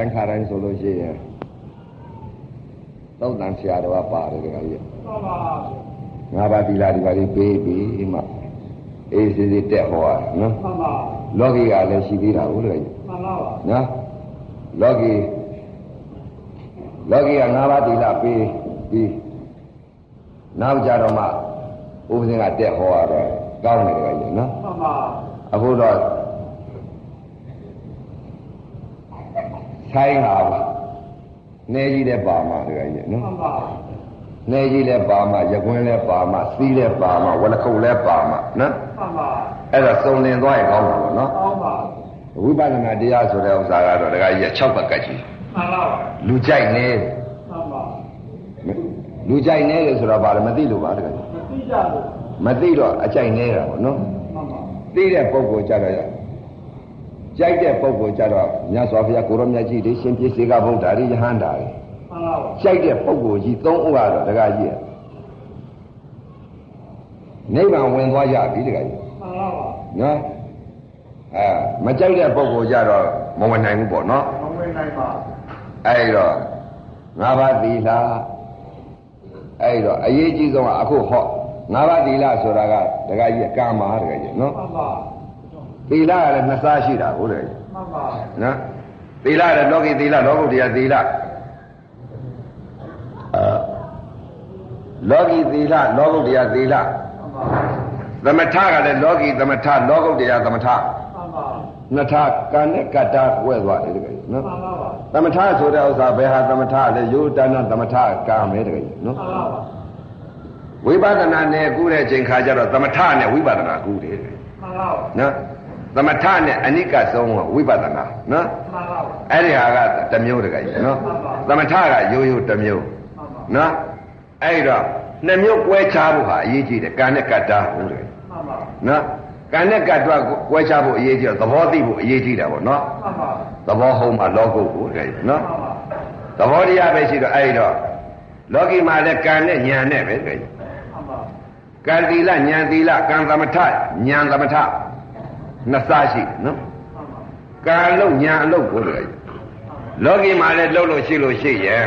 တိုင်းခါတိုင်းဆိုလို့ရှိရင်သောက်တန်ဆရာတော်ကပါတယ်တကယ်ကြီးမှန်ပါငါးပါးသီလဒီပါလေးပေးပြီးမှအေးစစ်စစ်တက်ဟောရနော်မှန်ပါလောကီကလည်းရှိသေးတာဟုတ်တယ်မှန်ပါနော်လောကီကငါးပါးသီလပေးပြီးနောက်ကြတော့မှဥပဒေကတက်ဟောရတော့ကောင်းတယ်တကယ်ကြီးနော်မှန်ပါအခုတော့ဆိုင်ဟာနေကြီးလည်းပါမှာတကယ်ကြီးနော်မှန်ပါနေကြီးလည်းပါမှာရကွင်းလည်းပါမှာစီးလည်းပါမှာဝလခုတ်လည်းပါမှာနော်မှန်ပါအဲ့တော့စုံလင်သွားရင်ကောင်းတာပေါ့နော်ကောင်းပါဝိပဿနာတရားဆိုတဲ့ဥစ္စာကတော့တကယ်ကြီး6ပတ်ကတ်ကြီးမှန်ပါလူကြိုက်နေမှန်ပါလူကြိုက်နေတယ်ဆိုတော့ဘာလဲမသိလို့ပါတကယ်ကြီးမသိကြဘူးမသိတော့အကြိုက်နေတာပေါ့နော်မှန်ပါသိတဲ့ပုဂ္ဂိုလ်ကြတော့ကြိုက်တဲ့ပုဂ္ဂိုလ်ကြတော့မြတ်စွာဘုရားကိုရောမြတ်ကြီးတွေရှင်ပြည့်စေကဗုဒ္ဓတွေယဟန္တာတွေမှန်ပါပါကြိုက်တဲ့ပုဂ္ဂိုလ်ကြီး3ဦးကတော့တကကြီးနိဗ္ဗာန်ဝင်သွားကြပြီတကကြီးမှန်ပါပါနော်မကြိုက်တဲ့ပုဂ္ဂိုလ်ကြတော့မဝင်နိုင်ဘူးပေါ့နော်မဝင်နိုင်ပါအဲ့တော့ငါးပါးသီလအဲ့တော့အရေးကြီးဆုံးကအခုဟောငါးပါးသီလဆိုတာကတကကြီးကာမတကကြီးနော်မှန်ပါသီလကလည်းနှစ်စားရှိတာဟုတ်တယ်မှန်ပါနော်သီလလည်းလောကီသီလလောကုတ္တရာသီလလောကီသီလလောကုတ္တရာသီလသမထကလည်းလောကီသမထလောကုတ္တရာသမထမှန်ပါနှစ်ထကံနဲ့ကတ္တဝဲသွားတယ်တကယ်နော်မှန်ပါပါသမထဆိုတဲ့ဥစ္စာဘယ်ဟာသမထလဲယောတနာသမထကံပဲတကယ်နော်မှန်ပါပါဝိပဿနာနဲ့ကူးတဲ့အချိန်ခါကျတော့သမထနဲ့ဝိပဿနာကူးတယ်မှန်ပါပါနော်သမထနဲ့အနိကဆုံးဝိပဿနာနော်မှန်ပါပါအဲ့ဒီဟာကတစ်မျိုးတကယ်နော်သမထကရိုးရိုးတစ်မျိုးနော်အဲ့တော့နှစ်မျိုးကွဲခြားဖို့ဟာအရေးကြီးတယ်ကံနဲ့ကတ္တဟုတ်တယ်မှန်ပါနော်ကံနဲ့ကတ္တကွဲခြားဖို့အရေးကြီးတော့သဘောသိဖို့အရေးကြီးတာပေါ့နော်မှန်ပါသဘောဟုတ်မှလောကုတ်ကိုတကယ်နော်မှန်ပါသဘောတရားပဲရှိတော့အဲ့တော့လောကီမှာလည်းကံနဲ့ဉာဏ်နဲ့ပဲတကယ်မှန်ပါကံသီလဉာဏ်သီလကံသမထဉာဏ်သမထနှစ်စားရှိနော်ကံအလုပ်ဉာဏ်အလုပ်ကိုတကယ်လောကီမှာလည်းလှုပ်လို့ရှိလို့ရှိရဲ့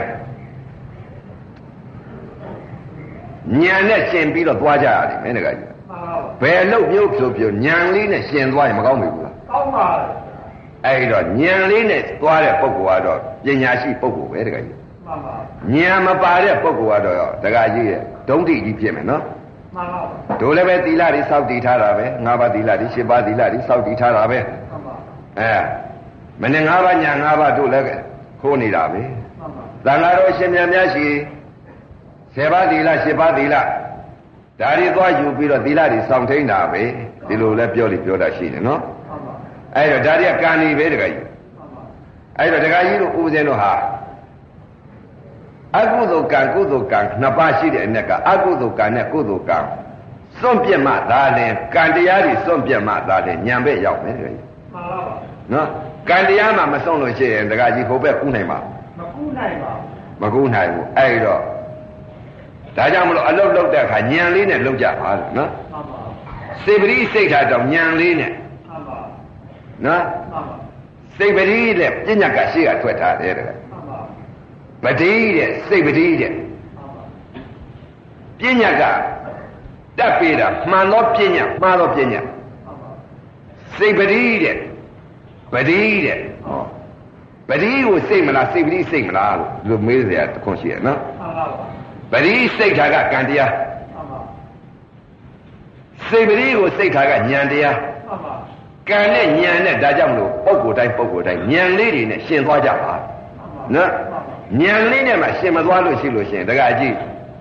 ဉာဏ်နဲ့ရှင်ပြီးတော့သွားကြရတယ်မင်းတကကြီးဘယ်လို့မျိုးဆိုပြဉာဏ်လေးနဲ့ရှင်သွားရင်မကောင်းဘူးလားကောင်းပါဘူးအဲ့တော့ဉာဏ်လေးနဲ့သွားတဲ့ပုဂ္ဂိုလ်ကတော့ပညာရှိပုဂ္ဂိုလ်ပဲတကကြီးမှန်ပါဉာဏ်မပါတဲ့ပုဂ္ဂိုလ်ကတော့တကကြီးရဲ့ဒုံးတိကြီးဖြစ်မယ်နော်မှန်ပါတို့လည်းပဲသီလတွေစောင့်တည်ထားတာပဲ၅ပါးသီလတွေ၈ပါးသီလတွေစောင့်တည်ထားတာပဲမှန်ပါမနေ့၅ပါးညာ၅ပါးတို့လည်းခိုးနေတာပဲမှန်ပါသံဃာတော်ရှင်မြတ်များရှိ10ပါးသီလ10ပါးသီလဒါတွေသွားယူပြီးတော့သီလတွေစောင့်ထိန်တာပဲဒီလိုလဲပြောလိပြောတာရှိတယ်နော်အဲ့တော့ဒါတွေကကံနေပဲတခါကြီးအဲ့တော့တခါကြီးတို့ဦးဇင်းတို့ဟာအကုသိုလ်ကံကုသိုလ်ကံနှစ်ပါးရှိတဲ့အ ਨੇ ကအကုသိုလ်ကံနဲ့ကုသိုလ်ကံစွန့်ပြတ်မှသာလင်ကံတရားတွေစွန့်ပြတ်မှသာလင်ဉာဏ်ပဲရောက်မယ်တခါကြီးမှန်ပါပါနော်ကံတရားမှမစွန့်လို့ရှိရင်တခါကြီးဟိုဘက်ကူးနိုင်မှာမကူးနိုင်ပါဘူးမကူးနိုင်ဘူးအဲ့တော့ဒါကြောင့်မလို့အလုတ်လုတ်တဲ့အခါဉာဏ်လေးနဲ့လုတ်ကြပါလို့နော်မှန်ပါစေပရိစိတ်ထားတော့ဉာဏ်လေးနဲ့မှန်ပါနော်မှန်ပါစေပရိတဲ့ပညာကရှိကထွက်ထားတယ်တကယ်မှန်ပါပတိတဲ့စိတ်ပတိတဲ့ပညာကတက်ပေးတာမှန်သောပညာမှားသောပညာမှန်ပါစိတ်ပတိတဲ့ပတိတဲ့ဟောပတိကိုစိတ်မလားစိတ်ပတိစိတ်မလားလို့မေးစရာတခွန်းရှိရနော်မှန်ပါပရိစိတ်ဓာတ်ကကံတရားမှန်ပါစိတ်ပရိကိုစိတ်ဓာတ်ကဉာဏ်တရားမှန်ပါကံနဲ့ဉာဏ်နဲ့ဒါကြောင့်မလို့ပုဂ္ဂိုလ်တိုင်းဉာဏ်လေးတွေနဲ့ရှင်သွားကြပါနော်ဉာဏ်လေးနဲ့မှရှင်မသွားလို့ရှိလို့ရှင်တကအကြည့်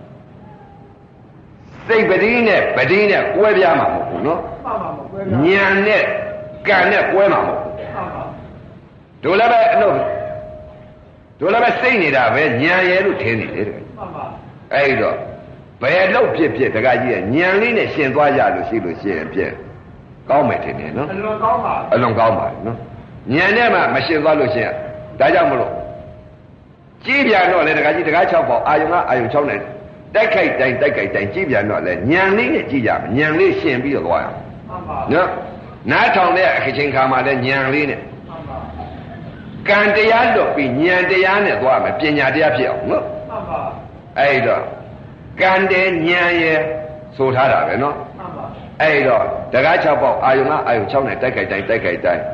စိတ်ပရိနဲ့ပရိနဲ့ကွဲပြားမှာမဟုတ်ဘူးနော်မှန်ပါမကွဲပြားဉာဏ်နဲ့ကံနဲ့ကွဲမှာမဟုတ်ဘူးမှန်ပါတို့လည်းပဲအလို့တို့လည်းပဲစိတ်နေတာပဲဉာဏ်ရဲ့လို့ထင်နေတယ်မှန်ပါအဲ့တော့ဘယ်လို့ဖြစ်ဖြစ်တကကြီးရဲ့ဉာဏ်လေးနဲ့ရှင်သွားကြလို့ရှိလို့ရှိရင်ဖြင့်ကောင်းမယ်ထင်တယ်နော်အလွန်ကောင်းပါအလွန်ကောင်းပါနော်ဉာဏ်နဲ့မှမရှင်သွားလို့ရှိရင်ဒါကြောင့်မလို့ကြည်ပြန်တော့လေတကကြီးတကား6ပေါက်အာယုံကအာယုံ6နဲ့တိုက်ခိုက်တိုင်းကြည်ပြန်တော့လေဉာဏ်လေးနဲ့ကြည်ကြမယ်ဉာဏ်လေးရှင်ပြီးတော့သွားရအောင်မှန်ပါနော်နားထောင်တဲ့အချိန်ခါမှာလဲဉာဏ်လေးနဲ့မှန်ပါကံတရားလွတ်ပြီးဉာဏ်တရားနဲ့သွားမယ်ပညာတရားဖြစ်အောင်နော်မှန်ပါအဲ့တော့ကံတယ်ဉာဏ်ရဲ့ဆိုထားတာပဲနော်မှန်ပါအဲ့တော့တကား6ပေါက်အာယုံကအာယုံ6နဲ့တိုက်ခိုက်တိုင်းဉာဏ်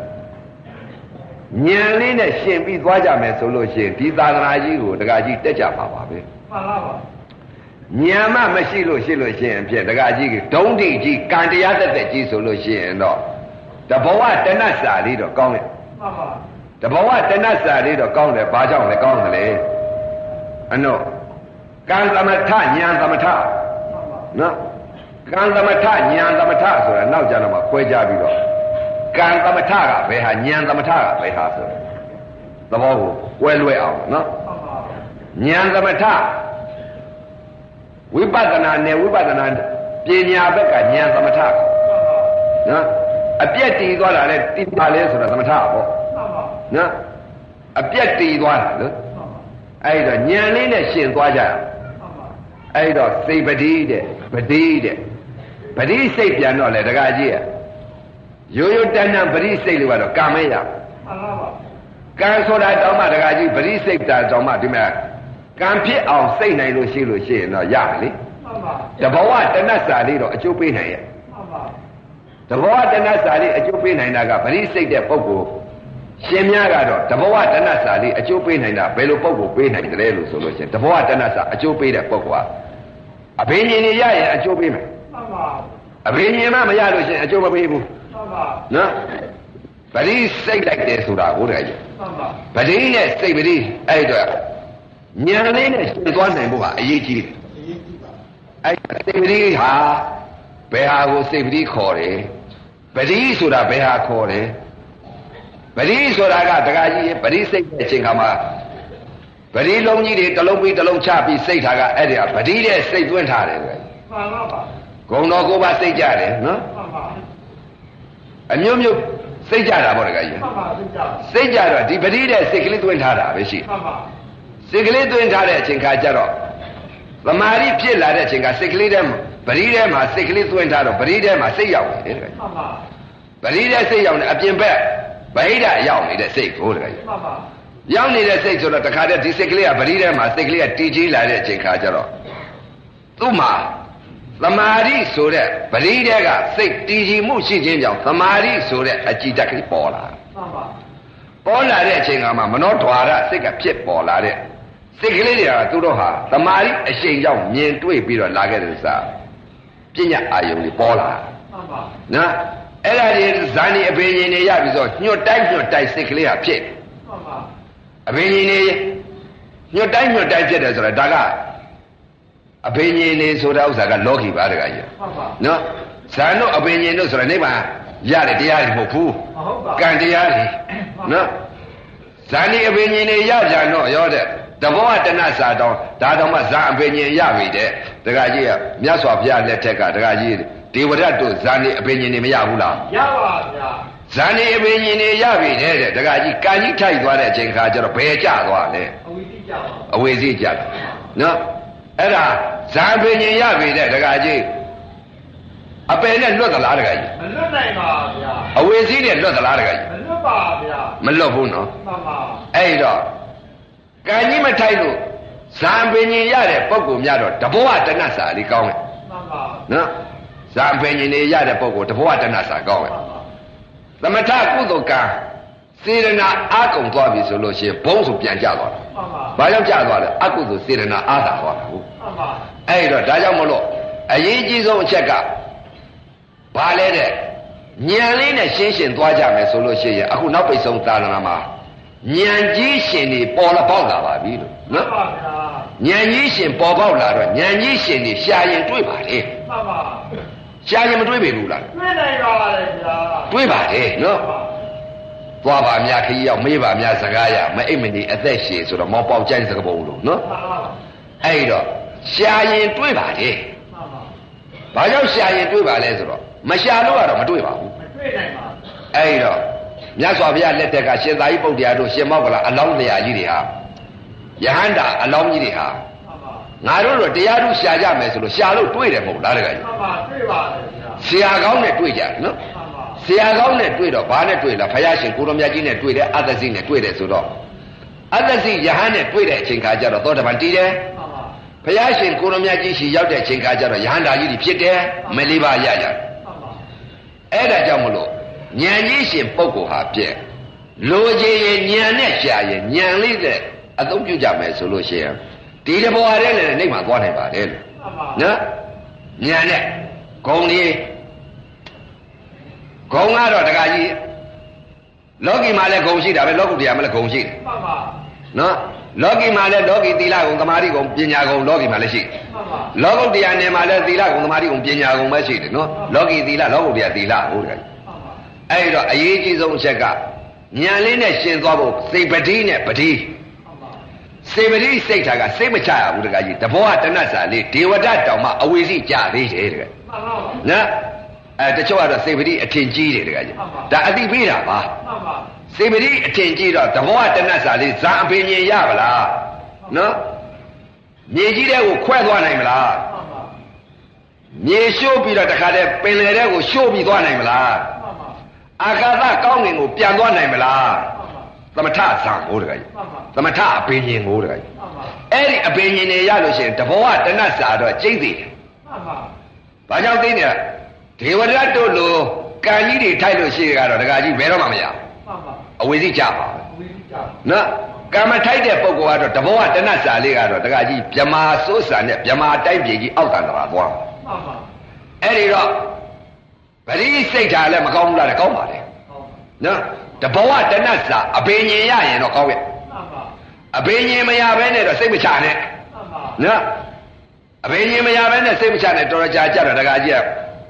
လေးနဲ့ရှင်ပြီးသွားကြမယ်ဆိုလို့ရှိရင်ဒီသာသနာကြီးကိုတကားကြီးတက်ကြပါပါပဲမှန်ပါပါဉာဏ်မှမရှိလို့ရှိလို့ရှိရင်ဖြင့်တကားကြီးကဒုံးတိကြီးကံတရားသက်သက်ကြီးဆိုလို့ရှိရင်တော့တဘဝတဏ္ဍစာလေးတော့ကောင်းတယ်မှန်ပါတဘဝတဏ္ဍစာလေးတော့ကောင်းတယ်ဘာကြောင့်လဲကောင်းတယ်လေအနောကံသမထဉာဏ်သမထနော်ကံသမထဉာဏ်သမထဆိုတာနောက်ကြတော့မှခွဲကြပြီးတော့ကံသမထကဘယ်ဟာဉာဏ်သမထကဘယ်ဟာဆိုသဘောကိုကွဲလွဲအောင်နော်ဉာဏ်သမထဝိပဿနာနဲ့ဝိပဿနာပညာဘက်ကဉာဏ်သမထနော်အပြက်တည်သွားတာလေတိပါလဲဆိုတာသမထပေါ့နော်အပြက်တည်သွားတာလို့အဲ့တော့ဉာဏ်လေးနဲ့ရှင်းသွားကြရအဲ့တော့စိတ်ပတိတဲ့ပတိတဲ့ပတိစိတ်ပြန်တော့လေတခါကြီးရရိုးရိုးတန်းတန်းပရိစိတ်လို့ကတော့ကံမဲရမှန်ပါပါကံဆိုတာတောင်မှတခါကြီးပရိစိတ်တာတောင်မှဒီမဲ့ကံဖြစ်အောင်စိတ်နိုင်လို့ရှိရင်တော့ရလေမှန်ပါတဘဝတဏ္ဍစာလေးတော့အကျိုးပေးနိုင်ရဲ့မှန်ပါတဘဝတဏ္ဍစာလေးအကျိုးပေးနိုင်တာကပရိစိတ်တဲ့ပုဂ္ဂိုလ်ရှင်များကတော့တဘဝတဏ္ဍစာလေးအကျိုးပေးနိုင်တာဘယ်လိုပုဂ္ဂိုလ်ပေးနိုင်တယ်လို့ဆိုလို့ရှိရင်တဘဝတဏ္ဍစာအကျိုးပေးတဲ့ပုဂ္ဂိုလ်ကအဘိညာဉ်နေရရင်အကျိုးပေးမယ်မှန်ပါအဘိညာဉ်မှမရလို့ရှိရင်အကျိုးမပေးဘူးနော်ပရိစိတ်လိုက်တယ်ဆိုတာကိုတည်းကပရိနဲ့စိတ်ပရိအဲ့တော့ဉာဏ်လေးနဲ့ရှင်းသွားနိုင်ဖို့ကအရေးကြီးတယ်အဲ့စိတ်ပရိဟာဘယ်ဟာကိုစိတ်ပရိခေါ်တယ်ပရိဆိုတာဘယ်ဟာခေါ်တယ်ပရိဆိုတာကတခါကြီးပရိစိတ်တဲ့အချိန်ခါမှာပရိလုံးကြီးတွေတစ်လုံးပြီးတစ်လုံးချပြီးစိတ်ထားကအဲ့ဒါပရိတဲ့စိတ်သွင်းထားတယ်ပဲမှန်ပါပါဂုံတော်ကိုပါစိတ်ကြတယ်နော်မှန်ပါအမျိုးမျိုးစိတ်ကြတာပေါ့တခါကြီးမှန်ပါစိတ်ကြတော့ဒီပရိတဲ့စိတ်ကလေးသွင်းထားတာပဲရှိမှန်ပါစိတ်ကလေးသွင်းထားတဲ့အချိန်ခါကျတော့သမာဓိဖြစ်လာတဲ့အချိန်ကစိတ်ကလေးထဲမှာပရိထဲမှာစိတ်ကလေးသွင်းထားတော့ပရိထဲမှာစိတ်ရောက်တယ်တခါကြီးမှန်ပါပရိတဲ့စိတ်ရောက်နေအပြင်ဘက်ဗဟိတရောက်နေတဲ့စိတ်ကိုတခါကြီးမှန်ပါရောက်နေတဲ့စိတ်ဆိုတော့တခါတည်းဒီစိတ်ကလေးကပရိထဲမှာစိတ်ကလေးကတည်ကြီးလာတဲ့အချိန်ခါကျတော့သူ့မှာသမာဓိဆိုတဲ့ပရိတဲ့ကစိတ်တည်ကြည်မှုရှိခြင်းကြောင့်သမာဓိဆိုတဲ့အကြည်တက်ကလေးပေါ်လာမှန်ပါပေါ်လာတဲ့အချိန်ကမှမနောဓွာရစိတ်ကဖြစ်ပေါ်လာတဲ့စိတ်ကလေးတွေကသူတို့ဟာသမာဓိအရှိန်ကြောင့်မြင်တွေ့ပြီးတော့လာခဲ့တဲ့စာပညာအာယုံတွေပေါ်လာမှန်ပါနော်အဲ့ဒါဒီဇာတိအဘိညာဉ်တွေရပြီးတော့ညှို့တိုက်စိတ်ကလေးဟာဖြစ်မှန်ပါအဘိညာဉ်တွေညှို့တိုက်ဖြစ်တယ်ဆိုတော့ဒါကအဘိညာဉ်တွေဆိုတဲ့ဥစ္စာကလောကီပါတကကြီးမှန်ပါနော်ဇာန်တို့အဘိညာဉ်တို့ဆိုတော့နိဗ္ဗာန်ရတဲ့တရားတွေမဟုတ်ဘူးကံတရားတွေနော်ဇာတိအဘိညာဉ်တွေရကြတော့ရောတဲ့တဘောတဏ္ဍစာတောင်ဒါတော့မှဇာအဘိညာဉ်ရပြီတဲ့တကကြီးကမြတ်စွာဘုရားလက်ထက်ကတကကြီးဒေဝရတ်တို့ဇာတိအဘိညာဉ်တွေမရဘူးလားရပါဗျာဇာတိအဘိညာဉ်တွေရပြီတဲ့တကကြီးကံကြီးထိုက်သွားတဲ့အချိန်ခါကျတော့ဘယ်ကျသွားလဲအဝိဇ္ဇကျတာနော်အဲ့ဒါဇာပင်ញင်ရပြီတဲ့တခါကြီးအပယ်နဲ့လွတ်သလားတခါကြီးမလွတ်နိုင်ပါဗျာအဝိဇ္ဇီနဲ့လွတ်သလားတခါကြီးမလွတ်ပါဗျာမလွတ်ဘူးနော်မှန်ပါအဲ့တော့ကံကြီးမထိုက်လို့ဇာပင်ញင်ရတဲ့ပုဂ္ဂိုလ်များတော့တဘောတဏ္ဍစာလေးကောင်းတယ်မှန်ပါနော်ဇာပင်ញင်နေရတဲ့ပုဂ္ဂိုလ်တဘောတဏ္ဍစာကောင်းတယ်သမထကုသိုလ်ကံစေရနာအာကုံသွားပြီဆိုလို့ရှိရင်ဘုံဆိုပြန်ကြသွားတယ်မှန်ပါဘာကြောင့်ကြသွားလဲအကုသိုလ်စေရနာအာသာသွားတာဟုတ်မှန်ပါအဲ့တော့ဒါကြောင့်မလို့အရေးကြီးဆုံးအချက်ကဘာလဲတဲ့ဉာဏ်လေးနဲ့ရှင်းသွားကြမယ်ဆိုလို့ရှိရင်အခုနောက်ပိတ်ဆုံးသာသနာမှာဉာဏ်ကြီးရှင်တွေပေါ်လာပေါက်လာပါပြီလို့နော်မှန်ပါဗျာဉာဏ်ကြီးရှင်ပေါ်ပေါက်လာတော့ဉာဏ်ကြီးရှင်တွေရှာရင်တွေ့ပါလေမှန်ပါရှာရင်မတွေ့ပေဘူးလားတွေ့နိုင်ပါပါလေဗျာတွေ့ပါလေနော်သွားပါများခကြီးရောက်မေးပါများစကားရမအိတ်မနေအသက်ရှည်ဆိုတော့မောင်ပေါက်ကြိုက်စကားပုံလို့နော်အဲ့တော့ရှာရင်တွေ့ပါလေဘာကြောင့်ရှာရင်တွေ့ပါလဲဆိုတော့မရှာလို့ကတော့မတွေ့ပါဘူးမတွေ့နိုင်ပါဘူးအဲ့တော့မြတ်စွာဘုရားလက်ထက်ကရှင်သာရိပုတ္တရာတို့ရှင်မောက္ကလအလောင်းတရားကြီးတွေဟာယဟန္တာအလောင်းကြီးတွေဟာငါတို့တော့တရားသူရှာကြမယ်ဆိုလို့ရှာလို့တွေ့တယ်မဟုတ်လားတကယ်ကြီးမှန်ပါတွေ့ပါတယ်ဆရာကောင်းနဲ့တွေ့ကြတယ်နော်ဆဆရာကောင်းနဲ့တွေ့တော့ဘာနဲ့တွေ့လားဘုရားရှင်ကိုရောမြတ်ကြီးနဲ့တွေ့တယ်အတ္တစီနဲ့တွေ့တယ်ဆိုတော့အတ္တစီယဟန်နဲ့တွေ့တဲ့အချိန်ခါကျတော့သောတပန်တည်တယ်ဘုရားရှင်ကိုရောမြတ်ကြီးရှိရောက်တဲ့အချိန်ခါကျတော့ယဟန်တာကြီးဖြစ်တယ်မလေးပါရကြအဲ့ဒါကြောင့်မလို့ဉာဏ်ကြီးရှင်ပုဂ္ဂိုလ်ဟာပြည့်လိုချင်ရင်ဉာဏ်နဲ့ရှာရင်ဉာဏ်လေးနဲ့အသုံးပြုကြမယ်ဆိုလို့ရှိရင်ဒီတဘောရဲနဲ့နှိမ့်မှာသွားနိုင်ပါတယ်လို့နော်ဉာဏ်နဲ့ဂုံလေးဂုံကတော့တခါကြီးလောကီမှာလည်းဂုံရှိတာပဲလောကုတ္တရာမှာလည်းဂုံရှိတယ်မှန်ပါနော်လောကီမှာလည်းလောကီသီလဂုံသမာဓိဂုံပညာဂုံလောကီမှာလည်းရှိမှန်ပါလောကုတ္တရာနယ်မှာလည်းသီလဂုံသမာဓိဂုံပညာဂုံပဲရှိတယ်နော်လောကီသီလလောကုတ္တရာသီလဟုတ်တယ်အဲ့တော့အရေးကြီးဆုံးအချက်ကဉာဏ်လေးနဲ့ရှင်သွားဖို့စိတ်ပတိနဲ့ပတိစေပတိစိတ်ထားကစိတ်မချရဘူးတခါကြီးတဘောကတဏ္ဍစာလေးဒေဝဒတောင်မှအဝိဇ္ဇိကြသေးတယ်တခါနော်တချို့ကတော့စေပတိအထင်ကြီးတယ်တခါကြီးဒါအသိပေးတာပါစေပတိအထင်ကြီးတော့တဘောကတဏ္ဍစာလေးဇာအပင်မြင်ရပါလားနော်မြေကြီးတဲ့ကိုခွဲသွားနိုင်မလားမြေရှို့ပြီးတော့တခါတည်းပင်လယ်တဲ့ကိုရှို့ပြီးသွားနိုင်မလားအာကာသကောင်းငင်ကိုပြန်သွားနိုင်မလားသမထဇံကိုတခါကြီးသမထအပင်မြင်ကိုတခါကြီးအဲ့ဒီအပင်မြင်နေရလို့ရှိရင်တဘောကတဏ္ဍစာတော့ကျိမ့်သေးတယ်ဘာကြောင့်သိနေလဲဒေဝရတ်တို့လိုကံကြီးတွေထိုက်လို့ရှိရတော့တခါကြီးဘယ်တော့မှမရအဝိဇ္ဇိကြပါနော်ကံမထိုက်တဲ့ပုဂ္ဂိုလ်ကတော့တဘောကတဏ္ဍစာလေးကတော့တခါကြီးဗြမာစိုးစံနဲ့ဗြမာတိုက်ပြေကြီးအောက်တန်တော်သွားအဲ့ဒီတော့ပရိစိတ်ထားလည်းမကောင်းဘူးလားကောင်းပါလေနော်တဘောကတဏ္ဍစာအဘိညာဉ်ရရင်တော့ကောင်းရဲ့အဘိညာဉ်မရဘဲနဲ့တော့စိတ်မချနဲ့နော်အဘိညာဉ်မရဘဲနဲ့စိတ်မချနဲ့တော်တော်ကြာကြတော့တခါကြီး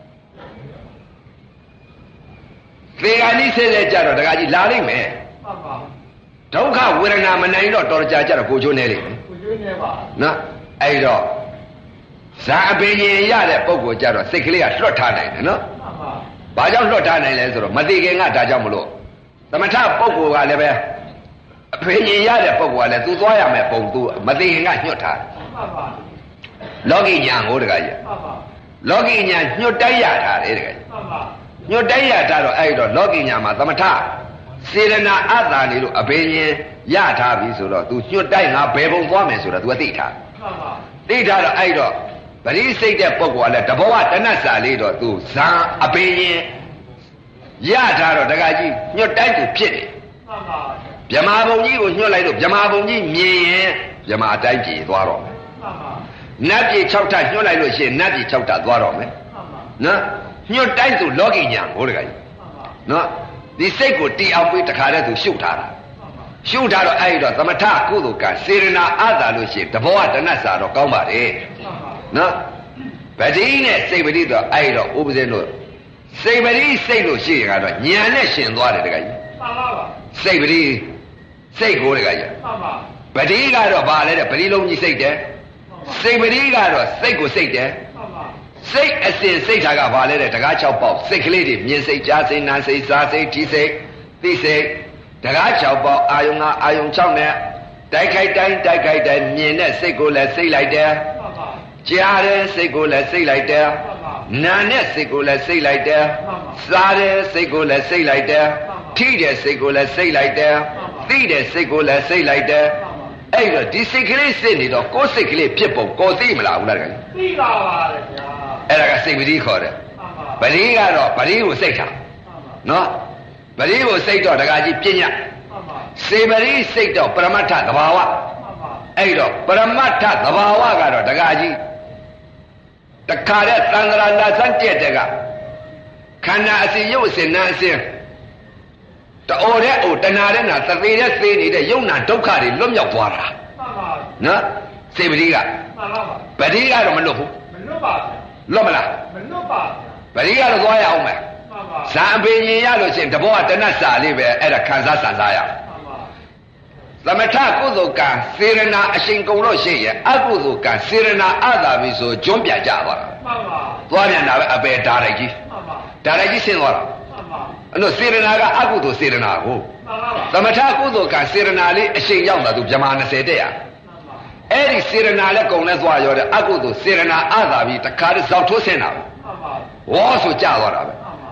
သေဂာနိစေစေကြတော့တခါကြီးလာလိမ့်မယ်ဒုက္ခဝေဒနာမနိုင်တော့တော်တော်ကြာကြတော့ကိုချိုးနေလိမ့်မယ်ကိုချိုးနေပါနော်အဲ့တော့ဇာအပင်ရင်ရတဲ့ပုဂ္ဂိုလ်ကြတော့စိတ်ကလေးကလွတ်ထားနိုင်တယ်နော်ဘာကြောင့်လွတ်ထားနိုင်လဲဆိုတော့မသိခင်ကဒါကြောင့်မလို့သမထပုဂ္ဂိုလ်ကလည်းပဲအပင်ရင်ရတဲ့ပုဂ္ဂိုလ်ကလည်းသူသွားရမယ်ပုံသူမသိခင်ကညွတ်ထားလောကီညာကိုတခါကြီးလောကီညာညွတ်တိုက်ရတာလေတခါကြီးညွတ်တိုက်ရတာတော့အဲ့တော့လောကီညာမှာသမထစေရနာအတ္တနေလို့အဘိညာဉ်ရထားပြီဆိုတော့ तू ညွတ်တိုက်ငါဘယ်ပုံသွားမယ်ဆိုတော့ तू သိထားသိထားတော့အဲ့တော့ပရိစိတ်တဲ့ပုဂ္ဂိုလ်ကလည်းတဘောကတဏ္ဍစာလေးတော့ तू ဇံအဘိညာဉ်ရထားတော့တခါကြီးညွတ်တိုက် तू ဖြစ်တယ်ဗြမာဘုံကြီးကိုညွတ်လိုက်လို့ဗြမာဘုံကြီးမြင်ရင်ဗြမာတိုက်ပြေသွားတော့မယ်နတ်ပြေ6ထပ်ညွတ်လိုက်လို့ရှိရင်နတ်ပြေ6ထပ်သွားတော့မယ်နော်ညွတ်တိုက် तू လောကီညာကိုတခါကြီးနော်ဒီစိတ်ကိုတီအောင်ပြီးတခါတည်းသူရှုပ်ထားတာရှုပ်ထားတော့အဲ့တော့သမထကုသိုလ်ကစေရနာအတာလို့ရှိရင်တဘောကတဏ္ဍစာတော့ကောင်းပါတယ်နော်ဗတိနဲ့စိတ်ပတိတော့အဲ့တော့ဥပဇင်းတို့စိတ်ပတိစိတ်လို့ရှိရင်ကတော့ဉာဏ်နဲ့ရှင်သွားတယ်တခါကြီးမှန်ပါပါစိတ်ပတိစိတ်ကိုတခါကြီးမှန်ပါဗတိကတော့ဘာလဲတဲ့ဗတိလုံးကြီးစိတ်တယ်စိတ်ပတိကတော့စိတ်ကိုစိတ်တယ်စိတ်အစဉ်စိတ်ဓာတ်ကဘာလဲတဲ့တကား6ပေါက်စိတ်ကလေးတွေမြင်စိတ်ကြားစိတ်နားစိတ်စားစိတ်ထိစိတ်သိစိတ်တကား6ပေါက်အာယုံ5အာယုံ6နဲ့တိုက်ခိုက်တိုင်းမြင်တဲ့စိတ်ကိုလည်းစိတ်လိုက်တယ်ကြားတဲ့စိတ်ကိုလည်းစိတ်လိုက်တယ်နာနဲ့စိတ်ကိုလည်းစိတ်လိုက်တယ်စားတဲ့စိတ်ကိုလည်းစိတ်လိုက်တယ်ထိတဲ့စိတ်ကိုလည်းစိတ်လိုက်တယ်သိတဲ့စိတ်ကိုလည်းစိတ်လိုက်တယ်အဲ့တော့ဒီစိတ်ကလေးစစ်နေတော့ကိုယ်စိတ်ကလေးဖြစ်ပုံကိုသိမလားဘူးလားခင်ဗျသိပါပါတယ်ဗျာအဲ့ဒါကစိတ်ပတိခေါ်တယ်ပတိကတော့ပတိကိုစိတ်ထားနော်ပတိကိုစိတ်တော့တခါကြီးပညာစေပတိစိတ်တော့ပရမတ္ထသဘာဝအဲ့တော့ပရမတ္ထသဘာဝကတော့တခါကြီးတခါတဲ့သံဃာလာစမ်းတဲ့ကခန္ဓာအစဉ်ရုပ်အစဉ်နာအစဉ်တော်တဲ့အိုတဏှာတဲ့နာသသေးတဲ့သေးနေတဲ့ယုံနာဒုက္ခတွေလွတ်မြောက်သွားတာနော်စေပတိကပတိကတော့မလွတ်ဘူးမလွတ်ပါဘူးလွတ်မလားမလွတ်ပါဘူးပတိကတော့သွားရအောင်မယ်ဇာအပင်ရင်ရလို့ရှိရင်တဘောကတဏှစာလေးပဲအဲ့ဒါခံစားဆန်စားရသမထကုသိုလ်ကံစေရနာအရှင်ကုံလို့ရှိရင်အကုသိုလ်ကံစေရနာအသာပြီဆိုကျွန်းပြကြသွားတာမှန်ပါသွားပြန်တာပဲအပေဒါရိုက်ကြီးမှန်ပါဒါရိုက်ကြီးဆင်းသွားတာအဲ့တော့စေရနာကအကုသိုလ်စေရနာကိုသမထကုသိုလ်ကစေရနာလေးအရှိန်ရောက်လာသူဗြမာ20တက်ရအဲ့ဒီစေရနာလည်းကုံလဲသွားရောတဲ့အကုသိုလ်စေရနာအသာပြီးတခါတည်းဇောက်ထိုးဆင်းတာပဲဝေါဆိုကြသွားတာပဲ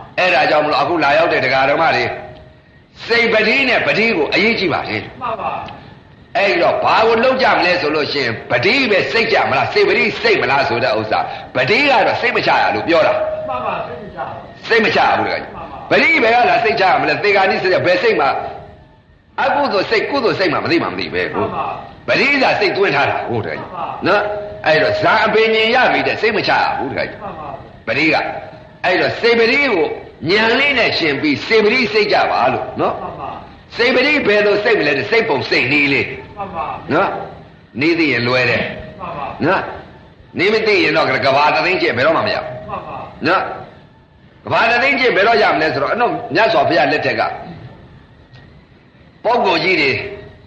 အဲ့ဒါကြောင့်မလို့အခုလာရောက်တဲ့တရားဓမ္မတွေစိတ်ပတိနဲ့ပတိကိုအရေးကြီးပါတယ်မှန်ပါအဲ့တော့ဘာကိုလောက်ကြမလဲဆိုလို့ရှိရင်ပတိပဲစိတ်ကြမလားစိတ်ပတိစိတ်မလားဆိုတဲ့ဥစ္စာပတိကတော့စိတ်မချရလို့ပြောတာမှန်ပါစိတ်မချဘူးတကယ်ပတိပဲကလားစိတ်ချရမလဲသေဂာနိစိတ်ဘယ်စိတ်မှာအကုသိုလ်စိတ်ကုသိုလ်စိတ်မှမသိပဲဟုတ်ပတိကစိတ်သွင်းထားတာဟုတ်တယ်နော်အဲ့တော့ဇာအပင်ဉ္ရပြီတဲ့စိတ်မချရဘူးတကယ်ပတိကအဲ့တော့စေပတိကိုဉာဏ်လေးနဲ့ရှင်ပြီးစေပတိစိတ်ကြပါလို့နော်စေပတိဘယ်လိုစိတ်မလဲစိတ်ပုံစိတ်နည်းလေးနော်နေသိရင်လွယ်တယ်နော်နေမသိရင်တော့ကဘာတသိန်းကျင့်ဘယ်တော့မှမရဘူးနော်ကဘာတသိန်းကျင့်ဘယ်တော့ရမလဲဆိုတော့အဲ့တော့မြတ်စွာဘုရားလက်ထက်ကပုဂ္ဂိုလ်ကြီးတွေ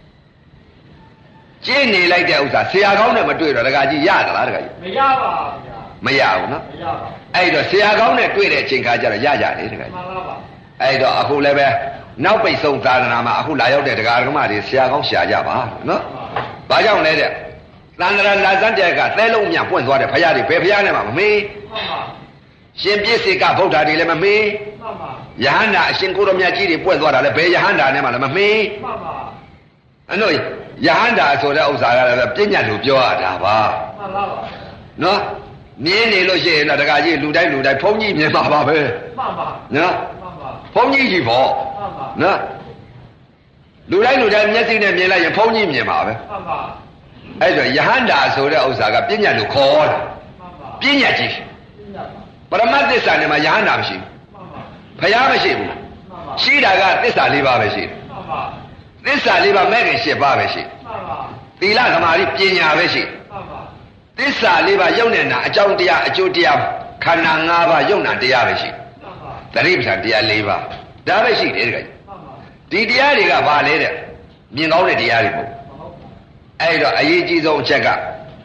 ကျင့်နေလိုက်တဲ့ဥစ္စာဆရာကောင်းနဲ့မတွေ့တော့တခါကြီးရသလားတခါကြီးမရပါဘူးမရဘူးနော်မရပါအဲ့တော့ဆရာကောင်းနဲ့တွေ့တဲ့အချိန်ခါကျတော့ရကြတယ်တခါကြီးမှန်ပါပါအဲ့တော့အခုလည်းပဲနောက်ပိတ်ဆုံးသာသနာမှာအခုလာရောက်တဲ့တရားဓမ္မတွေဆရာကောင်းရှာကြပါနော်ဘာကြောင့်လဲတဲ့သန္တရာလာဇန်တဲ့ကသဲလုံးမြပွင့်သွားတဲ့ဘုရားတွေဘယ်ဘုရားနဲ့မှမမေးမှန်ပါရှင်ပြည့်စေကဗုဒ္ဓတွေလည်းမမေးမှန်ပါယဟန္တာအရှင်ကိုရမြတ်ကြီးတွေပွင့်သွားတာလည်းဘယ်ယဟန္တာနဲ့မှလည်းမမေးမှန်ပါအဲ့တော့ယဟန္တာဆိုတဲ့ဥစ္စာကလည်းပြဉ္ညာလို့ပြောရတာပါမှန်ပါပါနော်မြင်နေလို့ရှိရင်တော့တခါကြီးလူတိုင်းဘုန်းကြီးမြင်ပါပါပဲမှန်ပါနော်ဘုန်းကြီးကြီးပေါ့နော်လူတိုင်းမျက်စိနဲ့မြင်လိုက်ရင်ဘုန်းကြီးမြင်ပါပဲမှန်ပါအဲ့တော့ယဟန္တာဆိုတဲ့ဥစ္စာကပြဉ္ညာလို့ခေါ်တာမှန်ပါပြဉ္ညာကြီးပရမတ်သစ္စာနဲ့မှာယဟန္တာမရှိဘူးဘုရားမရှိဘူးရှိတာကသစ္စာ၄ပါးပဲရှိတယ်မှန်ပါသစ္စာ၄ပါးမဲ့ခင်၈ပါးပဲရှိမှန်ပါသီလသမာဓိပညာပဲရှိမှန်ပါသစ္စာ၄ပါးယုံနေတာအကြောင်းတရားအကျိုးတရားခန္ဓာ၅ပါးယုံနာတရားပဲရှိမှန်ပါသတိပဋ္ဌာန်တရား၄ပါးဒါပဲရှိတယ်တကယ်ဒီတရားတွေကဘာလဲတဲ့မြင်ကောင်းတဲ့တရားတွေပေါ့အဲ့တော့အရေးကြီးဆုံးအချက်က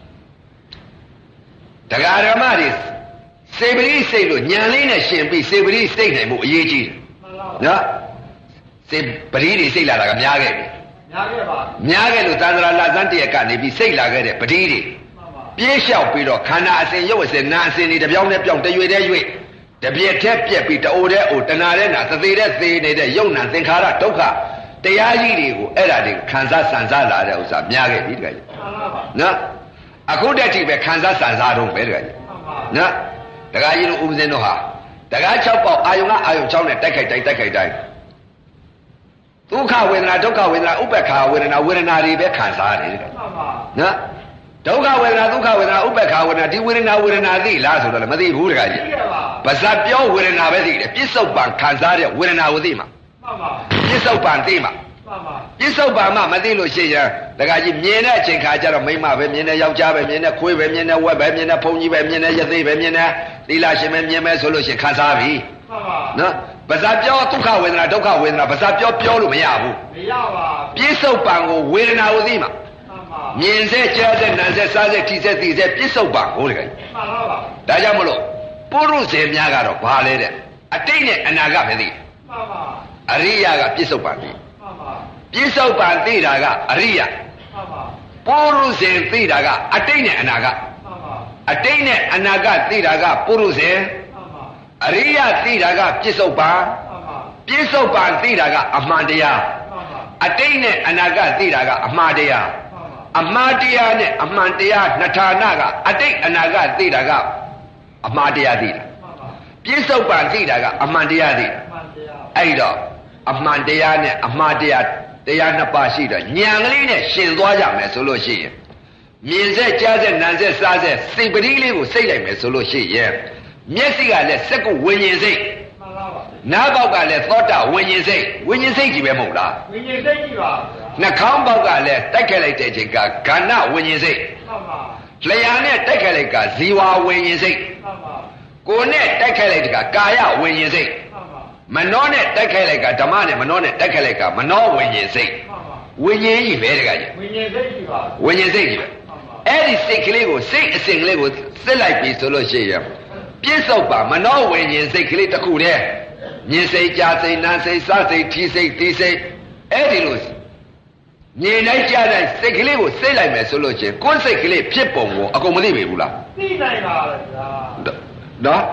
တရားဓမ္မတွေစေပတိစိတ်လို့ဉာဏ်လေးနဲ့ရှင်ပြီးစေပတိစိတ်နိုင်မှုအရေးကြီးတယ်နော်စေပတိတွေစိတ်လာတာကများခဲ့ပြီများခဲ့လို့သန္တရာလာဇန်တရကနေပြီးစိတ်လာခဲ့တဲ့ပတိတွေပြေးလျှောက်ပြီးတော့ခန္ဓာအစဉ်ရုပ်အစဉ်နာအစဉ်တွေတပြောင်းနဲ့ပြောင်းတရွေတဲ့ရွေ့တပြက်ထက်ပြက်ပြီးတအိုတဲ့အိုတနာတဲ့နာသသေးတဲ့သေနေတဲ့ယုံနာသင်္ခါရဒုက္ခတရားကြီးတွေကိုအဲ့ဒါတွေခံစားစံစားလာတဲ့ဥစ္စာများခဲ့ပြီတကယ်နော်အခုတည်းထိပဲခံစားစံစားတော့ပဲတကယ်နော်တကယ်ကြီးတို့ဥပဇင်းတို့ဟာတကား6ပေါက်အာယုံကအာယုံ6နဲ့တိုက်ခိုက်တိုင်းဒုက္ခဝေဒနာဒုက္ခဝေဒနာဥပ္ပခာဝေဒနာတွေပဲခံစားရတယ်တကယ်နော်ဒုက္ခဝေဒနာဒုက္ခဝေဒနာဥပ္ပခာဝေဒနာဒီဝေဒနာသိလားဆိုတော့လည်းမသိဘူးတခါကြီးပါဇတ်ပြောဝေဒနာပဲသိတယ်ပြစ္ဆုတ်ပံခံစားတဲ့ဝေဒနာကိုသိမှာမှန်ပါပြစ္ဆုတ်ပံသိမှာမှန်ပါပြစ္ဆုတ်ပံမှမသိလို့ရှိရင်တခါကြီးမြင်တဲ့အချိန်ခါကျတော့မိမပဲမြင်တဲ့ယောက်ျားပဲမြင်တဲ့ခွေးပဲမြင်တဲ့ဝက်ပဲမြင်တဲ့ဘုန်းကြီးပဲမြင်တဲ့ရသေးပဲမြင်တဲ့သီလရှင်ပဲမြင်မယ်ဆိုလို့ရှိရင်ခံစားပြီမှန်ပါနော်ပါဇတ်ပြောဒုက္ခဝေဒနာဒုက္ခဝေဒနာပါဇတ်ပြောလို့မရဘူးမရပါပြစ္ဆုတ်ပံကိုဝေဒနာကိုသိမှာမြင်စေကြားစေနာစေစားစေထိစေသိစေပြစ္ဆုတ်ပါကိုတကယ်မှန်ပါပါဒါကြောင့်မလို့ပုရုဇဉ်များကတော့ဘာလဲတဲ့အတိတ်နဲ့အနာဂတ်ပဲသိမှန်ပါအရိယကပြစ္ဆုတ်ပါသိမှန်ပါပြစ္ဆုတ်ပါသိတာကအရိယမှန်ပါပုရုဇဉ်သိတာကအတိတ်နဲ့အနာဂတ်မှန်ပါအတိတ်နဲ့အနာဂတ်သိတာကပုရုဇဉ်မှန်ပါအရိယသိတာကပြစ္ဆုတ်ပါမှန်ပါပြစ္ဆုတ်ပါသိတာကအမှန်တရားမှန်ပါအတိတ်နဲ့အနာဂတ်သိတာကအမှားတရားအမှားတရားနဲ့အမှန်တရားနှစ်ဌာနကအတိတ်အနာဂတ်သိတာကအမှားတရားသိတာပြစ္ဆုတ်ပံသိတာကအမှန်တရားသိတာအဲ့တော့အမှန်တရားနဲ့အမှားတရားနှစ်ပါးရှိတော့ဉာဏ်ကလေးနဲ့ရှင်သွားကြမယ်ဆိုလို့ရှိရင်မြင်စေကြားစေနားစေစားစေစိတ်ပတိလေးကိုစိတ်လိုက်မယ်ဆိုလို့ရှိရင်မျက်စိကလည်းစက္ကုဝိညာဉ်စိတ်နားပေါက်ကလည်းသောတာဝိညာဉ်စိတ်ကြီးပဲမဟုတ်လားဝိညာဉ်စိတ်ကြီးပါနှာခေါင်းပေါက်ကလည်းတိုက်ခတ်လိုက်တဲ့အချိန်ကဂန္ဓဝိညာဉ်စိတ်မှန်ပါလျှာနဲ့တိုက်ခတ်လိုက်ကဇီဝဝိညာဉ်စိတ်မှန်ပါကိုယ်နဲ့တိုက်ခတ်လိုက်တဲ့ကကာယဝိညာဉ်စိတ်မှန်ပါမနောနဲ့တိုက်ခတ်လိုက်ကဓမ္မနဲ့မနောနဲ့တိုက်ခတ်လိုက်ကမနောဝိညာဉ်စိတ်မှန်ပါဝိညာဉ်ကြီးပဲတကကြီးဝိညာဉ်စိတ်ကြီးပါဝိညာဉ်စိတ်ကြီးပဲအဲ့ဒီစိတ်ကလေးကိုစိတ်အစဉ်ကလေးကိုစစ်လိုက်ပြီဆိုလို့ရှိရင်ပြစ္ဆုတ်ပါမနောဝိညာဉ်စိတ်ကလေးတစ်ခုတည်းမြင်စိတ်ကြားစိတ်နားစိတ်စားစိတ်ထီးစိတ်သိစိတ်အဲ့ဒီလိုမြင်တိုင်းကြားတိုင်းစိတ်ကလေးကိုစိတ်လိုက်မယ်ဆိုလို့ချင်းကိုယ်စိတ်ကလေးဖြစ်ပုံကိုအကုန်မသိပေဘူးလားသိနိုင်ပါဗျာနော်မှန်ပါ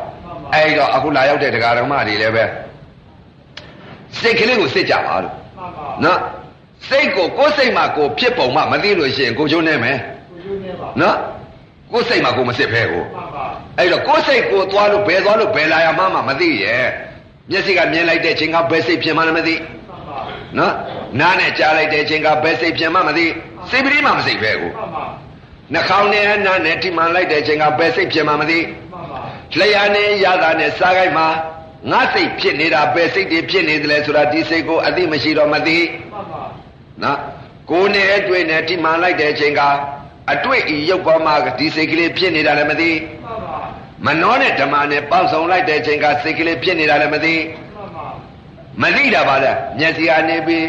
အဲ့တော့အခုလာရောက်တဲ့တရားဓမ္မတွေလည်းပဲစိတ်ကလေးကိုစစ်ကြပါလို့နော်စိတ်ကိုကိုယ်စိတ်မှကိုဖြစ်ပုံမှမသိလို့ရှိရင်ကိုကျိုးနေမယ်နော်ကိုယ်စိတ်မှကိုမစစ်ဖဲကိုအဲ့တော့ကိုယ်စိတ်ကိုသွားလို့ဘယ်သွားလို့ဘယ်လာရမှမသိရဲ့မျက်စိကမြင်လိုက်တဲ့အချိန်ကဘယ်စိတ်ဖြစ်မှလည်းမသိနော်နားနဲ့ကြားလိုက်တဲ့အချိန်ကဘယ်စိတ်ဖြစ်မှမသိစိတ်ပရိမှမစိတ်ဖဲကိုနှာခေါင်းနဲ့နားနဲ့ထိမှန်လိုက်တဲ့အချိန်ကဘယ်စိတ်ဖြစ်မှမသိလျှာနဲ့ရတာနဲ့စားခိုက်မှာငါစိတ်ဖြစ်နေတာဘယ်စိတ်တွေဖြစ်နေတယ်လဲဆိုတာဒီစိတ်ကိုအသိမရှိတော့မသိနော်ကိုယ်နဲ့အတွေ့နဲ့ထိမှန်လိုက်တဲ့အချိန်ကအတွေ့ဤရုပ်ပေါ်မှာဒီစိတ်ကလေးဖြစ်နေတာလည်းမသိမနှောနဲ့ဓမ္မနဲ့ပေါင်းစုံလိုက်တဲ့အချိန်ကစိတ်ကလေးဖြစ်နေတာလည်းမသိမသိတာပါလေမျက်စိကနေပြီး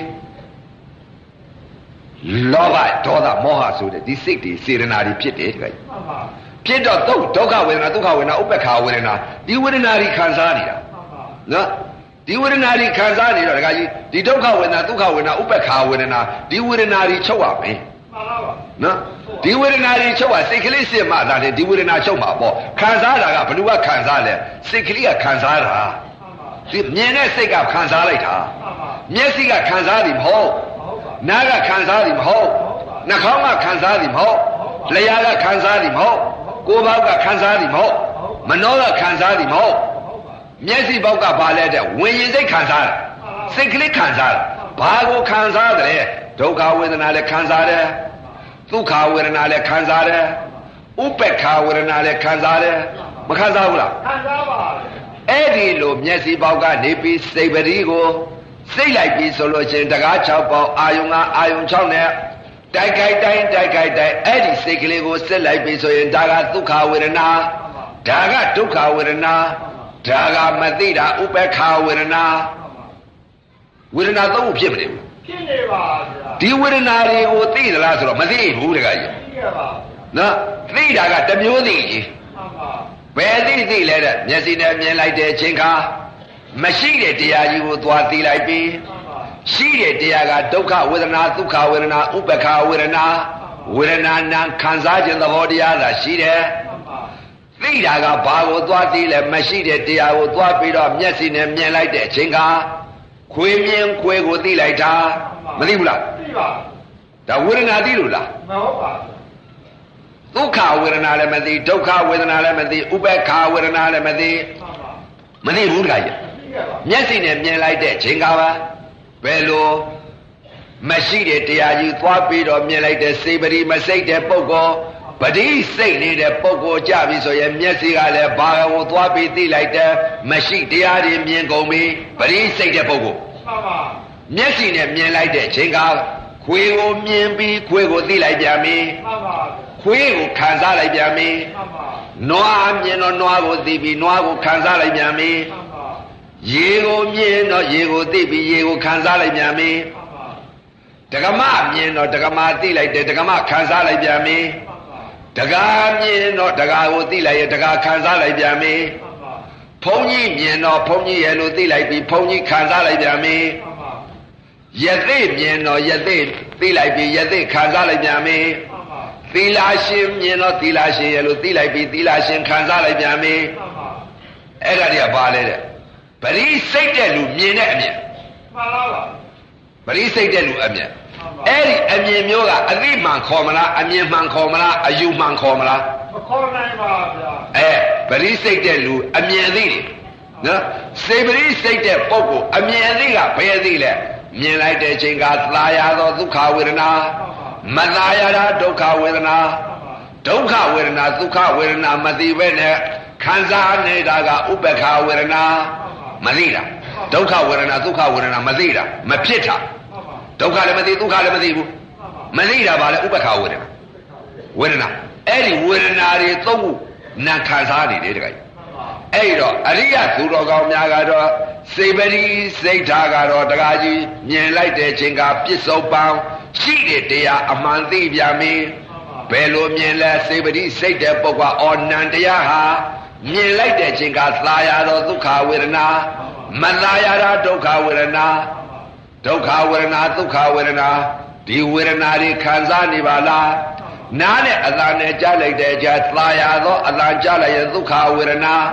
လောဘဒေါသမောဟဆိုတဲ့ဒီစိတ်တွေစေရနာတွေဖြစ်တယ်တခါကြီးဖြစ်တော့ဒုက္ခဝေဒနာဒုက္ခဝေဒနာဥပ္ပခာဝေဒနာဒီဝေဒနာတွေခံစားနေတာနော်ဒီဝေဒနာတွေခံစားနေတော့တခါကြီးဒီဒုက္ခဝေဒနာဒုက္ခဝေဒနာဥပ္ပခာဝေဒနာဒီဝေဒနာတွေချုပ်ရမယ်နော်ဒီဝေဒနာတွေချုပ်ရစိတ်ကလေးစစ်မှသာလေဒီဝေဒနာချုပ်မှာပေါ့ခံစားတာကဘယ်သူကခံစားလဲစိတ်ကလေးကခံစားတာဒီမြင်တဲ့စိတ်ကခံစားလိုက်တာမျက်စိကခံစားသည်မဟုတ်နားကခံစားသည်မဟုတ်နှာခေါင်းကခံစားသည်မဟုတ်လျှာကခံစားသည်မဟုတ်ကိုယ်ဘောက်ကခံစားသည်မဟုတ်မနှောကခံစားသည်မဟုတ်မျက်စိဘောက်ကဘာလဲတဲ့ဝิญဉ်စိတ်ခံစားတယ်စိတ်ကလေးခံစားတယ်ဘာကိုခံစားတယ်ဒုက္ခဝေဒနာလည်းခံစားတယ်ဒုက္ခဝေဒနာလည်းခံစားတယ်ဥပ္ပခာဝေဒနာလည်းခံစားတယ်မခံစားဘူးလားခံစားပါအဲ့ဒီလိုမျက်စိဘောက်ကနေပြီးစိတ်ပရိကိုစိတ်လိုက်ပြီးဆိုလို့ချင်းတကား6ပေါက်အာယုံကအာယုံ6နဲ့တိုက်ခိုက်တိုင်းအဲ့ဒီစိတ်ကလေးကိုစစ်လိုက်ပြီးဆိုရင်ဒါကဒုက္ခဝေဒနာဒါကဒုက္ခဝေဒနာဒါကမသိတာဥပ္ပခာဝေဒနာဝေဒနာသုံးခုဖြစ်မနေဘူးဖြစ်နေပါဗျာဒီဝေဒနာတွေကိုသိသလားဆိုတော့မသိဘူးတခါကြီးသိရပါနော်သိတာကတစ်မျိုးသိကြီးမှန်ပါဘယ်သိလဲတဲ့မျက်စိနဲ့မြင်လိုက်တဲ့အချိန်ခါမရှိတဲ့တရားကြီးကိုသွားသိလိုက်ပြီးရှိတဲ့တရားကဒုက္ခဝေဒနာဒုက္ခဝေဒနာဥပ္ပခာဝေဒနာဝေဒနာနာခံစားခြင်းသဘောတရားသာရှိတယ်သိတာကဘာကိုသွားသိလဲမရှိတဲ့တရားကိုသွားပြီးတော့မျက်စိနဲ့မြင်လိုက်တဲ့အချိန်ကခွေမြင်ခွေကိုသိလိုက်တာမသိဘူးလားသိပါဒါဝေဒနာသိလို့လားမဟုတ်ပါဘူးဒုက္ခဝေဒနာလည်းမသိဒုက္ခဝေဒနာလည်းမသိဥပ္ပခာဝေဒနာလည်းမသိမသိဘူးတခါကြီးမျက်စိနဲ့မြင်လိုက်တဲ့အချိန်ကပါဘယ်လိုမရှိတဲ့တရားကြီးသွားပြီးတော့မြင်လိုက်တဲ့စေပရိမစိတ်တဲ့ပုဂ္ဂိုလ်ပတိစိတ်နေတဲ့ပုဂ္ဂိုလ်ကြပြီဆိုရင်မျက်စိကလည်းဘာကိုသွားပြီးသိလိုက်တဲ့မရှိတရားတွေမြင်ကုန်ပြီပတိစိတ်တဲ့ပုဂ္ဂိုလ်မှန်ပါမျက်စိနဲ့မြင်လိုက်တဲ့အချိန်ကခွေကိုမြင်ပြီးခွေကိုသိလိုက်ပြန်ပြီမှန်ပါခွေကိုခံစားလိုက်ပြန်ပြီမှန်ပါနွားမြင်တော့နွားကိုသိပြီးနွားကိုခံစားလိုက်ပြန်ပြီမှန်ပါရေကိုမြင်တော့ရေကိုသိပြီးရေကိုခံစားလိုက်ပြန်ပြီဒကမမြင်တော့ဒကမသိလိုက်တယ်ဒကမခံစားလိုက်ပြန်ပြီဒကာမြင်တော့ဒကာကိုသိလိုက်ရင်ဒကာခံစားလိုက်ပြန်ပြီဘုန်းကြီးမြင်တော့ဘုန်းကြီးရဲ့လို့သိလိုက်ပြီးဘုန်းကြီးခံစားလိုက်ပြန်ပြီယသိမြင်တော့ယသိသိလိုက်ပြီးယသိခံစားလိုက်ပြန်ပြီသီလရှင်မြင်တော့သီလရှင်ရဲ့လို့သိလိုက်ပြီးသီလရှင်ခံစားလိုက်ပြန်ပြီအဲ့ဒါတွေကဘာလဲတဲ့ပရိစိတ်တဲ့လူမြင်တဲ့အမြင်မှန်လားပရိစိတ်တဲ့လူအမြင်အဲ့ဒီအမြင်မျိုးကအသိမှန်ခေါ်မလားအမြင်မှန်ခေါ်မလားအယူမှန်ခေါ်မလားမခေါ်နိုင်ပါဗျာပရိစိတ်တဲ့လူအမြင်အသိနော်စေပရိစိတ်တဲ့ပုဂ္ဂိုလ်အမြင်အသိကဘယ်အသိလဲမြင်လိုက်တဲ့အချိန်ကသာယာသောဒုက္ခဝေဒနာမသာယာတာဒုက္ခဝေဒနာဒုက္ခဝေဒနာဒုက္ခဝေဒနာမသိပဲနဲ့ခံစားနေတာကဥပ္ပခာဝေဒနာမသိတာဒုက္ခဝေဒနာဒုက္ခဝေဒနာမသိတာမဖြစ်တာဒုက္ခလည်းမသိဒုက္ခလည်းမသိဘူးမသိတာပါလေဥပ္ပခာဝေဒနာဝေဒနာအဲ့ဒီဝေဒနာတွေသုံးခုနာခံစားနေတယ်တခါကြီးအဲ့တော့အရိယသူတော်ကောင်းများကတော့စေပတိစိတ်ထားကတော့တခါကြီးမြင်လိုက်တဲ့ချိန်ကပြစ္ဆုတ်ပံရှိတဲ့တရားအမှန်သိပြန်ပြီဘယ်လိုမြင်လဲစေပတိစိတ်တဲ့ပုဂ္ဂိုလ်အော်နံတရားဟာမြင်လိုက်တဲ့ချိန်ကသာယာသောဒုက္ခဝေဒနာမသာယာတာဒုက္ခဝေဒနာဒုက္ခဝေဒနာဒုက္ခဝေဒနာဒီဝေဒနာတွေခံစားနေပါလားနားနဲ့အသံနဲ့ကြားလိုက်တဲ့ကြားသာယာသောအသံကြားလိုက်ရင်ဒုက္ခဝေဒနာ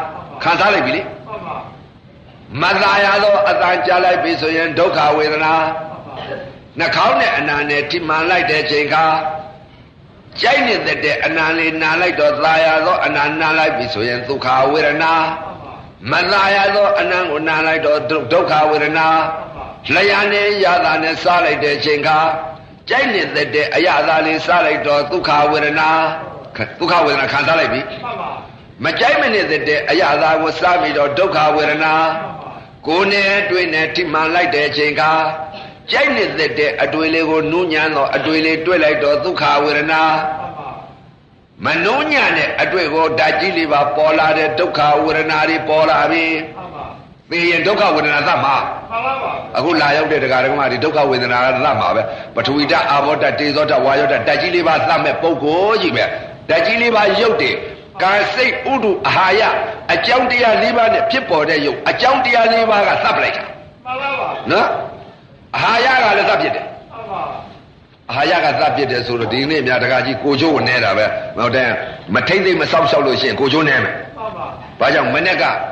ခံစားလိုက်ပြီလေမသာရသောအတန်ကြားလိုက်ပြီဆိုရင်ဒုက္ခဝေဒနာနှာခေါင်းနဲ့အနာနဲ့ထိမှန်လိုက်တဲ့ချိန်ခါကြိုက်နေတဲ့အနာလေးနာလိုက်တော့သာရသောအနာနာလိုက်ပြီဆိုရင်ဒုက္ခဝေဒနာမသာရသောအနံကိုနာလိုက်တော့ဒုက္ခဝေဒနာလျာနဲ့ရတာနဲ့စားလိုက်တဲ့ချိန်ခါကြိုက်နေတဲ့အရာသာလေးစားလိုက်တော့ဒုက္ခဝေဒနာခံစားလိုက်ပြီမကြိုက်မနေတဲ့အရာသာကိုစားပြီးတော့ဒုက္ခဝေဒနာကိုယ်နဲ့တွေ့နဲ့ထိမှန်လိုက်တဲ့ချိန်ခါကြိုက်နေတဲ့အတွေ့လေးကိုနူးညံ့တော့အတွေ့လေးတွေ့လိုက်တော့ဒုက္ခဝေဒနာမနုံညံ့တဲ့အတွေ့ကိုဓာတ်ကြီးလေးပါပေါ်လာတဲ့ဒုက္ခဝေဒနာတွေပေါ်လာပြီသိရင်ဒုက္ခဝေဒနာသတ်မှာအခုလာရောက်တဲ့တရားဓမ္မတွေဒုက္ခဝေဒနာကသတ်မှာပဲပထဝီဓာတ်အာဘောဓာတ်တေဇောဓာတ်ဝါယောဓာတ်ဓာတ်ကြီးလေးပါသတ်မဲ့ပုဂ္ဂိုလ်ကြီးပဲဓာတ်ကြီးလေးပါရုပ်တယ်ကာစိတ်ဥဒုအာဟာရအကြောင်းတရား၄ပါးနဲ့ဖြစ်ပေါ်တဲ့ရုပ်အကြောင်းတရား၄ပါးကသတ်ပလိုက်တာမှန်ပါပါနော်အာဟာရကလည်းသတ်ဖြစ်တယ်မှန်ပါအာဟာရကသတ်ဖြစ်တယ်ဆိုတော့ဒီနေ့များတကားကြီးကိုချိုးဝင်နေတာပဲမဟုတ်တဲ့မထိမ့်သိမ့်မဆောက်ရှောက်လို့ရှိရင်ကိုချိုးနေမယ်မှန်ပါဘာကြောင့်မနေ့ကတော့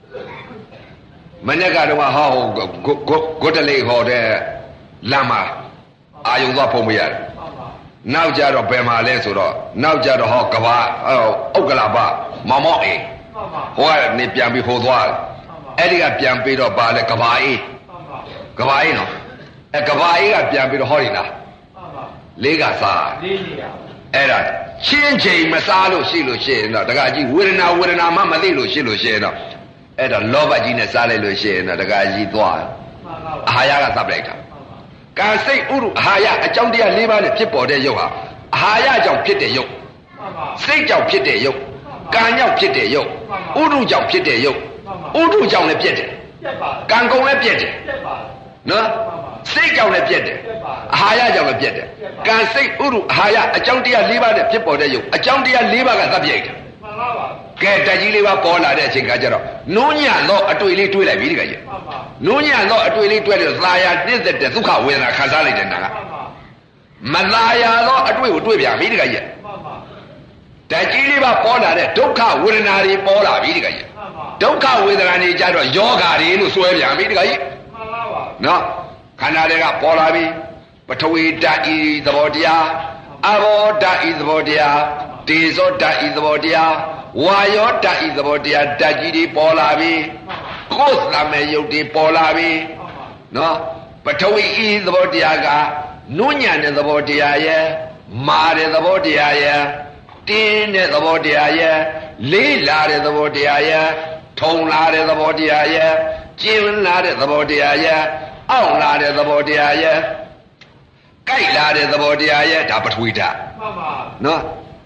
ဟောဂုတ်တလေးဟောတဲ့လမ်းမှာအာယုံသွားဖုံးမရတယ်နောက်ကြတော့ဘယ်မှာလဲဆိုတော့နောက်ကြတော့ဟောကဘာဥက္ကလာပမောင်မောင်အေးဟောကနေပြန်ပြီးဟိုသွားအဲ့ဒီကပြန်ပြီးတော့ပါလဲကဘာအေးနော်ကဘာအေးကပြန်ပြီးတော့ဟောဒီလားလေးကစားအဲ့ဒါချင်းချိန်မစားလို့ရှိလို့ရှိရင်တော့တကကြီးဝေဒနာမှမသိလို့ရှိလို့ရှိရင်တော့အဲ့ဒါလောဘကြီးနဲ့စားလိုက်လို့ရှိရင်တော့တကကြီးသွားအာဟာရကသတ်လိုက်တာကာစိတ်ဥရုအာဟာရအကြောင်းတရား၄ပါးနဲ့ဖြစ်ပေါ်တဲ့ရုပ်ဟာအာဟာရကြောင့်ဖြစ်တဲ့ရုပ်စိတ်ကြောင့်ဖြစ်တဲ့ရုပ်ကံကြောင့်ဖြစ်တဲ့ရုပ်ဥရုကြောင့်ဖြစ်တဲ့ရုပ်ဥရုကြောင့်လည်းပြည့်တယ်ကံကုန်လည်းပြည့်တယ်နော်စိတ်ကြောင့်လည်းပြည့်တယ်အာဟာရကြောင့်လည်းပြည့်တယ်ကံစိတ်ဥရုအာဟာရအကြောင်းတရား၄ပါးနဲ့ဖြစ်ပေါ်တဲ့ရုပ်အကြောင်းတရား၄ပါးကသတ်ပြိုက်တယ်ကဲတကြီးလေးပါပေါ်လာတဲ့အချိန်ကကျတော့နုံညံ့သောအတွေ့လေးတွေးလိုက်ပြီတကကြီးနုံညံ့သောအတွေ့လေးတွေးလို့သာယာနှိမ့်တဲ့ဒုက္ခဝေဒနာခံစားလိုက်တဲ့နာကမသာယာသောအတွေ့ကိုတွေးပြန်ပြီတကကြီးတကြီးလေးပါပေါ်လာတဲ့ဒုက္ခဝေဒနာတွေပေါ်လာပြီတကကြီးဒုက္ခဝေဒနာတွေကြတော့ယောဂါတွေလို့စွဲပြန်ပြီတကကြီးနော်ခန္ဓာတွေကပေါ်လာပြီပထဝီဓာတ်ဤသဘောတရားအဘောဓာတ်ဤသဘောတရားတေဇောဓာတ်ဤသဘောတရားဝါယောဓာတ်ဤသဘောတရားဓာတ်ကြီးတွေပေါ်လာပြီကိုယ်သမေယုတ်တွေပေါ်လာပြီနော်ပထဝီဤသဘောတရားကနုညံ့တဲ့သဘောတရားရဲ့မာတဲ့သဘောတရားရဲ့တင်းတဲ့သဘောတရားရဲ့လေးလာတဲ့သဘောတရားရဲ့ထုံလာတဲ့သဘောတရားရဲ့ကျင်းလာတဲ့သဘောတရားရဲ့အောင့်လာတဲ့သဘောတရားရဲ့ကြိုက်လာတဲ့သဘောတရားရဲ့ဒါပထဝီဓာတ်မှန်ပါနော်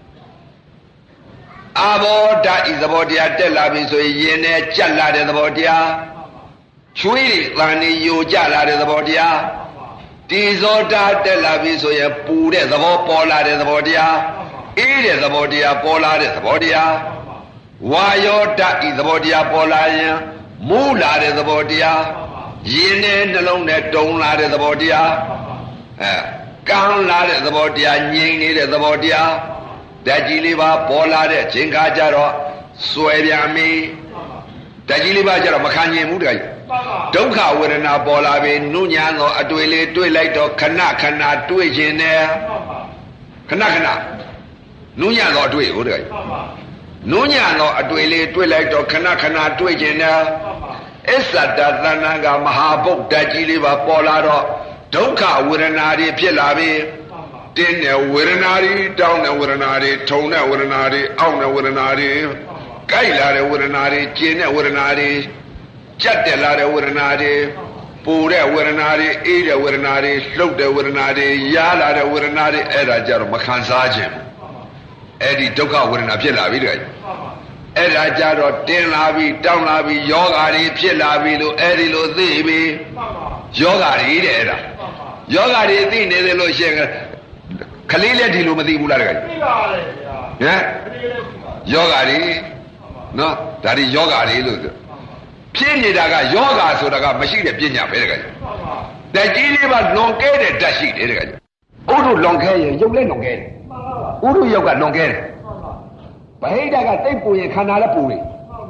အာဘောဓာတ်ဤသဘောတရားတက်လာပြီဆိုရင်ရင်နဲ့ကြက်လာတဲ့သဘောတရားချွေးတွေတန်နေယိုကြလာတဲ့သဘောတရားတေဇောဓာတ်တက်လာပြီဆိုရင်ပူတဲ့သဘောပေါ်လာတဲ့သဘောတရားအေးတဲ့သဘောတရားပေါ်လာတဲ့သဘောတရားဝါယောဓာတ်ဤသဘောတရားပေါ်လာရင်မူးလာတဲ့သဘောတရားရင်နဲ့နှလုံးနဲ့တုံလာတဲ့သဘောတရားကန်းလာတဲ့သဘောတရားငြိမ်နေတဲ့သဘောတရားဓာတ်ကြီးလေးပါပေါ်လာတဲ့ချိန်ခါကျတော့စွဲပြန်ပြီဓာတ်ကြီးလေးပါကျတော့မခံကျင်ဘူးတခါကြီးဒုက္ခဝေဒနာပေါ်လာပြီနုညံသောအတွေ့လေးတွေ့လိုက်တော့ခဏခဏတွေ့ခြင်းနဲ့ခဏနုညံသောအတွေ့ကိုတခါကြီးနုညံသောအတွေ့လေးတွေ့လိုက်တော့ခဏခဏတွေ့ခြင်းနဲ့အစ္ဆဒသဏ္ဍာန်ကမဟာဗုဒ္ဓဓာတ်ကြီးလေးပါပေါ်လာတော့ဒုက္ခဝေဒနာတွေဖြစ်လာပြီတင်းတဲ့ဝေဒနာတွေတောင်းတဲ့ဝေဒနာတွေထုံတဲ့ဝေဒနာတွေအောင့်တဲ့ဝေဒနာတွေကြိုက်လာတဲ့ဝေဒနာတွေကျဉ်တဲ့ဝေဒနာတွေကြက်တက်လာတဲ့ဝေဒနာတွေပူတဲ့ဝေဒနာတွေအေးတဲ့ဝေဒနာတွေလှုပ်တဲ့ဝေဒနာတွေရားလာတဲ့ဝေဒနာတွေအဲ့ဒါကြတော့မခံစားခြင်းအဲ့ဒီဒုက္ခဝေဒနာဖြစ်လာပြီတဲ့အဲ့ဒါကြတော့တင်းလာပြီတောင်းလာပြီယောဂါတွေဖြစ်လာပြီလို့အဲ့ဒီလိုသိပြီယောဂါတွေတဲ့အဲ့ဒါယောဂါတွေသိနေတယ်လို့ရှိရင်ခလေးလက်ဒီလိုမသိဘူးလားတကယ်သိပါလေဗျာဟမ်ယောဂါတွေနော်ဒါတွေယောဂါတွေလို့ဖြစ်နေတာကယောဂါဆိုတာကမရှိတဲ့ပညာပဲတကယ်တက်ကြီးလေးပါလွန်ကဲတဲ့ဓာတ်ရှိတယ်တကယ်ဥဒုလွန်ကဲရင်ရုပ်လည်းလွန်ကဲတယ်ဥဒုရုပ်ကလွန်ကဲတယ်ဗဟိတကတိတ်ပူရင်ခန္ဓာလည်းပူတယ်ဗ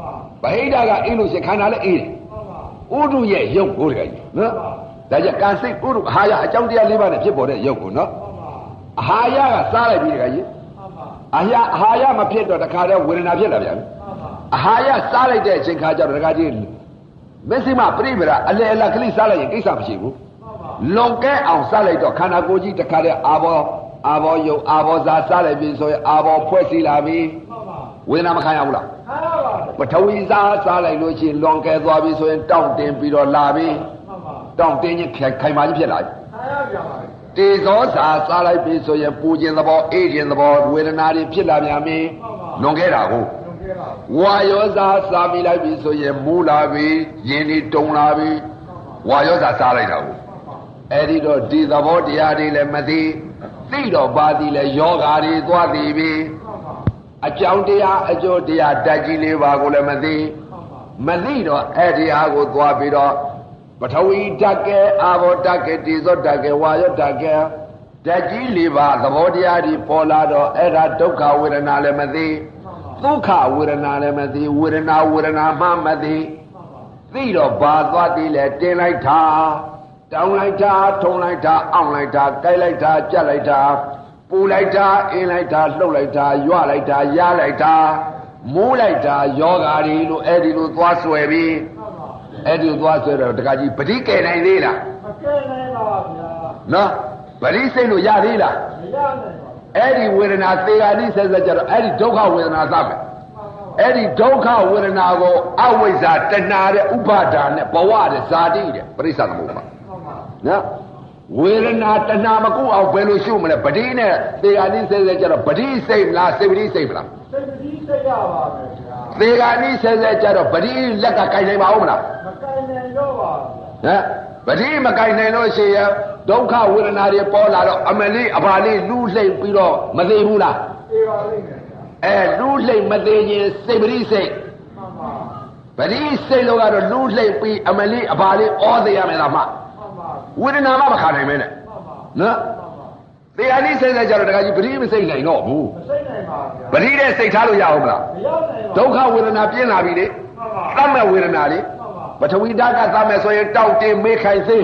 ဟိတကအေးလို့ရှိခန္ဓာလည်းအေးတယ်ဥဒုရဲ့ရုပ်ကိုတကယ်ကြီးနော်ဒါကြကံစိတ်ဥဒုအာဟာရအကြောင်းတရား၄ပါးနဲ့ဖြစ်ပေါ်တဲ့ရုပ်ကိုနော်အာဟာရကစားလိုက်ပြီတကယ်ကြီးအာဟာရမဖြစ်တော့တခါတည်းဝေဒနာဖြစ်လာပြန်အာဟာရစားလိုက်တဲ့အချိန်ခါကျတော့တခါကြီးမစ္စည်းမပြိပရာအလေအလကလေးစားလိုက်ရင်ကိစ္စမရှိဘူးလွန်ကဲအောင်စားလိုက်တော့ခန္ဓာကိုယ်ကြီးတခါတည်းအာဘောယုံအာဘောဇာစားလိုက်ပြီဆိုရင်အာဘောဖွဲ့စည်းလာပြီဝေဒနာမခံရဘူးလားပထဝီစားလိုက်လို့ရှိရင်လွန်ကဲသွားပြီဆိုရင်တောင့်တင်ပြီးတော့လာပြီတောင့်တင်းချင်းခိုင်မာကြီးဖြစ်လာပြီတေဇောစားလိုက်ပြီဆိုရင်ပူခြင်းသဘောအေးခြင်းသဘောဝေဒနာတွေဖြစ်လာပြန်ပြီလွန်ကဲတာကိုဝါယောစားပြီးလိုက်ပြီဆိုရင်မူးလာပြီယင်ဒီတုံလာပြီဝါယောစားလိုက်တာကိုအဲ့ဒီတော့ဒီသဘောတရားတွေလည်းမသိတော့ပါသည်လေယောဂါတွေသွားသည်ပြီအကြောင်းတရားအကျိုးတရားဓာတ်ကြီးလေးပါကိုလည်းမသိတော့အဲ့ဒီအားကိုသွားပြီးတော့ပထဝီဓာတ်ကဲအာဘောဓာတ်ကဲတေဇောဓာတ်ကဲဝါယောဓာတ်ကဲဓာတ်ကြီးလေးပါသဘောတရားတွေပေါ်လာတော့အဲ့ဒါဒုက္ခဝေဒနာလည်းမသိဒုက္ခဝေဒနာလည်းမသိဝေဒနာမှမသိတော့ဘာသွားသည်လဲတင်လိုက်တာတောင်းလိုက်တာထုံလိုက်တာအောင့်လိုက်တာကြိုက်လိုက်တာကြက်လိုက်တာပူလိုက်တာအင်းလိုက်တာလှုပ်လိုက်တာရွလိုက်တာရလိုက်တာမိုးလိုက်တာယောဂါတွေလို့အဲ့ဒီလိုသွားဆွဲပြီးအဲ့ဒီသွားဆွဲတော့တခါကြီးပဋိကယ်နိုင်သေးလားမကယ်နိုင်ပါဗျာနော်ပဋိစိတ်လို့ရသေးလားမရနိုင်ပါအဲ့ဒီဝေဒနာသေဂာနိဆက်ဆက်ကြတော့အဲ့ဒီဒုက္ခဝေဒနာသမယ်အဲ့ဒီဒုက္ခဝေဒနာကိုအဝိဇ္ဇာတဏှာတဲ့ဥပါဒာနဲ့ဘဝတဲ့ဇာတိတဲ့ပရိစ္ဆသမုပ္ပါနော်ဝေဒနာတဏှာမကုအောင်ဘယ်လိုရှုမလဲပဋိနဲ့သေဂာနိဆက်ဆက်ကြတော့ပဋိစိတ်မလားစေပဋိစိတ်မလားစေပဋိစိတ်ရပါမယ်ဗျာသေဂာနိဆက်ဆက်ကြတော့ပဋိလက်ကကြိုင်နိုင်ပါဦးမလားမကြိုင်နိုင်တော့ပါဗျာပဋိမကြိုင်နိုင်လို့ရှိရင်ဒုက္ခဝေဒနာတွေပေါ်လာတော့အမလေးအဘာလေးလူးလှိမ့်ပြီးတော့မသေးဘူးလားသေပါလိမ့်မယ်လူးလှိမ့်မသေးခြင်းစေပဋိစိတ်မှန်ပါပဋိစိတ်လို့ကတော့လူးလှိမ့်ပြီးအမလေးအဘာလေးဩသေးရမယ်လားမှဝေဒနာမှမခံနိုင်မဲနဲ့နော်သေဟာနိစိတ်နဲ့ကြတော့တခါကြီးပဋိမစိတ်နိုင်တော့ဘူးမစိတ်နိုင်ပါဗျာပဋိတဲ့စိတ်ထားလို့ရအောင်မလားမရနိုင်ပါဘူးဒုက္ခဝေဒနာပြင်းလာပြီလေသတ်မဲ့ဝေဒနာလေပထဝီဓာတ်ကသတ်မဲ့ဆိုရင်တောက်တင်မေးခိုင်သေး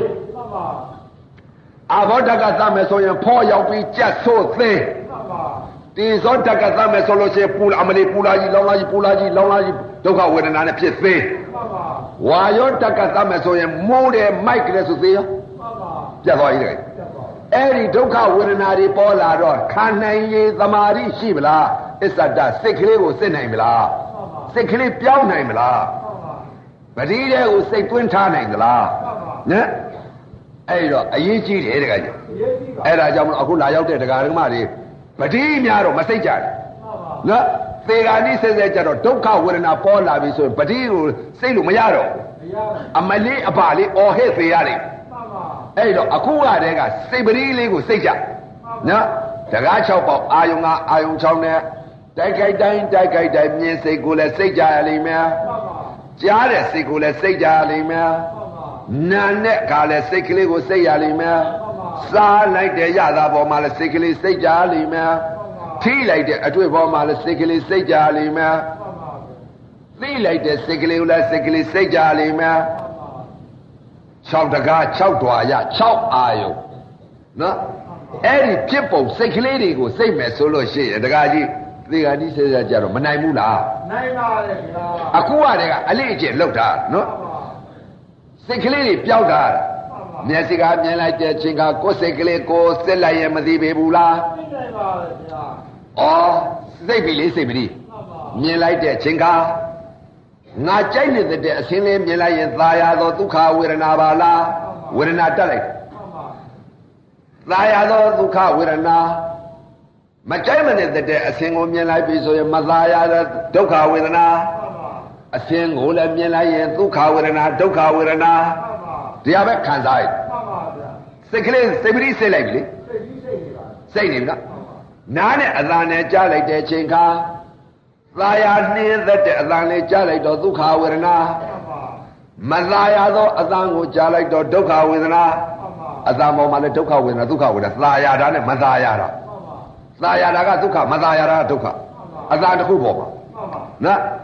အာဘောဓာတ်ကသတ်မဲ့ဆိုရင်ဖောရောက်ပြီးကြက်ဆိုးသေးတေဇောဓာတ်ကသတ်မဲ့ဆိုလို့ရှိရင်ပူအမလေးပူလာကြီးလောင်းလာကြီးပူလာကြီးလောင်းလာကြီးဒုက္ခဝေဒနာနဲ့ဖြစ်သေးဝါယောဓာတ်ကသတ်မဲ့ဆိုရင်မိုးတယ်မိုက်ကလေးဆိုသေးရောပြတ်သွားပြီတဲ့အဲ့ဒီဒုက္ခဝေဒနာတွေပေါ်လာတော့ခံနိုင်ရည်သမာဓိရှိမလားအစ္ဆဒစိတ်ကလေးကိုစစ်နိုင်မလားစိတ်ကလေးပြောင်းနိုင်မလားပဋိတဲ့ကိုစိတ်သွင်းထားနိုင်သလားနော်အဲ့တော့အရေးကြီးတယ်တကယ်ကြီးအဲ့ဒါကြောင့်မလို့အခုလာရောက်တဲ့ဒကာဒကမတွေပဋိများတော့မစိတ်ကြတယ်နော်သေဂာနိဆက်ဆက်ကြတော့ဒုက္ခဝေဒနာပေါ်လာပြီဆိုရင်ပဋိကိုစိတ်လို့မရတော့အမလေးအပါလေးအော်ဟဲ့သေရတယ်အဲ့တော့အခုကတည်းကစိတ်ပရိလေးကိုစိတ်ကြနော်တကား6ပေါက်အာယုံကအာယုံ6နဲ့တိုက်ခိုက်တိုင်းမြင်စိတ်ကိုလည်းစိတ်ကြရလိမ့်မယ်ကြားတဲ့စိတ်ကိုလည်းစိတ်ကြရလိမ့်မယ်နာနဲ့ကလည်းစိတ်ကလေးကိုစိတ်ရလိမ့်မယ်စားလိုက်တဲ့ရတာပေါ်မှာလည်းစိတ်ကလေးစိတ်ကြရလိမ့်မယ်ထိလိုက်တဲ့အတွေ့ပေါ်မှာလည်းစိတ်ကလေးစိတ်ကြရလိမ့်မယ်သိလိုက်တဲ့စိတ်ကလေးကိုလည်းစိတ်ကလေးစိတ်ကြရလိမ့်မယ်6တကား6ဓွာရ6အာယုနော်အဲ့ဒီဖြစ်ပုံစိတ်ကလေးတွေကိုစိတ်မယ်ဆိုလို့ရှိရင်တကားကြီးသေဂာတိစေစကြတော့မနိုင်ဘူးလားနိုင်ပါတယ်ဗျာအခုကတည်းကအလေးအကျင့်လောက်တာနော်စိတ်ကလေးတွေပျောက်တာမျက်စိကမြင်လိုက်တဲ့ချင်းကကိုယ်စိတ်ကလေးကိုစစ်လိုက်ရင်မသိပေဘူးလားသိနိုင်ပါရဲ့ဗျာဩစိတ်ပြီလေးစိတ်ပြီမြင်လိုက်တဲ့ချင်းကငါကြိုက်နေတဲ့အစင်းလေးမြင်လိုက်ရင်သာယာသောဒုက္ခဝေဒနာပါလားဝေဒနာတက်လိုက်သာယာသောဒုက္ခဝေဒနာမကြိုက်မနေတဲ့အစင်းကိုမြင်လိုက်ပြီဆိုရင်မသာယာသောဒုက္ခဝေဒနာအစင်းကိုလည်းမြင်လိုက်ရင်ဒုက္ခဝေဒနာဒုက္ခဝေဒနာတရားပဲခံစားရစိတ်ကလေးစိတ်ပရိစိတ်လိုက်ပြီလေစိတ်နေပြီလားနားနဲ့အသာနဲ့ကြားလိုက်တဲ့ချိန်ခါသာယာနှင်းသက်တဲ့အသံလေးကြားလိုက်တော့ဒုက္ခဝေဒနာမသာယာသောအသံကိုကြားလိုက်တော့ဒုက္ခဝေဒနာအသံပေါ်မှာလည်းဒုက္ခဝေဒနာဒုက္ခဝေဒနာသာယာတာနဲ့မသာယာတာသာယာတာကဒုက္ခမသာယာတာကဒုက္ခအသံတစ်ခုပေါ်မှာနော်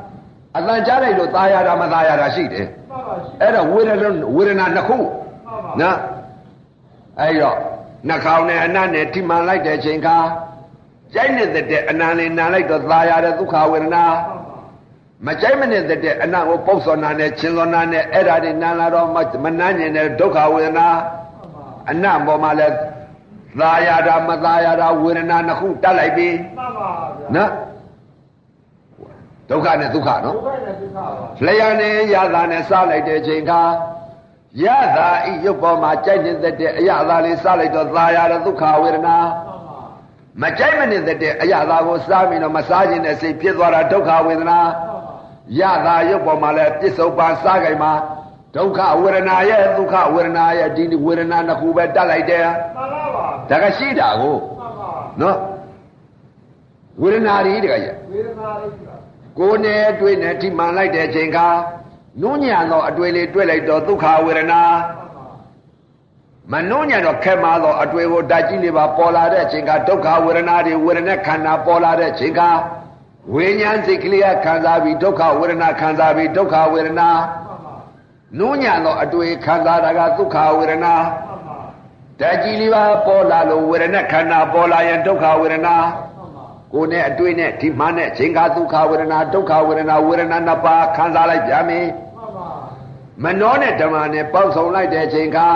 အတန်ကြားလိုက်လို့သာယာတာမသာယာတာရှိတယ်အဲ့တော့ဝေဒနာနှစ်ခုနော်အဲ့တော့နှာခေါင်းနဲ့အနံ့နဲ့ထိမှန်လိုက်တဲ့ချိန်ခါကြိုက်နေတဲ့အနံ့လေးနာလိုက်တော့သာယာတဲ့ဒုက္ခဝေဒနာမကြိုက်မနေတဲ့အနံ့ကိုပုတ်စောနာနဲ့ချင်းစောနာနဲ့အဲ့ဒါတွေနာလာတော့မနှမ်းညင်တဲ့ဒုက္ခဝေဒနာအနံ့ပေါ်မှာလဲသာယာတာမသာယာတာဝေဒနာနှစ်ခုတက်လိုက်ပြီမှန်ပါဗျာနော်ဒုက္ခနဲ့ဒုက္ခနော်ဒုက္ခနဲ့ဒုက္ခပါလျာနဲ့ရတာနဲ့စလိုက်တဲ့ချိန်ခါရတာဤရုပ်ပေါ်မှာကြိုက်နေတဲ့အရာသာလေးစလိုက်တော့သာယာတဲ့ဒုက္ခဝေဒနာမကြိုက်မနေတဲ့အရာသာကိုစားပြီးတော့မစားခြင်းနဲ့စိတ်ဖြစ်သွားတာဒုက္ခဝေဒနာရတာရုပ်ပေါ်မှာလည်းပြစ္ဆုတ်ပါစားကြိုင်မှာဒုက္ခဝေဒနာရဲ့ဒုက္ခဝေဒနာရဲ့ဒီဝေဒနာနှစ်ခုပဲတက်လိုက်တယ်မှန်ပါပါဒါကရှိတာကိုမှန်ပါနော်ဝေဒနာတွေတကယ်ဝေဒနာတွေကိုယ်နဲ့တွေ့နဲ့ထိမှန်လိုက်တဲ့အချိန်ခါနုညံသောအတွေ့လေးတွေ့လိုက်တော့ဒုက္ခဝေဒနာမနုညံတော့ခက်မှာသောအတွေ့ကိုဓာတ်ကြီးလေးပါပေါ်လာတဲ့အချိန်ခါဒုက္ခဝေဒနာတွေဝေဒနာခန္ဓာပေါ်လာတဲ့အချိန်ခါဝိညာဉ်စိတ်ကလေးခံစားပြီးဒုက္ခဝေဒနာခံစားပြီးဒုက္ခဝေဒနာနုညံသောအတွေ့ခံစားတာကဒုက္ခဝေဒနာဓာတ်ကြီးလေးပါပေါ်လာလို့ဝေဒနာခန္ဓာပေါ်လာရင်ဒုက္ခဝေဒနာကိုယ်နဲ့အတွေ့နဲ့ဒီမှန်တဲ့ချိန်ခါဒုက္ခဝေဒနာဒုက္ခဝေဒနာဝေဒနာနှစ်ပါးခံစားလိုက်ပြန်ပြီမနောနဲ့ဓမ္မနဲ့ပေါင်းဆောင်လိုက်တဲ့ချိန်ခါ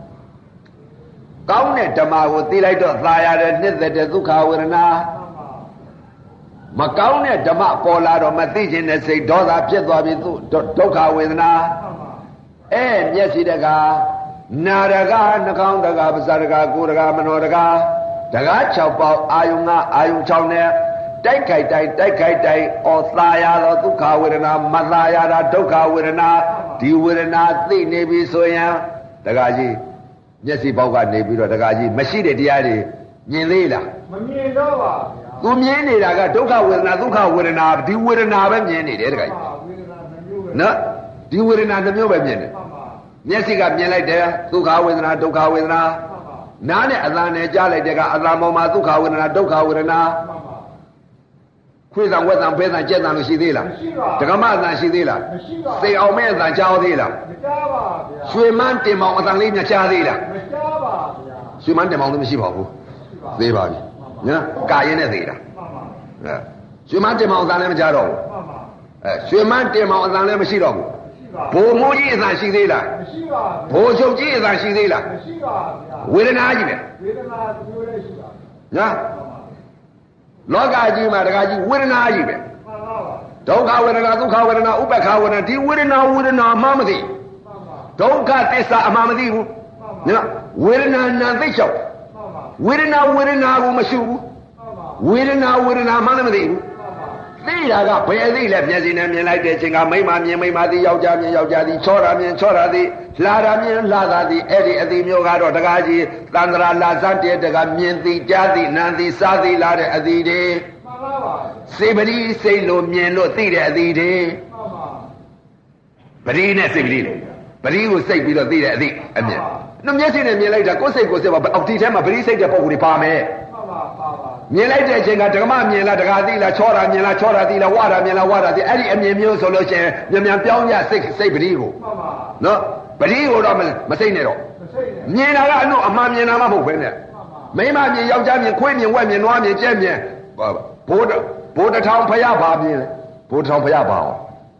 ကောင်းတဲ့ဓမ္မကိုသိလိုက်တော့သာယာတဲ့နှစ်သက်တဲ့ဒုက္ခဝေဒနာမကောင်းတဲ့ဓမ္မပေါ်လာတော့မသိခြင်းနဲ့စိတ်ဒေါသဖြစ်သွားပြီဒုက္ခဝေဒနာမျက်စိတကာနာရကနှာခေါင်းတကာပါးစပ်တကာကိုယ်တကာမနောတကာတကား6ပေါက်အာယုံ5အာယုံ6နဲ့တိုက်ခိုက်တိုင်းဩသာယာသောဒုက္ခဝေဒနာမသာယာတာဒုက္ခဝေဒနာဒီဝေဒနာသိနေပြီဆိုရင်တကားကြီးမျက်စိပေါက်ကနေပြီးတော့တကားကြီးမရှိတဲ့တရားတွေမြင်သေးလားမမြင်တော့ပါဗျာသူမြင်နေတာကဒုက္ခဝေဒနာဒုက္ခဝေဒနာဒီဝေဒနာပဲမြင်နေတယ်တကားကြီးနော်ဒီဝေဒနာတစ်မျိုးပဲမြင်တယ်မျက်စိကမြင်လိုက်တယ်ဒုက္ခဝေဒနာဒုက္ခဝေဒနာနားနဲ့အသံနဲ့ကြားလိုက်တဲ့ကအသံပေါ်မှာဒုက္ခဝေဒနာဒုက္ခဝေဒနာခွေးသံဝက်သံဖဲသံကြက်သံလို့ရှိသေးလားမရှိပါဘူးဒကမအသံရှိသေးလားမရှိပါဘူးသိအောင်မဲ့အသံကြားသေးလားမကြားပါဗျာရွှေမန်းတင်မောင်အသံလေးများကြားသေးလားမကြားပါဗျာရွှေမန်းတင်မောင်လည်းမရှိပါဘူးသေးပါပြီနော်ကာရင်နဲ့သေးတာရွှေမန်းတင်မောင်အသံလည်းမကြားတော့ဘူးရွှေမန်းတင်မောင်အသံလည်းမရှိတော့ဘူးဘိုလ်မိုးကြီးအသံရှိသေးလားမရှိပါဘူးဘိုလ်ချုပ်ကြီးအသံရှိသေးလားမရှိပါဘူးဝေဒနာကြီးပဲဝေဒနာမျိုးလေးရှိပါနော်လောကကြီးမှာတခါကြီးဝေဒနာကြီးပဲမှန်ပါပါဒုက္ခဝေဒနာဒုက္ခဝေဒနာဥပ္ပခဝေဒနာဒီဝေဒနာမှမသိမှန်ပါဒုက္ခသစ္စာအမှမသိဘူးနော်ဝေဒနာနာသိချောက်မှန်ပါဝေဒနာကိုမရှိဘူးမှန်ပါဝေဒနာမှလည်းမသိဘူးသိတာကဘယ်သိလဲမျက်စိနဲ့မြင်လိုက်တဲ့အချိန်ကမိမမြင်မိမသိယောက်ျားမြင်ယောက်ျားသိချောတာမြင်ချောတာသိလှတာမြင်လှတာသိအဲ့ဒီအသိမျိုးကတော့တကားကြီးသန္တရာလာစတဲ့တကားမြင်သိကြားသိနာသိစားသိလာတဲ့အသိတွေမှန်ပါပါစေပတိစိတ်လို့မြင်လို့သိတဲ့အသိတွေမှန်ပါပရိနဲ့စိတ်ပရိလို့ပရိကိုစိတ်ပြီးတော့သိတဲ့အသိအမြင်နှမျက်စိနဲ့မြင်လိုက်တာကိုယ်စိတ်ပါအောက်ဒီထဲမှာပရိစိတ်တဲ့ပုံကိုပါမယ်မြင်လိုက်တဲ့အချိန်ကဓမ္မမြင်လားတခါသိလားချောတာမြင်လားချောတာသိလားဝါတာမြင်လားဝါတာသိအဲ့ဒီအမြင်မျိုးဆိုလို့ရှိရင်မြန်ပြောင်းရစိတ်ပရိကိုနော်ပရိကိုတော့မစိတ်နဲ့တော့မြင်တာကအလို့အမှန်မြင်တာမှမဟုတ်ပဲနဲ့မိမမြင်ယောက်ျားမြင်ခွေးမြင်ဝက်မြင်နွားမြင်ကြက်မြင်ဘိုးတထောင်ဖယားပါမြင်လေဘိုးတထောင်ဖယားပါအောင်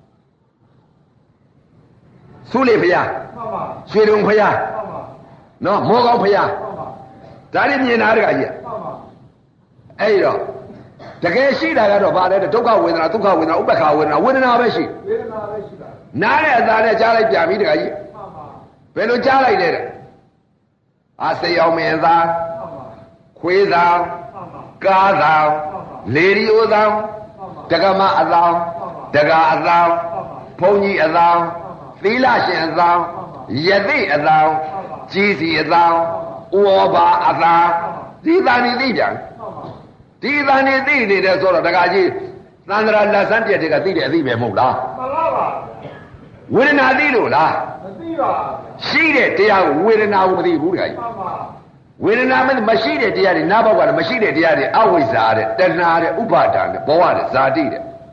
ဆူလေဖယားရွှေတုံဖယားနော်မောကောင်းဖယားဒါတွေမြင်တာတကကြီးအဲ့တော့တကယ်ရှိတာကတော့ဗာလဲဒုက္ခဝေဒနာဒုက္ခဝေဒနာဥပ္ပခာဝေဒနာဝေဒနာပဲရှိဝေဒနာပဲရှိတာနားတဲ့အသာနဲ့ကြားလိုက်ပြန်ပြီတကကြီးဘယ်လိုကြားလိုက်လဲတဲ့အာစေအောင်မင်းသာခွေးသာကားသာလေရီအိုသာတက္ကမအသောတက္ကအသောဘုန်းကြီးအသောသီလရှင်အသောယသိအသောကြီးစီအသောဥဩဘာအသောဒီသာနေသိပြန်ဒီသာနေသိနေတယ်ဆိုတော့တခါကြီးသန္တရာလက်ဆန်းပြက်တွေကသိတဲ့အသိပဲမဟုတ်လားမှန်ပါပါဝေဒနာသိလို့လားမသိပါရှိတဲ့တရားကိုဝေဒနာကိုမသိဘူးတခါကြီးမှန်ပါဝေဒနာမရှိတဲ့တရားတွေနားပေါက်ကလည်းမရှိတဲ့တရားတွေအဝိဇ္ဇာတဲ့တဏှာတဲ့ဥပါဒာတဲ့ဘောဝတဲ့ဇာတိတဲ့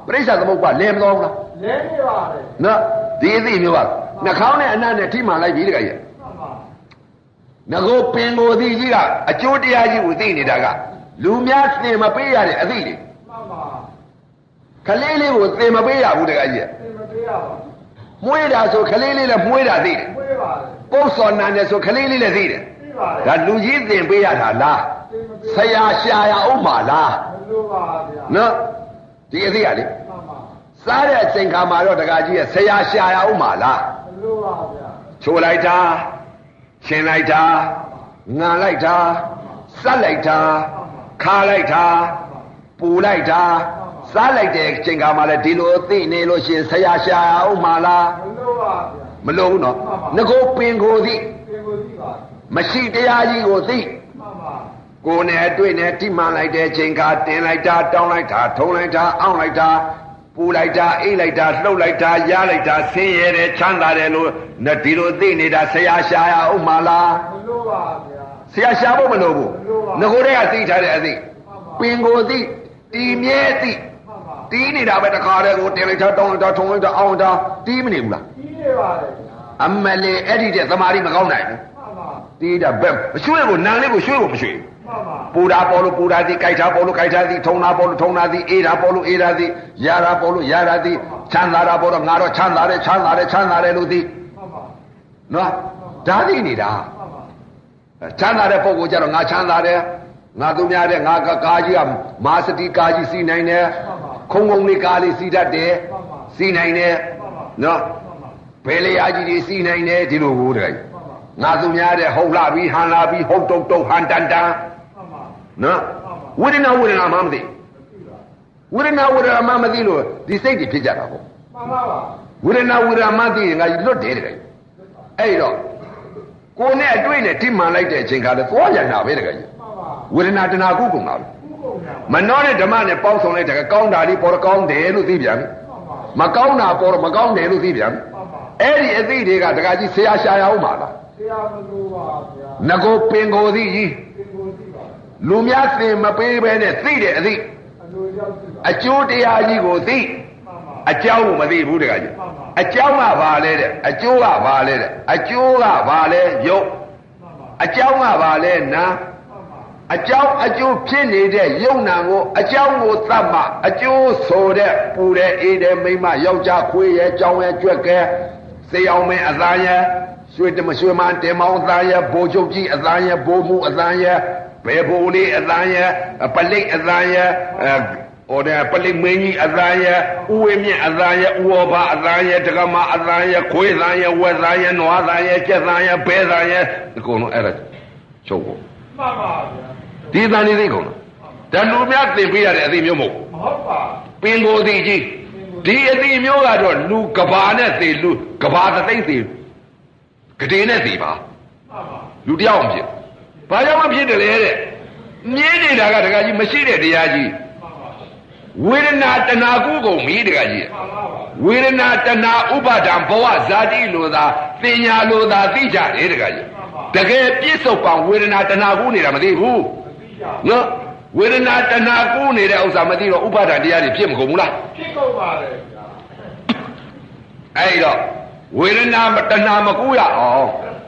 ပရိစ္ဆသမုပ္ပါလဲမတော်ဘူးလားလဲနေပါတယ်နော်ဒီအသိမျိုးကနှာခေါင်းနဲ့အနံ့နဲ့ထိမှန်လိုက်ပြီတခါကြီးငကိုပင်ကိုသိကြီးကအကျိုးတရားကြီးကိုသိနေတာကလူများသင်မပေးရတဲ့အသိတွေမှန်ပါခလေးလေးကိုသင်မပေးရဘူးတခါကြီးသင်မပေးရပါမွေးတာဆိုခလေးလေးလည်းမွေးတာသိတယ်မွေးပါတယ်ပုတ်စော်နန်းတယ်ဆိုခလေးလေးလည်းသိတယ်သိပါတယ်ဒါလူကြီးသင်ပေးရတာလားဆရာရှာရအောင်ပါလားမလို့ပါဗျာနော်ဒီအသိရလေမှန်ပါစားတဲ့အချိန်ခါမှာတော့တခါကြီးရဲ့ဆရာရှာရအောင်ပါလားမလို့ပါဗျာချိုးလိုက်တာရှင်းလိုက်တာငံလိုက်တာစက်လိုက်တာခါလိုက်တာပူလိုက်တာစားလိုက်တဲ့အချိန်ခါမှာလည်းဒီလိုသိနေလို့ရှင်ဆရာရှာအောင်မလားမလို့ပါဗျာမလို့ဘူးနော်ငကိုပင်ကိုသိပါမရှိတရားကြီးကိုသိမှန်ပါကိုယ်နဲ့တွေ့နဲ့တိမှန်လိုက်တဲ့အချိန်ခါတင်လိုက်တာတောင်းလိုက်တာထုံလိုက်တာအောင့်လိုက်တာပူလိုက်တာအိတ်လိုက်တာလှုပ်လိုက်တာရလိုက်တာဆင်းရဲတယ်ချမ်းသာတယ်လို့ဒီလိုသိနေတာဆရာရှာရအောင်မလားမလို့ပါဗျာဆရာရှာဖို့မလို့ဘူးငကိုတည်းကသိထားတဲ့အသိပင်ကိုသိတီမြဲသိတီးနေတာပဲတခါတည်းကိုတင်လိုက်တာတောင်းလိုက်တာထုံလိုက်တာအောင့်တာတီးမနေဘူးလားတီးနေပါတယ်အမလေးအဲ့ဒီတဲ့သမာဓိမကောင်းနိုင်ဘူးတီးတာဘက်မရွှေ့ကိုနန်းလေးကိုရွှေ့ကိုမရွှေ့ပူတာပေါ်လို့ပူတာသည်ကြိုက်တာပေါ်လို့ကြိုက်တာသည်ထုံတာပေါ်လို့ထုံတာသည်အေးတာပေါ်လို့အေးတာသည်ရတာပေါ်လို့ရတာသည်ချမ်းသာတာပေါ်တော့ငါတော့ချမ်းသာတယ်ချမ်းသာတယ်ချမ်းသာတယ်လို့သည်နော်ဒါသိနေတာချမ်းသာတဲ့ပုဂ္ဂိုလ်ကြတော့ငါချမ်းသာတယ်ငါသူများတဲ့ငါကာကြီးကမာစတိကာကြီးစီးနိုင်တယ်ခုံခုံလေးကားလေးစီးတတ်တယ်စီးနိုင်တယ်နော်ဘယ်လေအားကြီးတွေစီးနိုင်တယ်ဒီလိုကိုတည်းငါသူများတဲ့ဟုတ်လာပြီးဟန်လာပြီးဟုတ်တုတ်တုတ်ဟန်တန်တန်နော်ဝိဒနာမှမသိဝိဒနာမှမသိလို့ဒီစိတ်တွေဖြစ်ကြတာပေါ့မှန်ပါပါဝိဒနာမှသိရင်ငါလွတ်တယ်တည်းအဲ့တော့ကိုယ်နဲ့အတွေ့နဲ့ထိမှန်လိုက်တဲ့အချိန်ခါလဲသွားရတာပဲတကယ်ကြီးဝေဒနာတဏှာကုကုန်တာပဲမနှောနဲ့ဓမ္မနဲ့ပေါင်းဆောင်လိုက်တဲ့ကောင်းတာလေးပေါ်တော့ကောင်းတယ်လို့သိပြန်ပြီမကောင်းတာပေါ်တော့မကောင်းတယ်လို့သိပြန်ပြီအဲ့ဒီအသိတွေကတကကြီးဆရာရှာရအောင်ပါလားဆရာမလို့ပါဗျာငကိုပင်ကိုသိကြီးလူများသင်မပေးဘဲနဲ့သိတဲ့အသိအကျိုးတရားကြီးကိုသိအကြောင်းကိုမသိဘူးတကကြီးအကြောင်းကဘာလဲတဲ့အကျိုးကဘာလဲတဲ့အကျိုးကဘာလဲရုပ်အကြောင်းကဘာလဲနာအကြောင်းအကျိုးဖြစ်နေတဲ့ယုံနာကိုအကြောင်းကိုသတ်မှအကျိုးဆိုတဲ့ပူတဲ့အေးတဲ့မိမယောက်ျားခွေးရဲ့ကြောင်းရဲ့ကြွက်ကဲစေအောင်မင်းအသားရဲ့ရွှေမတင်မောင်းအသားရဲ့ဘိုးချုပ်ကြီးအသားရဲ့ဘိုးမှုအသားရဲ့ဘယ်ဘိုးလေးအသားရဲ့ပလိတ်အသားရဲ့ဟိုတဲ့ပလိတ်မင်းကြီးအသားရဲ့ဥဝေမြင့်အသားရဲ့ဥဝဘာအသားရဲ့တက္ကမအသားရဲ့ခွေးသားရဲ့ဝက်သားရဲ့နွားသားရဲ့ကြက်သားရဲ့ဘဲသားရဲ့အကုန်လုံးအဲ့ဒါချုပ်ဖို့မှန်ပါဗျာဒီတန်လေးသိကုန်လားဒါလူများသင်ပေးရတဲ့အသိမျိုးမဟုတ်ပါပင်ကိုယ်သိကြီးဒီအသိမျိုးကတော့လူကဘာနဲ့သိလူကဘာသသိသိဂတိနဲ့သိပါလူတယောက်မဖြစ်ဘာကြောင့်မဖြစ်တယ်လဲတဲ့မြင်နေတာကတကကြီးမရှိတဲ့တရားကြီးဝေဒနာတဏှာကုကုန်ပြီတကကြီးဝေဒနာတဏှာဥပါဒံဘဝဇာတိလိုသာပညာလိုသာသိကြတယ်တကကြီးတကယ်ပြစ္ဆုတ်ပံဝေဒနာတဏှာကုနေတာမသိဘူးနော်ဝေဒနာတဏှာကုနေတဲ့ဥစ္စာမသိတော့ဥပါဒံတရားတွေဖြစ်မကုန်ဘူးလားဖြစ်ကုန်ပါတယ်ဗျာအဲ့တော့ဝေဒနာတဏှာမကုရအောင်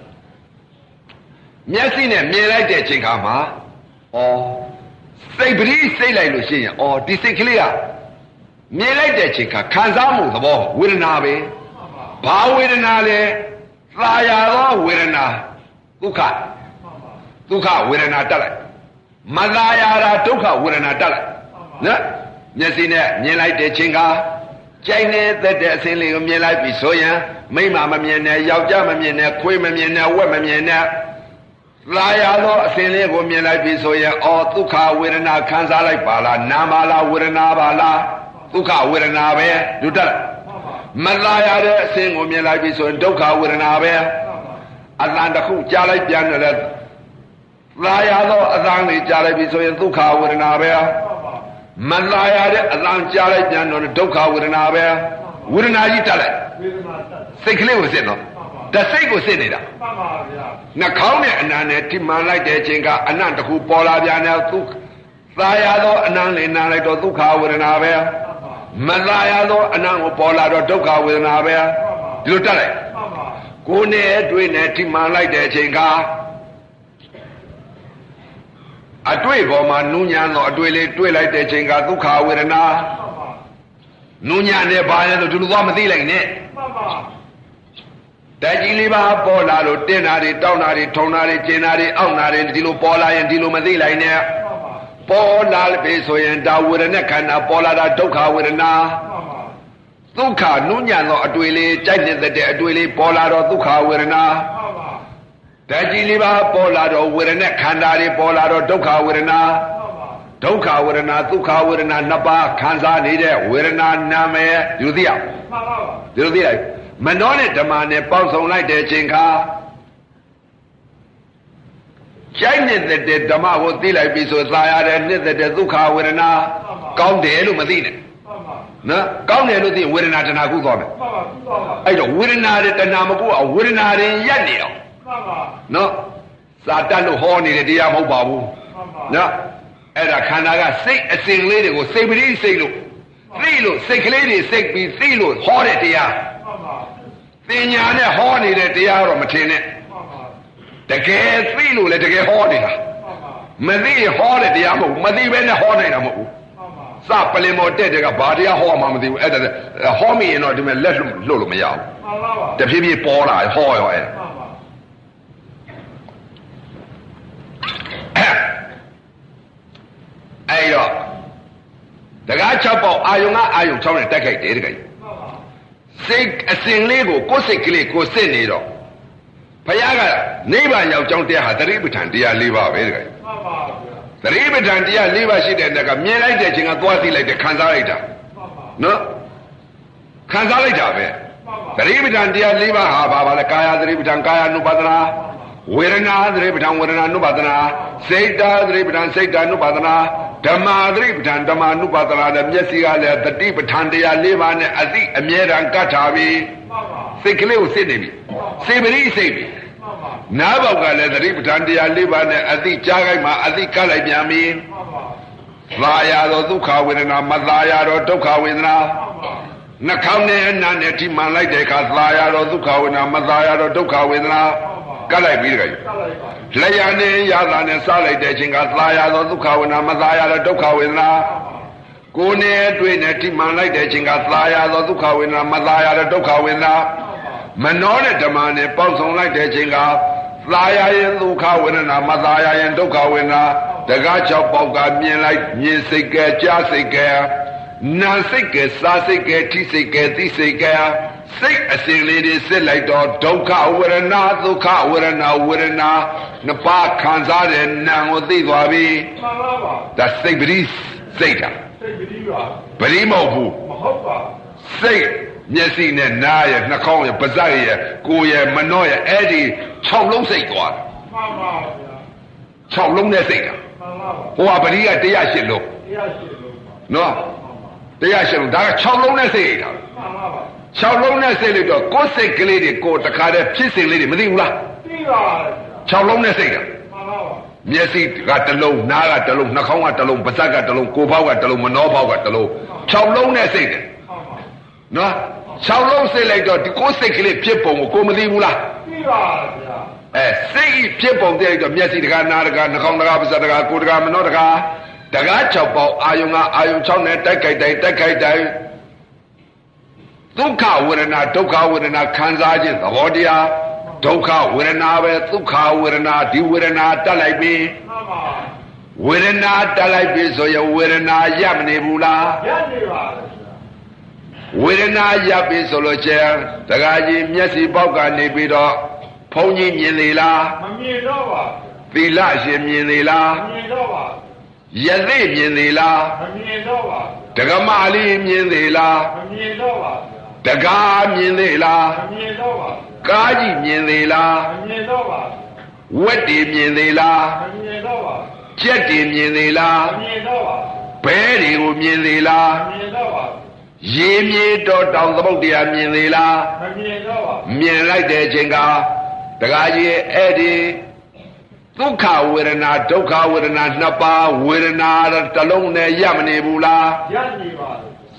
မျက်စိနဲ့မြင်လိုက်တဲ့အချိန်ခါမှာစိတ်ပရိစိတ်လိုက်လို့ရှိရင်ဒီစိတ်ကလေးကမြင်လိုက်တဲ့အချိန်ခါခံစားမှုသဘောဝေဒနာပဲဘာဝေဒနာလဲသာယာသောဝေဒနာဒုက္ခဝေဒနာတက်လိုက်မသာယာတာဒုက္ခဝေဒနာတက်လိုက်နော်မျက်စိနဲ့မြင်လိုက်တဲ့ချိန်ခါကြိုက်နေတဲ့အစင်းလေးကိုမြင်လိုက်ပြီဆိုရင်မိမမမြင်နဲ့ယောက်ျားမမြင်နဲ့ခွေးမမြင်နဲ့ဝက်မမြင်နဲ့သာယာသောအစင်းလေးကိုမြင်လိုက်ပြီဆိုရင်ဒုက္ခဝေဒနာခံစားလိုက်ပါလားနာမလားဝေဒနာပါလားဒုက္ခဝေဒနာပဲလူတက်မသာယာတဲ့အစင်းကိုမြင်လိုက်ပြီဆိုရင်ဒုက္ခဝေဒနာပဲအတန်တစ်ခုကြားလိုက်ပြန်တယ်သာယာသောအတန်လေးကြားလိုက်ပြီဆိုရင်ဒုက္ခဝေဒနာပဲမသာယာတဲ့အတန်ကြားလိုက်ပြန်တော့ဒုက္ခဝေဒနာပဲဝေဒနာကြီးတက်လိုက်စိတ်ကလေးကိုစစ်တော့တစိတ်ကိုစစ်နေတာမှန်ပါဗျာနှာခေါင်းနဲ့အနံနဲ့ထိမှန်လိုက်တဲ့အချိန်ကအနံတစ်ခုပေါ်လာပြန်တယ်သာယာသောအနံလေးနားလိုက်တော့ဒုက္ခဝေဒနာပဲမသာရသောအနံ့ကိုပေါ်လာတော့ဒုက္ခဝေဒနာပဲဒီလိုတက်လိုက်ကိုယ်နဲ့တွေ့နဲ့ထိမှန်လိုက်တဲ့အချိန်ကအတွေ့ပေါ်မှာနူးညံ့သောအတွေ့လေးတွေ့လိုက်တဲ့အချိန်ကဒုက္ခဝေဒနာနူးညံ့နေပါလေလို့ဒီလိုသွားမသိလိုက်နဲ့တိုက်ကြီးလေးပါပေါ်လာလို့တင်းတာတွေတောင်းတာတွေထုံတာတွေကျင်တာတွေအောင့်တာတွေဒီလိုပေါ်လာရင်ဒီလိုမသိလိုက်နဲ့ပေါ်လာပြီဆိုရင်ဒါဝေဒနာခန္ဓာပေါ်လာတာဒုက္ခဝေဒနာဒုက္ခနုညံ့သောအတွေ့လေးကြိုက်တဲ့အတွေ့လေးပေါ်လာတော့ဒုက္ခဝေဒနာဓာတ်ကြီးလေးပါပေါ်လာတော့ဝေဒနာခန္ဓာတွေပေါ်လာတော့ဒုက္ခဝေဒနာဒုက္ခဝေဒနာဒုက္ခဝေဒနာနှစ်ပါးခံစားနေတဲ့ဝေဒနာနာမည်ယူသိရမှန်ပါပါယူသိလိုက်မနောနဲ့ဓမ္မနဲ့ပေါင်းစုံလိုက်တဲ့အချိန်ခါကြိုက်နေတဲ့ဓမ္မကိုသိလိုက်ပြီဆိုသာရတဲ့နေတဲ့ဒုက္ခဝေဒနာကောင်းတယ်လို့မသိနဲ့နော်ကောင်းတယ်လို့သိဝေဒနာတဏှာကုသွားမယ်အဲ့တော့ဝေဒနာတဲ့တဏှာမကုအောင်ဝေဒနာရင်ရက်နေအောင်နော်စာတတ်လို့ဟောနေတဲ့တရားမဟုတ်ပါဘူးနော်အဲ့ဒါခန္ဓာကစိတ်အစဉ်လေးတွေကိုစိတ်ပရိစိတ်လို့သိလို့စိတ်ကလေးတွေစိတ်ပြီးသိလို့ဟောတဲ့တရားပညာနဲ့ဟောနေတဲ့တရားတော့မထင်နဲ့တကယ်သိလို့လေတကယ်ဟောနေတာမသိဟောတဲ့တရားမဟုတ်မသိဘဲနဲ့ဟောနိုင်တာမဟုတ်ဘူးစပလင်မောတက်တဲ့ကဘာတရားဟောမှမသိဘူးအဲ့ဒါဟောမိရင်တော့ဒီမဲ့လက်လွတ်လို့မရဘူးတဖြည်းဖြည်းပေါ်လာဟောရောအဲ့အဲ့တော့တကား6ပေါက်အာယုံကအာယုံ6နဲ့တက်ခိုက်တယ်တကယ်စိတ်အစဉ်လေးကိုကိုယ်စိတ်ကလေးကိုစစ်နေတော့ဘုရားကနိဗ္ဗာန်ရောက်ကြောင်းတရားဟာသတိပဋ္ဌာန်တရား၄ပါးပဲတကယ်မှန်ပါဗျာသတိပဋ္ဌာန်တရား၄ပါးရှိတဲ့အခါမြင်လိုက်တဲ့အချိန်ကသွားသိလိုက်တယ်ခံစားလိုက်တာနော်ခံစားလိုက်တာပဲသတိပဋ္ဌာန်တရား၄ပါးဟာဘာလဲကာယသတိပဋ္ဌာန်ကာယ ानु ပါဒနာဝေဒနာသတိပဋ္ဌာန်ဝေဒနာ ानु ပါဒနာစိတ်ဓာသတိပဋ္ဌာန်စိတ်ဓာ ानु ပါဒနာဓမ္မာသတိပဋ္ဌာန်ဓမ္မာ ानु ပါဒနာနဲ့မျက်စိကလည်းသတိပဋ္ဌာန်တရား၄ပါးနဲ့အသိအမြဲတမ်းကတ်ထားပြီစိတ်ကလေးကိုစစ်နေပြီစေပရိစိတ်ပြီနားပေါက်ကလည်းသတိပဋ္ဌာန်တရား၄ပါးနဲ့အသိကြားခိုက်မှာအသိကတ်လိုက်ပြန်ပြီသာယာသောဒုက္ခဝေဒနာမသာယာသောဒုက္ခဝေဒနာနှာခေါင်းနဲ့အနားနဲ့ထိမှန်လိုက်တဲ့အခါသာယာသောဒုက္ခဝေဒနာမသာယာသောဒုက္ခဝေဒနာကတ်လိုက်ပြီတကယ်လျာနဲ့ရတာနဲ့စားလိုက်တဲ့အချိန်ကသာယာသောဒုက္ခဝေဒနာမသာယာသောဒုက္ခဝေဒနာကိုယ်နဲ့တွေ့နဲ့ထိမှန်လိုက်တဲ့အချိန်ကသာယာသောဒုက္ခဝေဒနာမသာယာသောဒုက္ခဝေဒနာမနောနဲ့ဓမ္မနဲ့ပေါင်းစုံလိုက်တဲ့အချိန်ကသာယာရင်ဒုက္ခဝေဒနာမသာယာရင်ဒုက္ခဝေဒနာတကား6ပေါက်ကမြင်လိုက်မြင်စိတ်ကဲကြားစိတ်ကဲနာစိတ်ကဲစားစိတ်ကဲထိစိတ်ကဲသိစိတ်ကဲစိတ်အစဉ်လေးတွေစစ်လိုက်တော့ဒုက္ခဝေဒနာဒုက္ခဝေဒနာဝေဒနာနှစ်ပါးခံစားတဲ့နာကိုသိသွားပြီမှန်ပါပါဒါစိတ်ပရိစိတ်တာစိတ်ပရိပါပရိမဟုတ်ဘူးမဟုတ်ပါစိတ်မျက်စိနဲ့နားရဲ့နှာခေါင်းရဲ့ပါးစပ်ရဲ့ကိုယ်ရဲ့မနှောရဲ့အဲ့ဒီ6လုံးစိတ်သွားတယ်မှန်ပါဗျာ6လုံးနဲ့စိတ်တာမှန်ပါဟိုကပရိက108လုံးနော်108လုံးဒါက6လုံးနဲ့စိတ်တာမှန်ပါ6လုံးနဲ့စိတ်လိုက်တော့ကိုယ်စိတ်ကလေးတွေကိုတခါတည်းဖြစ်စဉ်လေးတွေမသိဘူးလားသိပါ6လုံးနဲ့စိတ်တာမှန်ပါမျက်စိကတစ်လုံးနားကတစ်လုံးနှာခေါင်းကတစ်လုံးပါးစပ်ကတစ်လုံးကိုယ်ဘောက်ကတစ်လုံးမနှောဘောက်ကတစ်လုံး6လုံးနဲ့စိတ်တယ်နော်6လုံးစိတ်လိုက်တော့ဒီကိုယ်စိတ်ကလေးဖြစ်ပုံကိုကိုမသိဘူးလားသိပါဗျာစိတ်ဖြစ်ပုံတဲ့တော့မျက်စိတကားနားတကားနှာခေါင်းတကားပါးစပ်တကားကိုယ်တကားမနှောတကားတကား6ပေါက်အာယုံကအာယုံ6နဲ့တိုက်ခိုက်တိုင်းဒုက္ခဝေဒနာဒုက္ခဝေဒနာခံစားခြင်းသဘောတရားဒုက္ခဝေဒနာပဲဒုက္ခဝေဒနာဒီဝေဒနာတက်လိုက်ပြီမှန်ပါဝေဒနာတက်လိုက်ပြီဆိုရင်ဝေဒနာရပ်မနေဘူးလားရပ်နေပါဝေဒနာရပ်ပြီဆိုလို့ကျန်တခါကြီးမျက်စိပေါက်ကနေပြီးတော့ဘုန်းကြီးမြင်လေလားမမြင်တော့ပါသီလရှင်မြင်လေလားမမြင်တော့ပါယသိမြင်လေလားမမြင်တော့ပါဒကမလေးမြင်လေလားမမြင်တော့ပါတကားမြင်သေးလားမမြင်တော့ပါကားကြီးမြင်သေးလားမမြင်တော့ပါဝက်တီမြင်သေးလားမမြင်တော့ပါကြက်တီမြင်သေးလားမမြင်တော့ပါဘဲတွေကိုမြင်သေးလားမမြင်တော့ပါရေမြေတော်တောင်သမုဒ္ဒရာမြင်သေးလားမမြင်တော့ပါမြင်လိုက်တဲ့အချိန်ကတကားကြီးအဲ့ဒီဒုက္ခဝေဒနာဒုက္ခဝေဒနာနှစ်ပါးဝေဒနာတစ်လုံးနဲ့ရပ်မနေဘူးလားရပ်နေပါ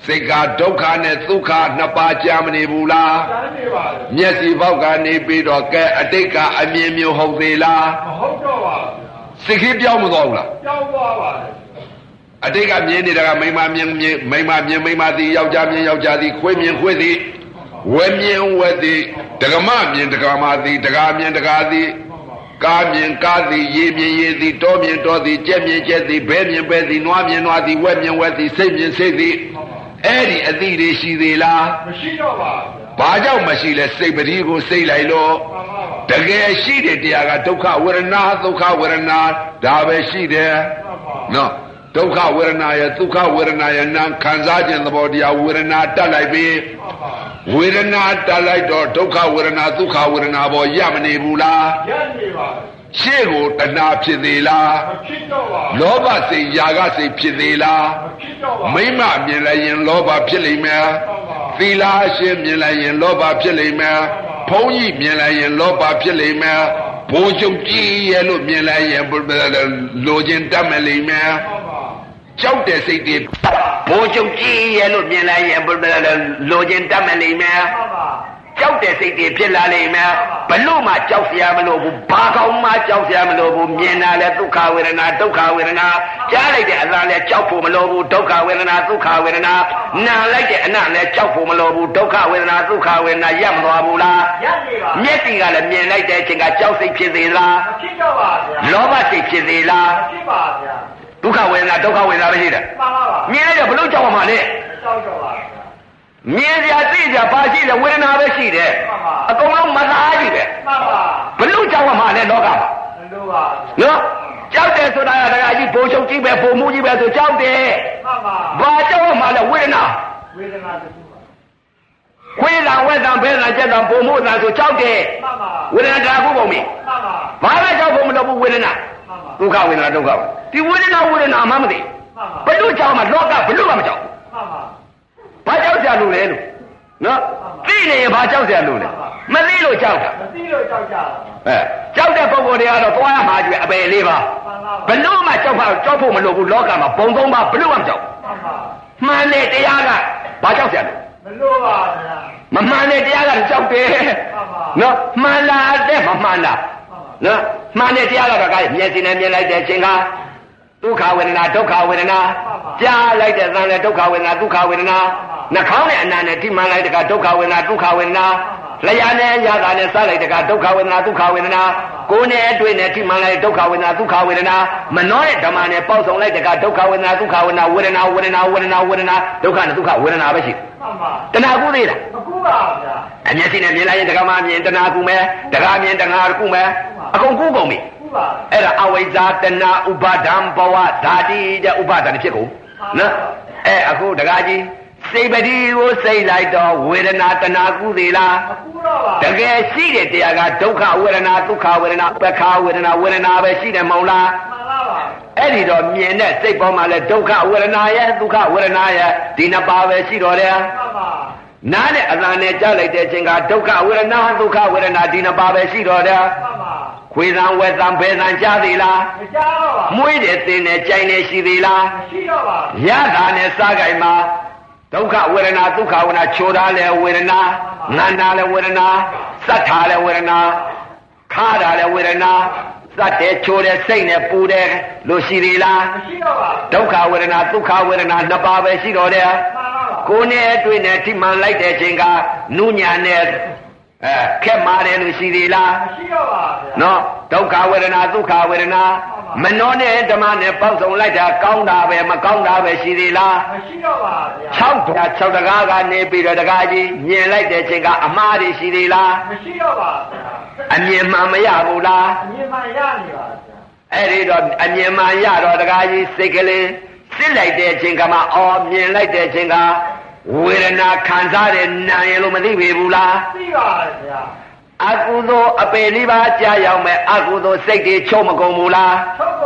စိတ်ကဒုက္ခနဲ့ဒုက္ခနှစ်ပါးကြာမနေဘူးလားကြာနေပါဘူးမျက်စိပေါက်ကနေပြီးတော့ကဲအတိတ်ကအမြင်မျိုးဟုတ်သေးလားမဟုတ်တော့ပါဘူးစိတ်ကြီးပြောင်းမသွားဘူးလားပြောင်းသွားပါတယ်အတိတ်ကမြင်နေတာကမိမမြင်မိမမြင်မိမသည်ယောက်ျားမြင်ယောက်ျားသည်ခွေးမြင်ခွေးသည်ဝဲမြင်ဝဲသည်ဒကမမြင်ဒကမသည်ဒကာမြင်ဒကာသည်ကားမြင်ကားသည်ရေမြင်ရေသည်တောမြင်တောသည်ကြက်မြင်ကြက်သည်ဘဲမြင်ဘဲသည်နွားမြင်နွားသည်ဝဲမြင်ဝဲသည်စိတ်မြင်စိတ်သည်အဲ့ဒီအသည့်တွေရှိသေးလားမရှိတော့ပါဘူးဘာကြောင့်မရှိလဲစိတ်ပတိကိုစိတ်လိုက်လို့တကယ်ရှိတဲ့တရားကဒုက္ခဝေဒနာဒုက္ခဝေဒနာဒါပဲရှိတယ်နော်ဒုက္ခဝေဒနာရဲ့ဒုက္ခဝေဒနာရဲ့နာခံစားခြင်းသဘောတရားဝေဒနာတက်လိုက်ပြီဝေဒနာတက်လိုက်တော့ဒုက္ခဝေဒနာဒုက္ခဝေဒနာပေါ်ရမနေဘူးလားရနေပါရှေ့ကိုတဏှာဖြစ်သေးလားမဖြစ်တော့ပါလောဘစိတ်ຢာကစိတ်ဖြစ်သေးလားမဖြစ်တော့ပါမိမမြင်လိုက်ရင်လောဘဖြစ်လိမ့်မယ်သီလရှင်မြင်လိုက်ရင်လောဘဖြစ်လိမ့်မယ်ဘုန်းကြီးမြင်လိုက်ရင်လောဘဖြစ်လိမ့်မယ်ဘိုးချုပ်ကြီးရဲ့လို့မြင်လိုက်ရင်လိုချင်တတ်မလိမ့်မယ်ကြောက်တဲ့စိတ်တွေဘိုးချုပ်ကြီးရဲ့လို့မြင်လိုက်ရင်လိုချင်တတ်မလိမ့်မယ်ကြောက်တဲ့စိတ်တွေဖြစ်လာလိမ့်မယ်ဘလို့မှကြောက်เสียမလို့ဘူးဘာကောင်းမှကြောက်เสียမလို့ဘူးမြင်တာလဲဒုက္ခဝေဒနာဒုက္ခဝေဒနာကြားလိုက်တဲ့အလားလဲကြောက်ဖို့မလိုဘူးဒုက္ခဝေဒနာဒုက္ခဝေဒနာနာလိုက်တဲ့အနလဲကြောက်ဖို့မလိုဘူးဒုက္ခဝေဒနာဒုက္ခဝေဒနာရမသွားဘူးလားရနေပါမျက်စိကလည်းမြင်လိုက်တဲ့အချိန်ကကြောက်စိတ်ဖြစ်သေးလားမဖြစ်တော့ပါဗျာလောဘစိတ်ဖြစ်သေးလားမဖြစ်ပါဗျာဒုက္ခဝေဒနာဒုက္ခဝေဒနာပဲရှိတယ်မှန်ပါပါမြင်လိုက်တော့ဘလို့ကြောက်မှလဲကြောက်တော့ပါမြင်ကြသိကြပါရှိတယ်ဝေဒနာပဲရှိတယ်အကုန်လုံးမသားကြီးပဲမှန်ပါဘလို့ကြောက်မှလဲလောကမှာမလို့ပါနော်ကြောက်တယ်ဆိုတာကတကကြီးဘုံချုပ်ကြီးပဲဘုံမှုကြီးပဲဆိုကြောက်တယ်မှန်ပါဘာကြောက်မှလဲဝေဒနာဝေဒနာတူပါခွေးလာဝဲတံဖဲလာကြက်တံဘုံမှုတံဆိုကြောက်တယ်မှန်ပါဝေဒနာတရားခုပုံပြီမှန်ပါဘာလဲကြောက်ဖို့မလို့ဘူးဝေဒနာမှန်ပါဒုက္ခဝေဒနာဒုက္ခဒီဝေဒနာမှမသိမှန်ပါဘလို့ကြောက်မှလောကဘလို့မှမကြောက်မှန်ပါဘာကြောက်ကြလို့လဲလို့နော်သိနေရင်ဘာကြောက်ကြလို့လဲမသိလို့ကြောက်တာမသိလို့ကြောက်ကြတာကြောက်တဲ့ပုဂ္ဂိုလ်တွေကတော့သွားရမှာကြွယ်အပယ်လေးပါဘလို့မှကြောက်ဖို့မလိုဘူးလောကမှာဘုံသုံးပါဘလို့မှမကြောက်မှန်တဲ့တရားကဘာကြောက်ကြလဲမလို့ပါဗျာမမှန်တဲ့တရားကကြောက်တယ်နော်မှန်လားတဲ့မမှန်လားနော်မှန်တဲ့တရားကတော့မျက်စိနဲ့မြင်လိုက်တဲ့အချိန်ကဒုက္ခဝေဒနာဒုက္ခဝေဒနာကြားလိုက်တဲ့သံလည်းဒုက္ခဝေဒနာဒုက္ခဝေဒနာနှာခေါင်းနဲ့အနာနဲ့ထိမှန်လိုက်တဲ့ကဒုက္ခဝေဒနာဒုက္ခဝေဒနာလျှာနဲ့ရတာနဲ့စားလိုက်တဲ့ကဒုက္ခဝေဒနာဒုက္ခဝေဒနာကိုယ်နဲ့အတွေ့နဲ့ထိမှန်လိုက်ဒုက္ခဝေဒနာဒုက္ခဝေဒနာမနှောတဲ့ဓမ္မနဲ့ပေါက်ဆောင်လိုက်တဲ့ကဒုက္ခဝေဒနာဒုက္ခဝေဒနာဝေဒနာဝေဒနာဝေဒနာဝေဒနာဒုက္ခနဲ့ဒုက္ခဝေဒနာပဲရှိတယ်မှန်ပါတဏှာကူသေးလားမကူပါဗျာအမျက်စိနဲ့မြင်လိုက်ရင်တက္ကမမြင်တဏှာကူမယ်တက္ကမြင်တဏှာကူမယ်အကုန်ကူကုန်ပြီအဲ့ဒါအဝိဇ္ဇာတဏှာဥပါဒံဘဝဓာတိတဲ့ဥပါဒံဖြစ်ကုန်နော်အခုတက္ကကြီးစိတ်ပတိကိုစိတ်လိုက်တော့ဝေဒနာတဏှာကူသေးလားမကူတော့ပါတကယ်ရှိတဲ့တရားကဒုက္ခဝေဒနာဒုက္ခဝေဒနာပက္ခဝေဒနာဝေဒနာပဲရှိတယ်မဟုတ်လားမှန်ပါပါအဲ့ဒီတော့မြင်တဲ့စိတ်ပေါ်မှာလဲဒုက္ခဝေဒနာရဲ့ဒုက္ခဝေဒနာရဲ့ဒီနှစ်ပါးပဲရှိတော့တယ်မှန်ပါနားနဲ့အသံနဲ့ကြားလိုက်တဲ့အချိန်ကဒုက္ခဝေဒနာဒုက္ခဝေဒနာဒီနှစ်ပါးပဲရှိတော့တယ်မှန်ပါခွေသံဝဲသံဘဲသံကြားသေးလားမကြားတော့ပါမွေးတယ်သင်တယ်ကြိုင်တယ်ရှိသေးလားမရှိတော့ပါရတာနဲ့စားကြိုင်မှာဒုက္ခဝေဒနာဒုက္ခဝေဒနာချိုတာလဲဝေဒနာငန္တာလဲဝေဒနာစက်ထားလဲဝေဒနာခါတာလဲဝေဒနာစက်တယ်ချိုတယ်စိတ်နဲ့ပူတယ်လို့ရှိသေးလားမရှိတော့ပါဒုက္ခဝေဒနာဒုက္ခဝေဒနာနှစ်ပါးပဲရှိတော့တယ်ကိုယ်နဲ့တွေ့နဲ့ထိမှန်လိုက်တဲ့ချိန်ကနုညာနဲ့ခက်မာတယ်လို့ရှိသေးလားမရှိတော့ပါဗျာနော်ဒုက္ခဝေဒနာဒုက္ခဝေဒနာမနှောနဲ့ဓမ္မနဲ့ပေါက်ဆုံးလိုက်တာကောင်းတာပဲမကောင်းတာပဲရှိသေးလားမရှိတော့ပါဗျာ 6တကားကနေပြီးတော့တကားကြီးမြင်လိုက်တဲ့ချိန်ကအမှားတွေရှိသေးလားမရှိတော့ပါဗျာအမြင်မှန်မရဘူးလားအမြင်မှန်ရနေပါဗျာအဲ့ဒီတော့အမြင်မှန်ရတော့တကားကြီးစိတ်ကလေးစစ်လိုက်တဲ့ချိန်ကမှမြင်လိုက်တဲ့ချိန်ကဝေဒနာခံစားတဲ့နာရင်လို့မသိပေဘူးလားသိပါဗျာအကုသိုလ်အပေလေးပါးကြာရောက်မဲ့အကုသိုလ်စိတ်တွေချုပ်မကုန်ဘူးလားချုပ်ကုန်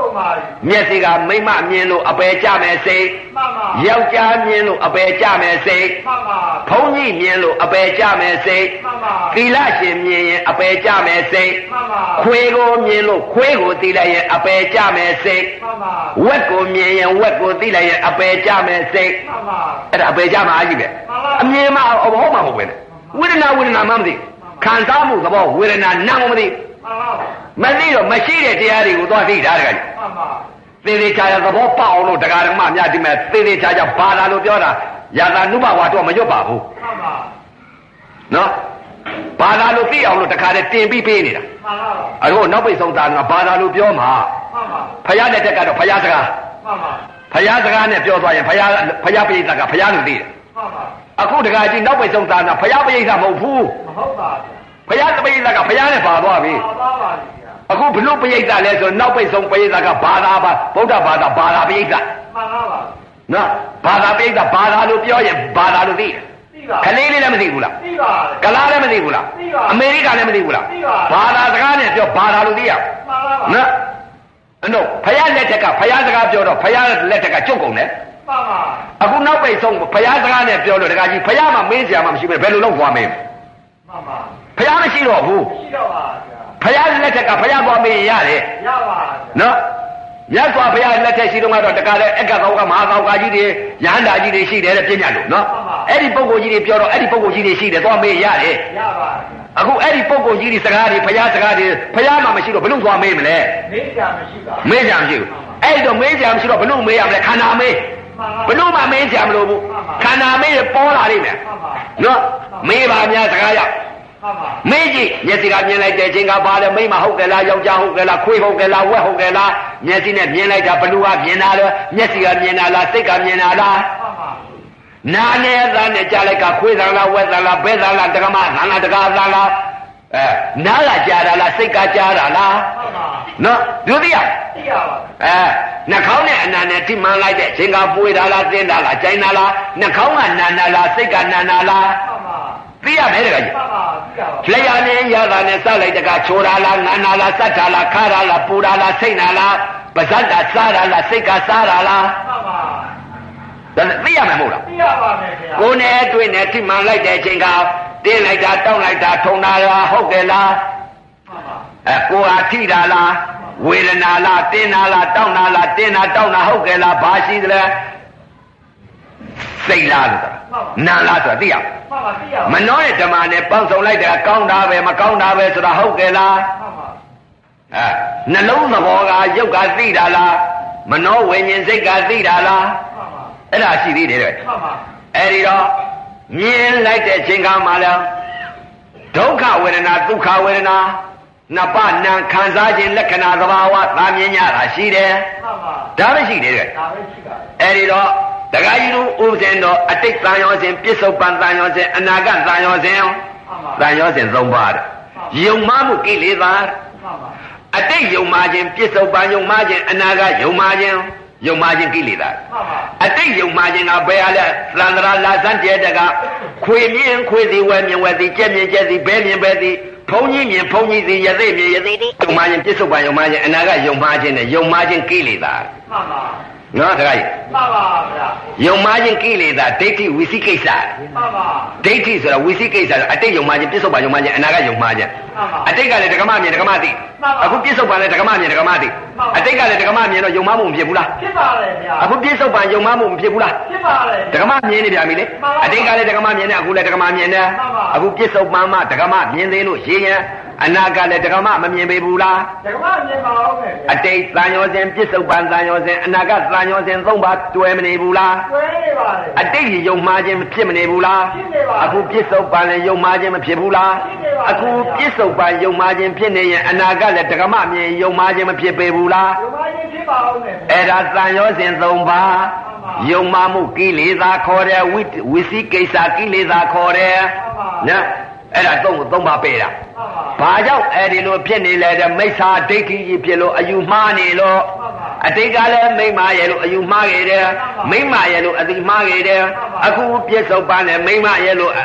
မျက်စိကမိမမြင်လို့အပယ်ကြမယ်စိတ်ယောက်ျားမြင်လို့အပယ်ကြမယ်စိတ်ဘုန်းကြီးမြင်လို့အပယ်ကြမယ်စိတ်သီလရှင်မြင်ရင်အပယ်ကြမယ်စိတ်ခွေကိုမြင်လို့ခွေကိုသိလိုက်ရင်အပယ်ကြမယ်စိတ်ဝက်ကိုမြင်ရင်ဝက်ကိုသိလိုက်ရင်အပယ်ကြမယ်စိတ်အဲ့ဒါအပယ်ကြမှာအကြီးပဲအမြင်မှအဘောမှမဟုတ်ပဲဝေဒနာမှမသိခံစားမှုသဘောဝေဒနာနာမသိမသိတော့မရှိတဲ့တရားတွေကိုသွားသိတာတကယ်သေသေးချာချာသဘောပေါက်အောင်လို့တရားဓမ္မများဒီမဲ့သေသေးချာချာဘာသာလို့ပြောတာယာသာနုဘဝတော့မရွတ်ပါဘူးနော်ဘာသာလို့သိအောင်လို့တခါတည်းတင်ပြီးပေးနေတာအခုနောက်ပိတ်ဆုံးသာကဘာသာလို့ပြောမှာဖယားတဲ့တက်ကတော့ဖယားစကားဖယားစကားနဲ့ပြောသွားရင်ဖယားပိဋကကဖယားလို့သိတယ်အခုတခါကြီးနောက်ပိတ်ဆုံးသာကဖယားပိဋကမဟုတ်ဘူးဘုရားပိဋကကဘုရားနဲ့ပါသွားပြီအခုဘလို့ပိဋကလဲဆိုနောက်ပိတ်ဆုံးပိဋကကဘာသာပါဗုဒ္ဓဘာသာဘာသာပိဋကမှန်ပါပါနော်ဘာသာပိဋကဘာသာလို့ပြောရင်ဘာသာလို့သိတယ်ခလေးလေးလည်းမသိဘူးလားသိပါတယ်ကလားလည်းမသိဘူးလားသိပါအမေရိကန်လည်းမသိဘူးလားသိပါဘာသာစကားနဲ့ပြောဘာသာလို့သိရမှန်ပါပါနော်အဲ့တော့ဘုရားလက်ထက်ကဘုရားစကားပြောတော့ဘုရားလက်ထက်ကကျုပ်ကုန်တယ်မှန်ပါအခုနောက်ပိတ်ဆုံးဘုရားစကားနဲ့ပြောလို့တခါကြီးဘုရားမှမင်းစရာမှမရှိဘူးဘယ်လိုလုပ်သွားမင်းမှန်ပါဘုရားမရှိတော့ဘူးရှိတော့ပါဘုရားလက်ထက်ကဘုရားသွားမေးရတယ်ရပါနော်မြတ်စွာဘုရားလက်ထက်ရှိတော့ကတော့တခါလဲအက္ခသောကမဟာသောကကြီးတွေယဟန္တာကြီးတွေရှိတယ်တဲ့ပြည့်ညတ်လို့နော်အဲ့ဒီပုဂ္ဂိုလ်ကြီးတွေပြောတော့အဲ့ဒီပုဂ္ဂိုလ်ကြီးတွေရှိတယ်သွားမေးရတယ်ရပါအခုအဲ့ဒီပုဂ္ဂိုလ်ကြီးတွေစကားတွေဘုရားစကားတွေဘုရားမှမရှိတော့ဘလို့သွားမေးမလဲမေးကြမရှိပါမေးကြမရှိဘူးအဲ့တော့မေးကြမရှိတော့ဘလို့မေးရမလဲခန္ဓာမေးဘလို့မှမေးကြမလို့ဘူးခန္ဓာမေးပေါ်လာလိမ့်မယ်နော်မေးပါများစကားရမေးကြည့်မျက်စိကမြင်လိုက်တဲ့အချိန်ကဘာလဲမိမဟုတ်ကဲလားယောက်ျားဟုတ်ကဲလားခွေးဟုတ်ကဲလားဝက်ဟုတ်ကဲလားမျက်စိနဲ့မြင်လိုက်တာဘလူကမြင်တာလဲမျက်စိကမြင်တာလားစိတ်ကမြင်တာလားနာနဲ့သားနဲ့ကြားလိုက်ကခွေးသံလားဝက်သံလားဘဲသံလားတက္ကမသံလားတက္ကသံလားနားကကြားတာလားစိတ်ကကြားတာလားနော်ဒုတိယသိရပါနှာခေါင်းနဲ့အနာနဲ့ထိမှန်လိုက်တဲ့အချိန်ကပွေတာလားသင်းတာလားကြိုင်တာလားနှာခေါင်းကနာနာလားစိတ်ကနာနာလားသိရမယ်တကယ်ကြီးလျှာနဲ့ရတာနဲ့စလိုက်တကချိုးတာလားငန်းတာလားစက်တာလားခါတာလားပူတာလားစိတ်နာလားပါဇတ်တာစားတာလားစိတ်ကစားတာလားဒါသိရမယ်မဟုတ်လားသိရပါမယ်ခင်ဗျာကိုယ်နဲ့တွေ့နဲ့ထိမှန်လိုက်တဲ့အချိန်ကတင်းလိုက်တာတောင်းလိုက်တာထုံတာလားဟုတ်ကဲ့လားကိုယ်ဟာထိတာလားဝေဒနာလားတင်းတာလားတောင်းတာလားတင်းတာတောင်းတာဟုတ်ကဲ့လားဘာရှိသလဲစိတ်လားဆိုတာနာလားဆိုတာသိရမနှောတဲ့ဓမ္မနဲ့ပေါင်းစုံလိုက်တာကောင်းတာပဲမကောင်းတာပဲဆိုတာဟုတ်ကဲ့လားနှလုံးသဘောကရုပ်ကသိတာလားမနှောဝိညာဉ်စိတ်ကသိတာလားအဲ့ဒါရှိသေးတယ်တဲ့အဲ့ဒီတော့မြင်လိုက်တဲ့ချိန်ကမှလည်းဒုက္ခဝေဒနာဒုက္ခဝေဒနာနှစ်ပါးနာခံစားခြင်းလက္ခဏာသဘာဝသာမြင်ရတာရှိတယ်ဒါပဲရှိတယ်တဲ့အဲ့ဒီတော့တခါကြီးတို့ဥပဇင်တော်အတိတ်တန်ရောစဉ်ပြစ္ဆုတ်ပန်တန်ရောစဉ်အနာဂတ်တန်ရောစဉ်တန်ရောစဉ်၃ပါးတဲ့ယုံမှမှုကိလေသာအတိတ်ယုံမှခြင်းပြစ္ဆုတ်ပန်ယုံမှခြင်းအနာဂတ်ယုံမှခြင်းကိလေသာအတိတ်ယုံမှခြင်းကဘယ်ဟာလဲသန္တရာလာစံကျဲတကခွေမြင်ခွေသည်ဝဲမြင်ဝဲသည်ကြက်မြင်ကြက်သည်ဘဲမြင်ဘဲသည်ဘုံကြီးမြင်ဘုံကြီးသည်ယသိမြင်ယသိသည်ယုံမှခြင်းပြစ္ဆုတ်ပန်ယုံမှခြင်းအနာဂတ်ယုံမှခြင်းနဲ့ယုံမှခြင်းကိလေသာမှန်ပါနော်တခါကြီးမှန်ပါဗျာယုံမှခြင်းကိလေသာဒိဋ္ဌိဝိသိကိစ္စမှန်ပါဒိဋ္ဌိဆိုတာဝိသိကိစ္စအတိတ်ယုံမှခြင်းပြစ္ဆုတ်ပန်ယုံမှခြင်းအနာဂတ်ယုံမှခြင်းအတိတ်ကလည်းဒကမမြင်ဒကမသိအခုပြစ္ဆုတ်ပန်လည်းဒကမမြင်ဒကမသိအတိတ်ကလည်းဒကမမြင်တော့ယုံမှမှုမဖြစ်ဘူးလားဖြစ်ပါလေဗျာအခုပြစ္ဆုတ်ပန်ယုံမှမှုမဖြစ်ဘူးလားဖြစ်ပါလေဒကမမြင်နေပြန်ပြီလေအတိတ်ကလည်းဒကမမြင်တယ်အခုလည်းဒကမမြင်တယ်အခုပြစ္ဆုတ်ပန်မှဒကမမြင်သေးလို့ရေးရင်အနာကလည်းဒကမမမြင်ပေဘူးလားဒကမမြင်ပါဦးမယ်အတိတ်သံယောစဉ်ပြစ္ဆုတ်ပန်သံယောစဉ်အနာကသံယောစဉ်၃ပါးတွဲမနေဘူးလားတွဲနေပါလေအတိတ်ယုံမှားခြင်းမဖြစ်မနေဘူးလားဖြစ်နေပါအခုပြစ္ဆုတ်ပန်လည်းယုံမှားခြင်းမဖြစ်ဘူးလားဖြစ်နေပါအခုပြစ္ဆုတ်ပန်ယုံမှားခြင်းဖြစ်နေရင်အနာကလည်းဒကမမြင်ယုံမှားခြင်းမဖြစ်ပေဘူးလားယုံမှားခြင်းဖြစ်ပါဦးမယ်အဲ့ဒါသံယောစဉ်၃ပါးယုံမှားမှုကိလေသာခေါ်တယ်ဝိသိကိစ္စကိလေသာခေါ်တယ်နော်အဲ့ဒါသုံးပါပေးတာဘာကြောင့်အဲ့ဒီလိုဖြစ်နေလဲတဲ့မိစ္ဆာဒိဋ္ဌိကြီးဖြစ်လို့အယူမှားနေလို့အတိတ်ကလည်းမိမ့်မာရဲ့လို့အယူမှားခဲ့တယ်မိမ့်မာရဲ့လို့အတိမှားခဲ့တယ်အခုပြစ္ဆုတ်ပန်နဲ့မိမ့်မာရဲ့လို့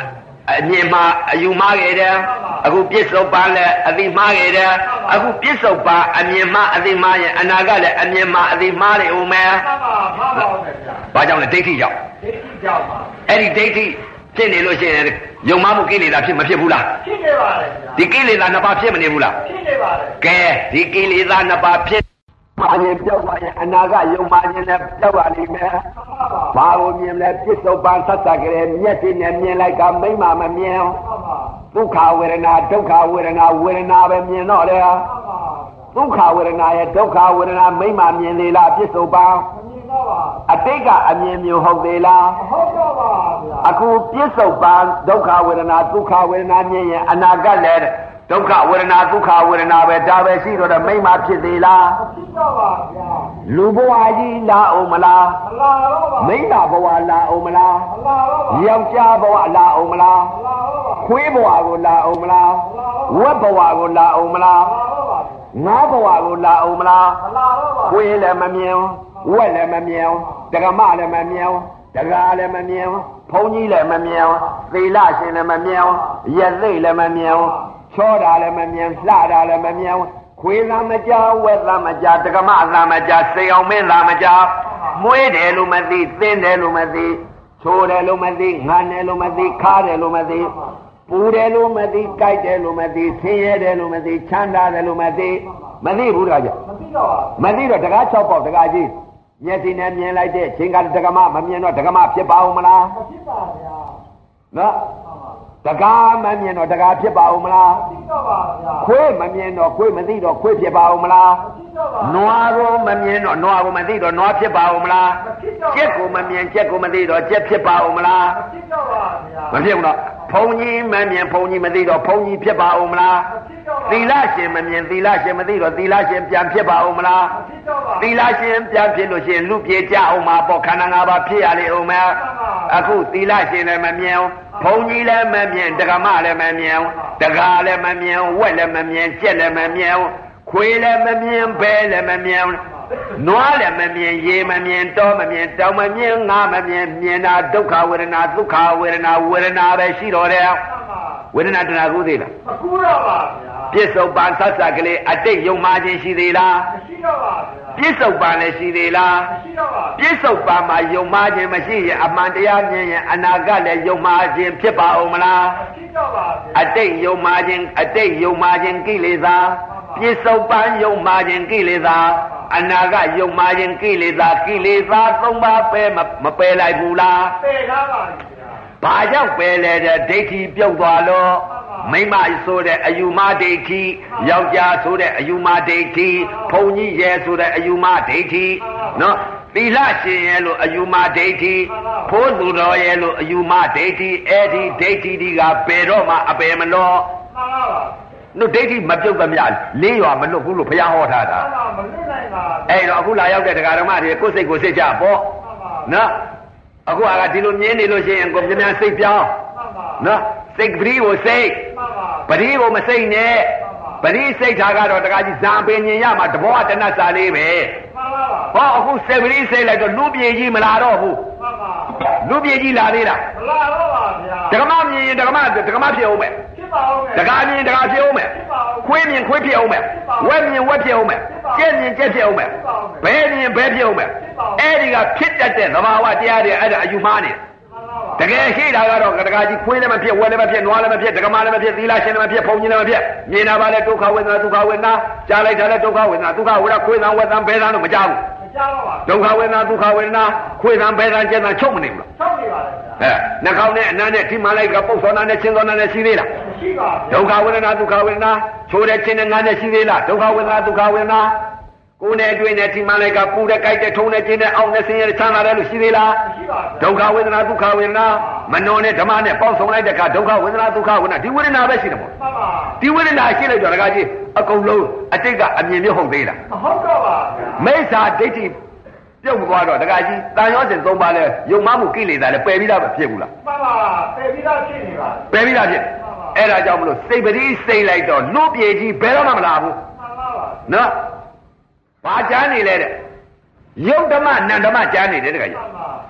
အမြင်မှာအယူမှားခဲ့တယ်အခုပြစ္ဆုတ်ပန်လည်းအသိမှားခဲ့တယ်အခုပြစ္ဆုတ်ပန်အမြင်မှားအသိမှားရင်အနာကလည်းအမြင်မှားအသိမှားနေဦးမယ်ဘာကြောင့်လဲဒိဋ္ဌိကြောင့်အဲ့ဒီဒိဋ္ဌိဖြစ်နေလို့ရှိရင်ယုံမှမှုကိလေသာဖြစ်မဖြစ်ဘူးလားဖြစ်နေပါလေဒီကိလေသာနှစ်ပါးဖြစ်မနေဘူးလားဖြစ်နေပါလေကဲဒီကိလေသာနှစ်ပါးဖြစ်မာရင်ပြောက်သွားရင်အနာကယုံမှခြင်းနဲ့ပြောက်ပါလိမ့်မယ်ဘာကိုမြင်လဲပြစ္ဆုတ်ပန်သတ်သတ်ကြဲမျက်စိနဲ့မြင်လိုက်ကမိမ့်မမြင်ဒုက္ခဝေဒနာဒုက္ခဝေဒနာဝေဒနာပဲမြင်တော့တယ်ဒုက္ခဝေဒနာရဲ့ဒုက္ခဝေဒနာမိမ့်မမြင်လေလားပြစ္ဆုတ်ပန်အတိတ်ကအမြင်မျိုးဟုတ်သေးလားဟုတ်တော့ပါဗျာအခုပြစ္ဆုတ်ပန်ဒုက္ခဝေဒနာဒုက္ခဝေဒနာမြင်ရင်အနာဂတ်လည်းဒုက္ခဝေဒနာဒုက္ခဝေဒနာပဲဒါပဲရှိတော့မိမ့်မဖြစ်သေးလားဖြစ်တော့ပါဗျာလူဘဝကြီးလာအောင်မလားမလာတော့ပါမိမ့်မဘဝလာအောင်မလားမလာတော့ပါယောက်ျားဘဝလာအောင်မလားမလာတော့ပါခွေးဘဝကိုလာအောင်မလားဝက်ဘဝကိုလာအောင်မလားမလာတော့ပါငါးဘဝကိုလာအောင်မလားမလာတော့ပါခွေးလည်းမမြင်ဝက်လည်းမမြင်ဓမ္မလည်းမမြင်တကားလည်းမမြင်ဘုန်းကြီးလည်းမမြင်သီလရှင်လည်းမမြင်ရက်သိလည်းမမြင်ချောတာလည်းမမြင်လှတာလည်းမမြင်ခွေးသာမကြဝက်သာမကြဓမ္မသာမကြစိတ်အောင်မင်းသာမကြမွေးတယ်လို့မသိသင်းတယ်လို့မသိချိုးတယ်လို့မသိငန်းတယ်လို့မသိခါတယ်လို့မသိပူတယ်လို့မသိကြိုက်တယ်လို့မသိဆင်းရဲတယ်လို့မသိချမ်းသာတယ်လို့မသိဘူးတကားကြမသိတော့တကား6ပေါက်တကားကြီးမျက်စိနဲ့မြင်လိုက်တဲ့ချိန်ကဓမ္မမမြင်တော့ဓမ္မဖြစ်ပါဦးမလားမဖြစ်ပါဗျာနော်တကားမမြင်တော့တကားဖြစ်ပါဦးမလားမဖြစ်တော့ပါဗျာခွေးမမြင်တော့ခွေးမသိတော့ခွေးဖြစ်ပါဦးမလားမဖြစ်တော့ပါနွားကိုမမြင်တော့နွားကိုမသိတော့နွားဖြစ်ပါဦးမလားမဖြစ်တော့ကြက်ကိုမမြင်ကြက်ကိုမသိတော့ကြက်ဖြစ်ပါဦးမလားမဖြစ်တော့ပါဗျာမဖြစ်ဘူးတော့ဘုံကြီးမမြင်ဘုံကြီးမသိတော့ဘုံကြီးဖြစ်ပါဦးမလားမဖြစ်တော့ပါသီလရှင်မမြင်သီလရှင်မသိတော့သီလရှင်ပြန်ဖြစ်ပါဦးမလားမဖြစ်တော့ပါသီလရှင်ပြန်ဖြစ်လို့ရှိရင်လူပြေကြအောင်မှာပေါ့ခန္ဓာ၅ပါးဖြစ်ရလေအောင်မယ်အခုသီလရှင်လည်းမမြင်ဘုံကြီးလည်းမမြင်ဓမ္မလည်းမမြင်တကားလည်းမမြင်ဝက်လည်းမမြင်ကြက်လည်းမမြင်ခွေးလည်းမမြင်ဘဲလည်းမမြင်နွားလည်းမမြင်ရေမမြင်တောမမြင်တောင်မမြင်ငါမမြင်မြင်တာဒုက္ခဝေဒနာဒုက္ခဝေဒနာဝေဒနာပဲရှိတော့တယ်ဝေဒနာတဏှာကူးသေးလားမကူးတော့ပါဗျာပြစ္ဆုတ်ပန်သတ်သတ်ကလေးအတိတ်ယုံမှခြင်းရှိသေးလားမရှိတော့ပါဗျာပြစ္ဆုတ်ပန်လည်းရှိသေးလားမရှိတော့ပါပြစ္ဆုတ်ပန်မှာယုံမှခြင်းမရှိရင်အမှန်တရားမြင်ရင်အနာဂတ်လည်းယုံမှခြင်းဖြစ်ပါဦးမလားမရှိတော့ပါဗျာအတိတ်ယုံမှခြင်းကိလေသာပြစ္ဆုတ်ပန်ယုံမှခြင်းကိလေသာအနာဂတ်ယုံမှခြင်းကိလေသာ၃ပါးပဲမပယ်လိုက်ဘူးလားပယ်ထားပါပြီဘာကြောင့်ပယ်လဲတဲ့ဒိဋ္ဌိပြုတ်သွားလို့မိမဆိုတဲ့အယူမဒိဋ္ဌိယောက်ျားဆိုတဲ့အယူမဒိဋ္ဌိဘုံကြီးရဲ့ဆိုတဲ့အယူမဒိဋ္ဌိနော်သီလရှင်ရဲ့လို့အယူမဒိဋ္ဌိဖိုးသူတော်ရဲ့လို့အယူမဒိဋ္ဌိအဲ့ဒီဒိဋ္ဌိဒီကပယ်တော့မှအပယ်မလို့မှန်ပါပါနုဒိဋ္ဌိမပြုတ်သမျှလေးရွာမလွတ်ဘူးလို့ဘုရားဟောထားတာမလွတ်နိုင်ပါအဲ့တော့အခုလာရောက်တဲ့တရားဓမ္မတွေကိုယ်စိတ်ကိုစိတ်ချပေါ့နော်အခုကဒီလိုမြင်နေလို့ရှိရင်ကိုမြများစိတ်ပြောင်းနော်စိတ်ပရိကိုစိတ်ပရိကိုမစိတ်နဲ့ပရိစိတ်ထားကတော့တခါကြီးဇံပင်ញင်ရမှာတဘောကတဏ္ဍစာလေးပဲဟောအခုစိတ်ပရိစိတ်လိုက်တော့လူပြေကြီးမလာတော့ဘူးလူပြေကြီးလာသေးလားမလာတော့ပါဗျာဓမ္မမြင်ရင်ဓမ္မဖြစ်အောင်မယ်ဖြစ်ပါဦးမယ်တခါမြင်တခါဖြစ်အောင်မယ်ခွေးမြင်ခွေးဖြစ်အောင်မယ်ဝက်မြင်ဝက်ဖြစ်အောင်မယ်ကြက်မြင်ကြက်ဖြစ်အောင်မယ်ဘဲမြင်ဘဲဖြစ်အောင်မယ်အဲ့ဒီကဖြစ်တတ်တဲ့သဘာဝတရားတွေအဲ့ဒါအယူမှားနေတကယ်ရှိတာကတော့တခါကြီးခွေးလည်းမဖြစ်ဝက်လည်းမဖြစ်နွားလည်းမဖြစ်ဓမ္မလည်းမဖြစ်သီလရှင်လည်းမဖြစ်ဘုံကြီးလည်းမဖြစ်မြင်တာပါလေဒုက္ခဝေဒနာဒုက္ခဝေဒနာကြားလိုက်တာလည်းဒုက္ခဝေဒနာဒုက္ခဝေဒနာခွေးသံဝက်သံဘဲသံတို့မကြားဘူးဒုက္ခဝေဒနာဒုက္ခဝေဒနာခွေးသံဘဲသံကျက်သံချုပ်မနေဘူးလားချုပ်နေပါလေနှာခေါင်းနဲ့အနံ့နဲ့ဒီမှလိုက်ကပုတ်စောနာနဲ့ချင်းစောနာနဲ့ရှိသေးလားမရှိပါဘူးဒုက္ခဝေဒနာဒုက္ခဝေဒနာချိုးတဲ့ချင်းနဲ့ငါးနဲ့ရှိသေးလားဒုက္ခဝေဒနာဒုက္ခဝေဒနာကိုယ်နဲ့တွေ့နဲ့ဒီမှလိုက်ကပူတဲ့ကြိုက်တဲ့ထုံတဲ့ချင်းနဲ့အောင်းနဲ့ဆင်းရဲချမ်းသာတယ်လို့ရှိသေးလားမရှိပါဘူးဒုက္ခဝေဒနာဒုက္ခဝေဒနာမနောနဲ့ဓမ္မနဲ့ပေါင်းစုံလိုက်တဲ့အခါဒုက္ခဝေဒနာဒုက္ခဝေဒနာဒီဝေဒနာပဲရှိတယ်မို့မှန်ပါဒီဝေဒနာရှိလိုက်တော့တခါကြီးအကုန်လုံးအတိတ်ကအမြင်မျိုးဟုတ်သေးလားမဟုတ်တော့ပါဘူးမိစ္ဆာဒိဋ္ဌိပြုတ်သွားတော့တခါကြီးတန်ရောစဉ်၃ပါးလဲယုံမှမှုကိလေသာလဲပယ်ပြီးသားပဲဖြစ်ဘူးလားမှန်ပါပယ်ပြီးသားဖြစ်နေပါပယ်ပြီးသားဖြစ်အဲ့ဒါကြောင့်မလို့စိတ်ပရိစိတ်လိုက်တော့လူပြေကြီးဘယ်တော့မှမလာဘူးမှန်ပါပါနော်ဘာကြားနေလဲတဲ့ယုတ်ဓမ္မနန္ဓမကြားနေတယ်တခါကြီး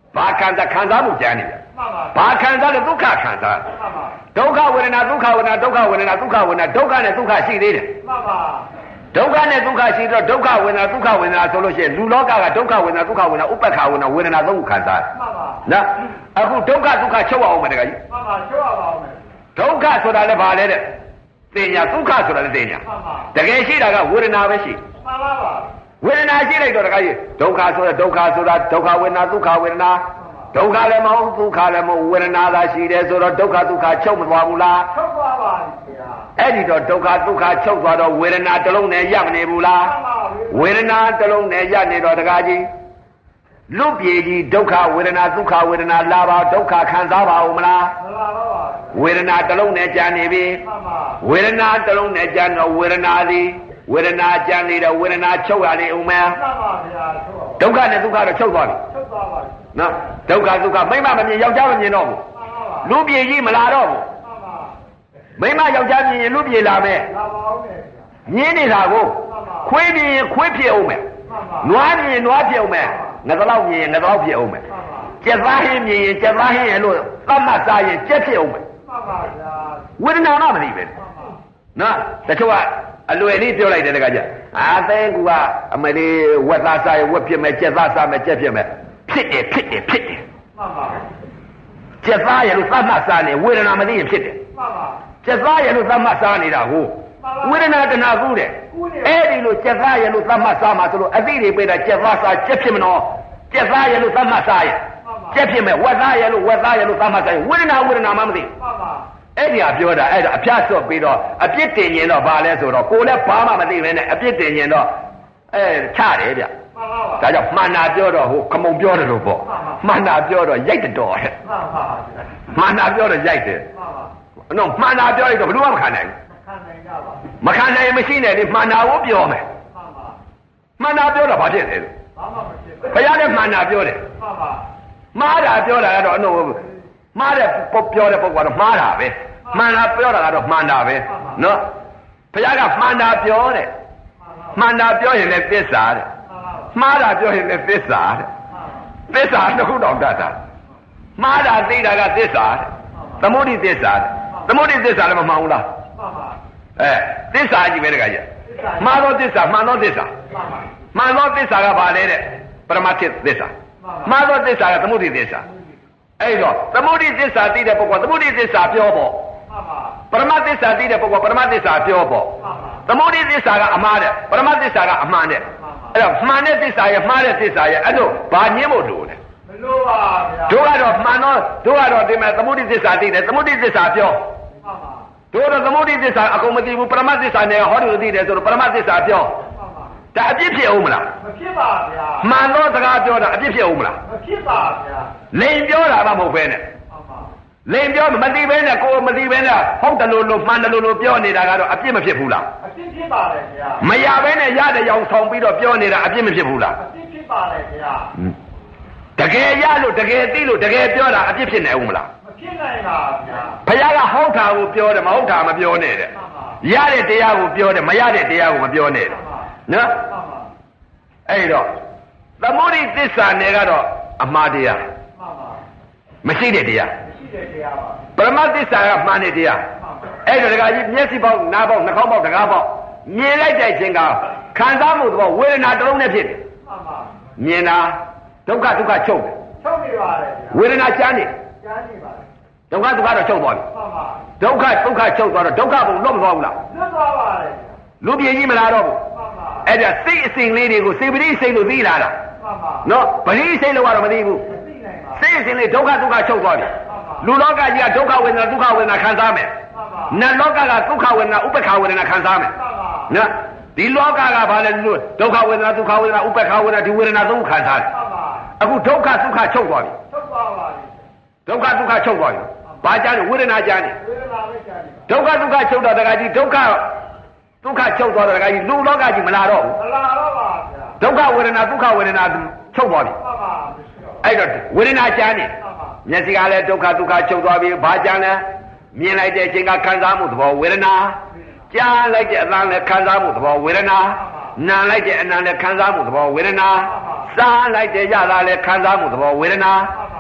ဘာခံစားမှုကြမ်းနေတယ်ဘာခံစားလဲဒုက္ခခံစားဒုက္ခဝေဒနာဒုက္ခဝေဒနာဒုက္ခဝေဒနာဒုက္ခဝေဒနာဒုက္ခနဲ့ဒုက္ခရှိသေးတယ်ဒုက္ခနဲ့ဒုက္ခရှိတော့ဒုက္ခဝေဒနာဒုက္ခဝေဒနာဆိုလို့ရှိရင်လူလောကကဒုက္ခဝေဒနာဒုက္ခဝေဒနာဥပ္ပခဝေဒနာဝေဒနာသုံးခုခံစားနော်အခုဒုက္ခဒုက္ခချုပ်အောင်မယ်တခါကြီးချုပ်ရပါအောင်မယ်ဒုက္ခဆိုတာလည်းဘာလဲတဲ့တင်ညာဒုက္ခဆိုတာလည်းတင်ညာတကယ်ရှိတာကဝေဒနာပဲရှိမှန်ပါပါဝေဒနာရှိလိုက်တော့တခါကြီးဒုက္ခဆိုတာဒုက္ခဆိုတာဒုက္ခဝေဒနာဒုက္ခဝေဒနာဒုက္ခလည်းမဟုတ်ဒုက္ခလည်းမဟုတ်ဝေဒနာသာရှိတယ်ဆိုတော့ဒုက္ခဒုက္ခချုပ်မသွားဘူးလားချုပ်သွားပါပြီဗျာအဲ့ဒီတော့ဒုက္ခဒုက္ခချုပ်သွားတော့ဝေဒနာတစ်လုံးနဲ့ရမနေဘူးလားဝေဒနာတစ်လုံးနဲ့ရနေတော့တကားကြီးလွတ်ပြေကြီးဒုက္ခဝေဒနာဒုက္ခဝေဒနာလာပါဒုက္ခခံစားပါဦးမလားမလာပါဘူးဝေဒနာတစ်လုံးနဲ့ကြာနေပြီဝေဒနာတစ်လုံးနဲ့ကြာတော့ဝေဒနာသည်ဝေဒနာကြာနေတော့ဝေဒနာချုပ်ရနေဦးမယ်မှန်ပါဗျာဒုက္ခနဲ့ဒုက္ခတော့ချုပ်သွားပြီချုပ်သွားပါပြီနော်ဒုက္ခဒုက္ခမိမမမြင်ယောက်ျားမမြင်တော့ဘူးလူပြေကြီးမလာတော့ဘူးမိမယောက်ျားမြင်ရင်လူပြေလာမယ်လာပါဦးမယ်မြင်နေတာကိုခွေးမြင်ရင်ခွေးဖြစ်အောင်မယ်နွားမြင်ရင်နွားဖြစ်အောင်မယ်ငါတော့မြင်ရင်ငါတော့ဖြစ်အောင်မယ်ကြက်သားဟင်းမြင်ရင်ကြက်သားဟင်းရဲ့လို့သတ်မှတ်စားရင်ကြက်ဖြစ်အောင်မယ်မှန်ပါဗျာဝေဒနာမှမသိပဲနော်တချို့ကအလွယ်လေးပြောလိုက်တယ်တခါကျအာသိကူကအမလေးဝက်သားစားရင်ဝက်ဖြစ်မယ်ကြက်သားစားမယ်ကြက်ဖြစ်မယ်ဖြစ်တယ်မှန်ပါကြက်သားရဲ့လို့သတ်မှတ်စားနေဝေဒနာမသိရင်ဖြစ်တယ်မှန်ပါကြက်သားရဲ့လို့သတ်မှတ်စားနေတာကိုဝေဒနာတဏှာကူးတယ်အဲ့ဒီလိုကြက်သားရဲ့လို့သတ်မှတ်စားမှာဆိုလို့အသိတွေပြေးတာကြက်သားစားကြက်ဖြစ်မနော်ကြက်သားရဲ့လို့သတ်မှတ်စားရဲ့ကြက်ဖြစ်မယ်ဝက်သားရဲ့လို့သတ်မှတ်စားရင်ဝေဒနာမှမသိမှန်ပါအဲ့ဒီဟာပြောတာအဲ့ဒါအပြတ်ဆော့ပြီးတော့အပြစ်တင်ရင်တော့ဘာလဲဆိုတော့ကိုယ်လည်းဘာမှမသိပဲနဲ့အပြစ်တင်ရင်တော့ချတယ်ဗျဒါကြောင့်မှန်တာပြောတော့ဟိုခမုံပြောတယ်လို့ပေါ့မှန်တာပြောတော့ရိုက်တော်ဟဲ့မှန်တာပြောတော့ရိုက်တယ်နော်မှန်တာပြောလိုက်တော့ဘယ်သူမှမခံနိုင်ဘူးမခံနိုင်ရင်မရှိနဲ့လေမှန်တာကိုပြောမယ်မှန်တာပြောတော့ဘာဖြစ်လဲလို့ဘုရားလည်းမှန်တာပြောတယ်မှားတာပြောတာကတော့အနုမှားတဲ့ပြောတဲ့ပုဂ္ဂိုလ်ကတော့မှားတာပဲမှန်တာပြောတာကတော့မှန်တာပဲနော်ဘုရားကမှန်တာပြောတယ်မှန်တာပြောရင်လည်းသစ္စာတဲ့မှားတာပြောရင်လည်းသစ္စာတဲ့သစ္စာတစ်ခုတော့တတ်တာမှားတာသိတာကသစ္စာတဲ့သမုဒိသစ္စာတဲ့သမုဒိသစ္စာလည်းမမှန်ဘူးလားသစ္စာကြီးပဲတခါကြီးမှားသောသစ္စာမှန်သောသစ္စာမှန်သောသစ္စာကဘာလဲတဲ့ပရမတ္ထသစ္စာမှားသောသစ္စာကသမုဒိသစ္စာအဲ့တော့သမုဒိသစ္စာသိတဲ့ပုဂ္ဂိုလ်သမုဒိသစ္စာပြောပေါ့ပရမသစ္စာသိတဲ့ပုဂ္ဂိုလ်ပရမသစ္စာပြောပေါ့သမုဒိသစ္စာကအမှားတဲ့ပရမသစ္စာကအမှန်တဲ့အဲ့တော့မှန်တဲ့သစ္စာရဲ့မှားတဲ့သစ္စာရဲ့အဲ့လိုဘာညင်းဖို့လို့လဲမလို့ပါဗျာတို့ကတော့မှန်တော့တို့ကတော့ဒီမဲ့သမုဒိသစ္စာသိတယ်သမုဒိသစ္စာပြောတို့တော့သမုဒိသစ္စာအကုန်မသိဘူးပရမသစ္စာနဲ့ဟောလို့သိတယ်ဆိုတော့ပရမသစ္စာပြောဒါအပြစ်ဖြစ်အောင်မလားမဖြစ်ပါဗျာမှန်တော့စကားပြောတာအပြစ်ဖြစ်အောင်မလားမဖြစ်ပါဗျာလိန်ပြောတာမှမဟုတ်ပဲနဲ့လိန်ပြောမသိပဲနဲ့ကိုယ်မသိပဲနဲ့ဟုတ်တယ်လို့မှန်တယ်လို့ပြောနေတာကတော့အပြစ်မဖြစ်ဘူးလားအပြစ်ဖြစ်ပါလေဗျာမရပဲနဲ့ရတဲ့ရောင်ဆောင်ပြီးတော့ပြောနေတာအပြစ်မဖြစ်ဘူးလားအပြစ်ဖြစ်ပါလေဗျာတကယ်ရလို့တကယ်သိလို့တကယ်ပြောတာအပြစ်ဖြစ်နိုင်ဦးမလားမဖြစ်နိုင်ပါဗျာဘုရားကဟုတ်တာကိုပြောတယ်မဟုတ်တာမပြောနဲ့တဲ့ရတဲ့တရားကိုပြောတယ်မရတဲ့တရားကိုမပြောနဲ့တဲ့နော်အဲ့တော့သမုဒိသစ္စာနယ်ကတော့အမှားတရားမရှိတဲ့တရားပရမသစ္စာကမှန်တဲ့တရားအဲ့တော့ဒကာကြီးမျက်စိပေါက်နားပေါက်နှာခေါင်းပေါက်တကားပေါက်မြင်လိုက်တဲ့ခြင်းကခံစားမှုတော့ဝေဒနာတစ်လုံးနဲ့ဖြစ်တယ်မြင်တာဒုက္ခချုပ်တယ်ချုပ်နေပါတယ်ဝေဒနာကြမ်းနေပါတယ်ဒုက္ခတော့ချုပ်သွားပြီဒုက္ခချုပ်သွားတော့ဒုက္ခဘုံလွတ်မသွားဘူးလားလွတ်သွားပါတယ်လူပြေကြီးမလာတော့ဘူးအဲ့ဒါစိတ်အစဉ်လေးတွေကိုစေပတိစိတ်လို့သိလာတာနော်ပရိစိတ်လို့ကတော့မသိဘူးစိတ်အစဉ်လေးဒုက္ခချုပ်သွားပြီလူလောကကြီးကဒုက္ခဝေဒနာဒုက္ခဝေဒနာခံစားမယ်နတ်လောကကဒုက္ခဝေဒနာဥပ္ပခဝေဒနာခံစားမယ်နော်ဒီလောကကဘာလဲလို့ဒုက္ခဝေဒနာဒုက္ခဝေဒနာဥပ္ပခဝေဒနာဒီဝေဒနာသုံးခံစားတယ်အခုဒုက္ခချုပ်သွားပြီချုပ်သွားပါပြီဒုက္ခချုပ်သွားပြီဘာကြမ်းဝေဒနာကြမ်းနေဝေဒနာပဲကြမ်းနေဒုက္ခချုပ်တော့တခါကြီးဒုက္ခချုပ်သွားတော့တခါကြီးလူလောကကြီးမလာတော့ဘူးမလာတော့ပါဗျာဒုက္ခဝေဒနာချုပ်သွားပြီအဲ့တော့ဝေဒနာကြမ်းနေမျက်စိကလည်းဒုက္ခချုပ်သွားပြီဘာကြမ်းလဲမြင်လိုက်တဲ့အချိန်ကခံစားမှုသဘောဝေဒနာကြားလိုက်တဲ့အသံလည်းခံစားမှုသဘောဝေဒနာနားလိုက်တဲ့အနံလည်းခံစားမှုသဘောဝေဒနာစားလိုက်တဲ့ရတာလည်းခံစားမှုသဘောဝေဒနာ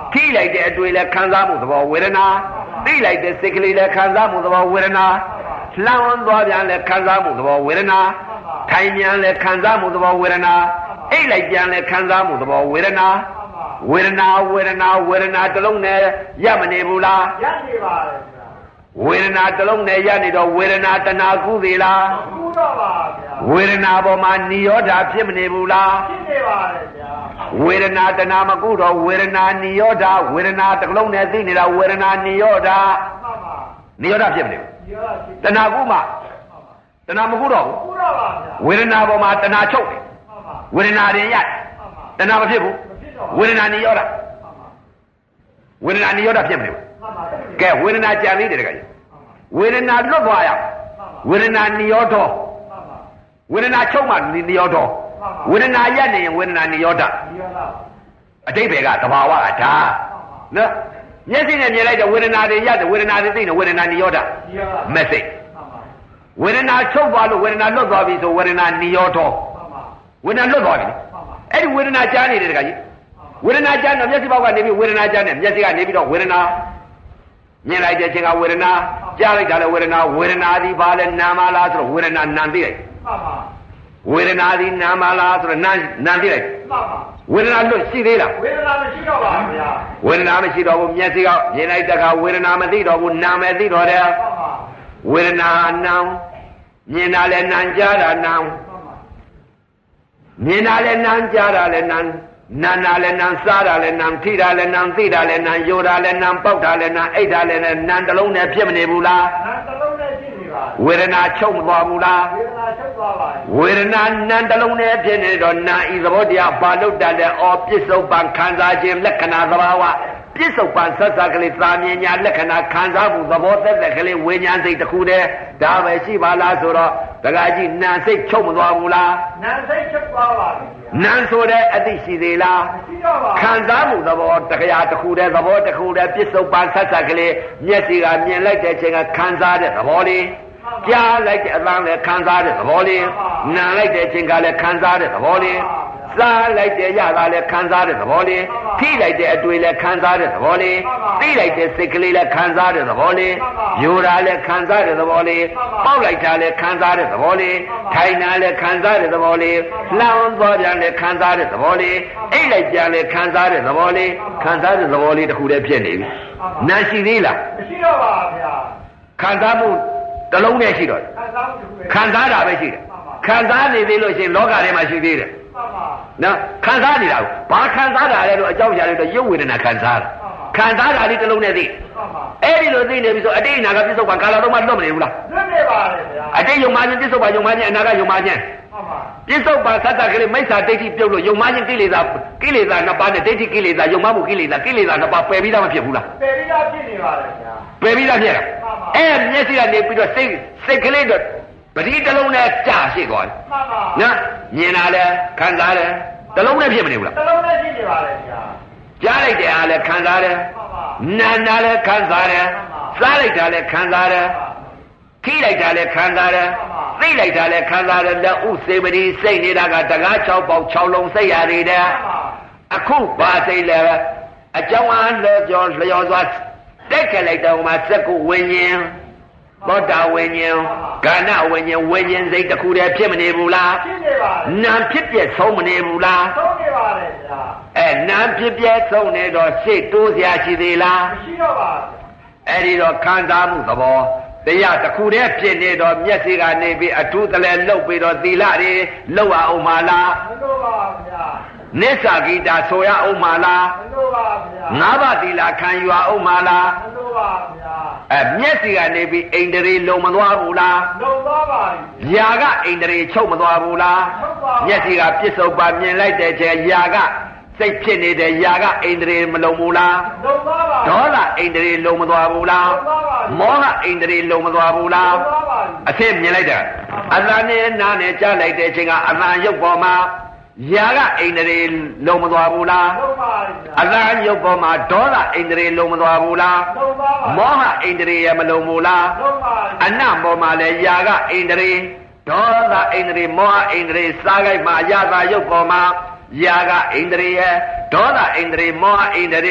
ထိလိုက်တဲ့အတွေ့လဲခံစားမှုသဘောဝေဒနာသိလိုက်တဲ့စိတ်ကလေးလဲခံစားမှုသဘောဝေဒနာလှမ်းသွားပြန်လဲခံစားမှုသဘောဝေဒနာထိုင်ပြန်လဲခံစားမှုသဘောဝေဒနာအိတ်လိုက်ပြန်လဲခံစားမှုသဘောဝေဒနာဝေဒနာဝေဒနာဝေဒနာတစ်လုံးနဲ့ရမနေဘူးလားရနေပါလေဝေဒနာတစ်လုံးနဲ့ရနေတော့ဝေဒနာတဏှာကုသေးလားကုတော့ပါဗျာဝေဒနာပေါ်မှာနိရောဓဖြစ်မနေဘူးလားဖြစ်နေပါလေဗျာဝေဒနာတဏှာမကုတော့ဝေဒနာနိရောဓဝေဒနာတစ်လုံးနဲ့သိနေတာဝေဒနာနိရောဓနိရောဓဖြစ်မနေဘူးတဏှာကုမှတဏှာမကုတော့ဘူးကုတော့ပါဗျာဝေဒနာပေါ်မှာတဏှာချုပ်တယ်ဝေဒနာရင်ရတဏှာမဖြစ်ဘူးဝေဒနာနိရောဓဝေဒနာနိရောဓဖြစ်မနေဘူးကဲဝေဒနာကြံသေးတယ်တကယ်ဝေဒနာလွတ်သွားရဝေဒနာနိရောဓဝေဒနာချုပ်မှနိရောဓဝေဒနာရက်နေရင်ဝေဒနာနိရောဓအတိပ္ပယ်ကသဘာဝကဒါနော်မျက်စိနဲ့မြင်လိုက်တဲ့ဝေဒနာတွေရတယ်ဝေဒနာတွေသိနေဝေဒနာနိရောဓမက်ဆေ့ဝေဒနာချုပ်သွားလို့ဝေဒနာလွတ်သွားပြီဆိုဝေဒနာနိရောဓဝေဒနာလွတ်သွားပြီအဲ့ဒီဝေဒနာကြားနေတယ်တကယ်ကြီးဝေဒနာကြားတော့မျက်စိဘောက်ကနေပြီးဝေဒနာကြားနေမျက်စိကနေပြီးတော့ဝေဒနာမြင်လိုက်တဲ့အချိန်ကဝေဒနာကြားလိုက်တာလည်းဝေဒနာဝေဒနာသည်ဘာလဲနာမလားဆိုတော့ဝေဒနာနာသိလိုက်ဝေဒနာသည်နာမလားဆိုတော့နာသိလိုက်ဝေဒနာလွတ်ရှိသေးလားဝေဒနာမရှိတော့ပါဗျာဝေဒနာမရှိတော့ဘူးမျက်စိကမြင်လိုက်တဲ့အခါဝေဒနာမသိတော့ဘူးနာမယ်သိတော့တယ်ဝေဒနာနာမြင်တာလည်းနာကြားတာနာမြင်တာလည်းနာကြားတာလည်းနာနာနာလည်းနာစားတာလည်းနာထိတာလည်းနာသိတာလည်းနာယိုတာလည်းနာပေါက်တာလည်းနာအိတ်တာလည်းနာတစ်လုံးနဲ့ဖြစ်မနေဘူးလားနာတစ်လုံးနဲ့ဖြစ်နေပါဝေဒနာချုပ်မသွားဘူးလားဝေဒနာချုပ်သွားပါဝေဒနာနာတစ်လုံးနဲ့ဖြစ်နေတော့နာဤသဘောတရားဘာလို့တတ်လဲဩပြစ္ဆုတ်ပံခံစားခြင်းလက္ခဏာသဘာဝပြစ္ဆုတ်ပံဆက်ဆက်ကလေးသာမြင်ညာလက္ခဏာခံစားမှုသဘောသက်သက်ကလေးဝိညာဉ်စိတ်တစ်ခုတည်းဒါပဲရှိပါလားဆိုတော့ဒကာကြီးနာစိတ်ချုပ်မသွားဘူးလားနာစိတ်ချုပ်သွားပါပြီနာဆိုတဲ့အသိရှိသေးလားမရှိတော့ပါခံစားမှုသဘောတရားတစ်ခုတည်းသဘောတစ်ခုတည်းပြစ္ဆုတ်ပံဆက်ဆက်ကလေးမျက်စိကမြင်လိုက်တဲ့အချိန်ကခံစားတဲ့သဘောလေးကြားလိုက်တဲ့အသံလည်းခံစားတဲ့သဘောလေးနားလိုက်တဲ့အချိန်ကလည်းခံစားတဲ့သဘောလေးစားလိုက်တဲ့ရတာလည်းခံစားတဲ့သဘောလေးထိလိုက်တဲ့အတွေ့လည်းခံစားတဲ့သဘောလေးသိလိုက်တဲ့စိတ်ကလေးလည်းခံစားတဲ့သဘောလေးယူတာလည်းခံစားတဲ့သဘောလေးပေါက်လိုက်တာလည်းခံစားတဲ့သဘောလေးထိုင်တာလည်းခံစားတဲ့သဘောလေးလှမ်းသွားပြန်လည်းခံစားတဲ့သဘောလေးအိတ်လိုက်ပြန်လည်းခံစားတဲ့သဘောလေးခံစားတဲ့သဘောလေးတစ်ခုတည်းဖြစ်နေပြီနာရှိသေးလားမရှိတော့ပါဗျာခံစားမှုတစ်လုံးနဲ့ရှိတော့ခံစားတာပဲရှိတယ်ခံစားနေသေးလို့ရှိရင်လောကထဲမှာရှိသေးတယ်နော်ခံစားနေတာကိုဘာခံစားတာလဲလို့အကြောင်းပြရလို့ရုပ်ဝေဒနာခံစားတာခံစားတာလေးတစ်လုံးနဲ့သိအဲ့ဒီလိုသိနေပြီဆိုအတိတ်အနာကပြစ္ဆုတ်ပံကာလတော့မှလွတ်မနေဘူးလားလွတ်နေပါလေဗျာအတိတ်ယုံမှချင်းပြစ္ဆုတ်ပံယုံမှချင်းအနာကယုံမှချင်းပြစ္ဆုတ်ပံသတ္တကလေးမိစ္ဆာဒိဋ္ဌိပြုတ်လို့ယုံမှချင်းကိလေသာနှစ်ပါးနဲ့ဒိဋ္ဌိကိလေသာယုံမှမှုကိလေသာနှစ်ပါးပယ်ပြီးသားမဖြစ်ဘူးလားပယ်ပြီးသားဖြစ်နေပါလေဗျာပယ်ပြီးသားဖြစ်တာအဲ့မျက်စိကနေပြီးတော့စိတ်ကလေးတော့ပတိတစ်လုံးနဲ့ကြာရှိသွားတယ်မှန်ပါနော်မြင်တာလဲခံစားတယ်တစ်လုံးနဲ့ဖြစ်မနေဘူးလားတစ်လုံးနဲ့ဖြစ်နေပါလေဗျာကြားလိုက်တဲ့အားလဲခံစားတယ်နာနာလဲခံစားတယ်စားလိုက်တာလဲခံစားတယ်ထိလိုက်တာလဲခံစားတယ်သိလိုက်တာလဲခံစားတယ်လက်ဥစေပတိစိတ်နေတာကတကား6ပေါက်6လုံးစိတ်ရနေတယ်အခုဘာစိတ်လဲအကြောင်းအားလျော်စွာတက်ခက်လိုက်တော့မှစက္ကုဝိညာဉ်သောတာဝိညာဉ်ကာဏဝိညာဉ်ဝိညာဉ်စိတ်တစ်ခုတည်းဖြစ်မနေဘူးလားဖြစ်နေပါဘူးနာဖြစ်ပြဆုံးမနေဘူးလားဆုံးနေပါလေဗျာနာဖြစ်ပြဆုံးနေတော့စိတ်တိုးစရာရှိသေးလားမရှိတော့ပါဘူးအဲ့ဒီတော့ခံစားမှုသဘောတရားတစ်ခုတည်းဖြစ်နေတော့မျက်စိကနေပြီးအထူးတလဲလှုပ်ပြီးတော့သီလတွေလှုပ်အောင်မလားမလှုပ်ပါဘူးဗျာနစ္စာဂီတာဆိုရအောင်မလားမလို့ပါဗျာငါးပါးသီလခံယူအောင်မလားမလို့ပါဗျာမျက်စိကနေပြီးအိန္ဒြေလုံမသွားဘူးလားလုံသွားပါပြီຢာကအိန္ဒြေချုပ်မသွားဘူးလားမျက်စိကပြစ္ဆုတ်ပါမြင်လိုက်တဲ့ချိန်ຢာကစိတ်ဖြစ်နေတဲ့ຢာကအိန္ဒြေမလုံဘူးလားလုံသွားပါဒေါသအိန္ဒြေလုံမသွားဘူးလားမောဟအိန္ဒြေလုံမသွားဘူးလားအဖြစ်မြင်လိုက်တာအသံနဲ့နားနဲ့ကြားလိုက်တဲ့ချိန်ကအသံရုပ်ပေါ်မှာຢာကအိန္ဒြေလုံမသွားဘူးလားအသံရုပ်ပေါ်မှာဒေါသအိန္ဒြေလုံမသွားဘူးလားမောဟအိန္ဒြေရမလုံဘူးလားအနံ့ပေါ်မှာလည်းຢာကအိန္ဒြေဒေါသအိန္ဒြေမောဟအိန္ဒြေစားကြိုက်မှာຢာသာရုပ်ပေါ်မှာຢာကအိန္ဒြေရဒေါသအိန္ဒြေမောဟအိန္ဒြေ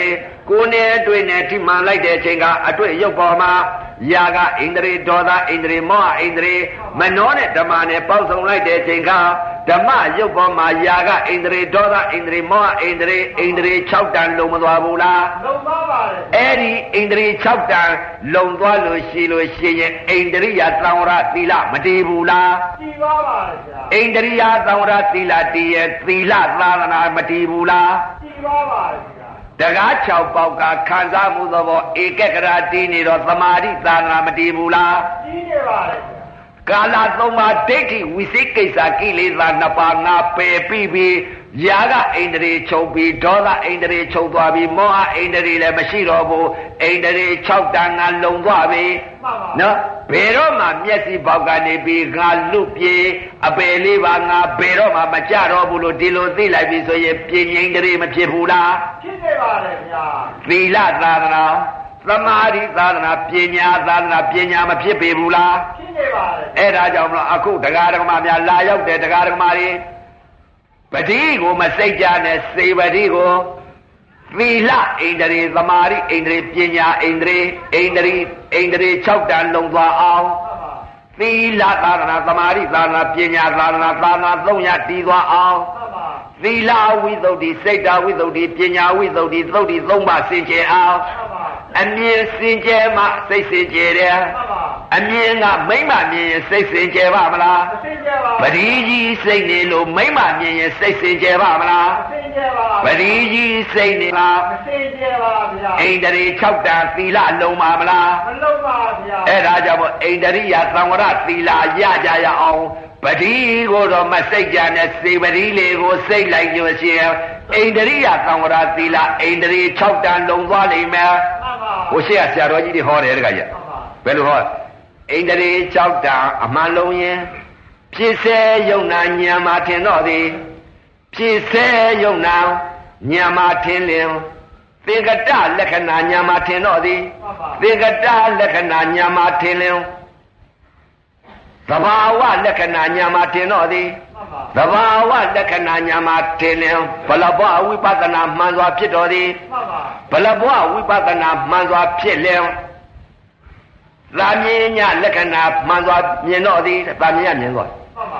ကိုယ်နဲ့တွေ့နဲ့ထိမှန်လိုက်တဲ့အချိန်ကအတွေ့ရုပ်ပေါ်မှာယာကဣန္ဒြေဒေါသဣန္ဒြေမောဟဣန္ဒြေမနောနဲ့ဓမ္မနဲ့ပေါင်းစုံလိုက်တဲ့အချိန်ကဓမ္မရုပ်ပေါ်မှာယာကဣန္ဒြေဒေါသဣန္ဒြေမောဟဣန္ဒြေ6တန်လုံမသွားဘူးလားလုံသွားပါတယ်အဲ့ဒီဣန္ဒြေ6တန်လုံသွားလို့ရှိရင်ဣန္ဒြိယသံဝရသီလမတည်ဘူးလားတည်ပါပါတယ်ဗျာဣန္ဒြိယသံဝရသီလတည်ရဲ့သီလသာသနာမတည်ဘူးလားတည်ပါပါတယ်ဗျာတကား6ပေါက်ကခံစားမှုသဘောဧကကရာတည်နေတော့သမာဓိသာသနာမတည်ဘူးလားတည်နေပါတယ်ကာလ3ပါးဒိဋ္ဌိဝိသိကိစ္စကိလေသာ2ပါးငါပယ်ပြီးယာကဣန္ဒြေချုပ်ပြီးဒေါသဣန္ဒြေချုပ်သွားပြီးမောဟဣန္ဒြေလည်းမရှိတော့ဘူးဣန္ဒြေ6တန်ငါလုံသွားပြီနော်ဘယ်တော့မှမျက်စိပေါက်ကနေပြီးငါလွတ်ပြေအပယ်လေးပါငါဘယ်တော့မှမကြတော့ဘူးလို့ဒီလိုသိလိုက်ပြီဆိုရင်ပြင်းငိန္ဒြေမဖြစ်ဘူးလားဖြစ်နေပါတယ်ဗျာသီလသာသနာသမာဓိသာသနာပညာသာသနာပညာမဖြစ်ပေဘူးလားဖြစ်နေပါတယ်အဲ့ဒါကြောင့်မလို့အခုတရားဓမ္မများလာရောက်တဲ့တရားဓမ္မတွေပတိကိုမစိတ်ကြနဲ့စေပတိကိုသီလဣန္ဒြေသမာဓိဣန္ဒြေပညာဣန္ဒြေ6တန်လုံသွားအောင်သီလသာသနာသမာဓိသာသနာပညာသာသနာ300တည်သွားအောင်သီလဝိသုဒ္ဓိစိတ်တဝိသုဒ္ဓိပညာဝိသုဒ္ဓိသုဒ္ဓိ3ပါးစင်ကြယ်အောင်အမြင်စင်ကြယ်မှစိတ်စင်ကြယ်တယ်အမြင်ကမိမ့်မမြင်ရင်စိတ်စင်ကြယ်ပါမလားမစင်ကြယ်ပါပတိကြီးစိတ်နေလို့မိမ့်မမြင်ရင်စိတ်စင်ကြယ်ပါမလားမစင်ကြယ်ပါပတိကြီးစိတ်နေလားမစင်ကြယ်ပါဗျာဣန္ဒြေ6တန်သီလလုံပါမလားမလုံပါဗျာအဲ့ဒါကြောင့်ဣန္ဒြိယသံဝရသီလရကြရအောင်ပတိကိုတော့မစိတ်ကြနဲ့စေပတိလေးကိုစိတ်လိုက်လို့ရှိရင်ဣန္ဒြိယသံဝရသီလဣန္ဒြေ6တန်လုံသွားလိမ့်မယ်ဟိုရှိရဆရာတော်ကြီးတွေဟောတယ်တခါကျဘယ်လိုဟောဣန္ဒြေ6တန်အမှန်လုံးရင်ဖြစ်စေယုံနာဉာဏ်မှာထင်တော့သည်ဖြစ်စေယုံနာဉာဏ်မှာထင်လင်သင်္ကတလက္ခဏာဉာဏ်မှာထင်တော့သည်သင်္ကတလက္ခဏာဉာဏ်မှာထင်လင်သဘာဝလက္ခဏာဉာဏ်မှာထင်တော့သည်သဘာဝလက္ခဏာဉာဏ်မှာထင်လင်ဘလဘဝိပဿနာမှန်စွာဖြစ်တော်သည်ဘလဘဝဝိပဿနာမှန်စွာဖြစ်လင်သာမြင်ညလက္ခဏာမှန်စွာမြင်တော့သည်သာမြင်ညမြင်သွား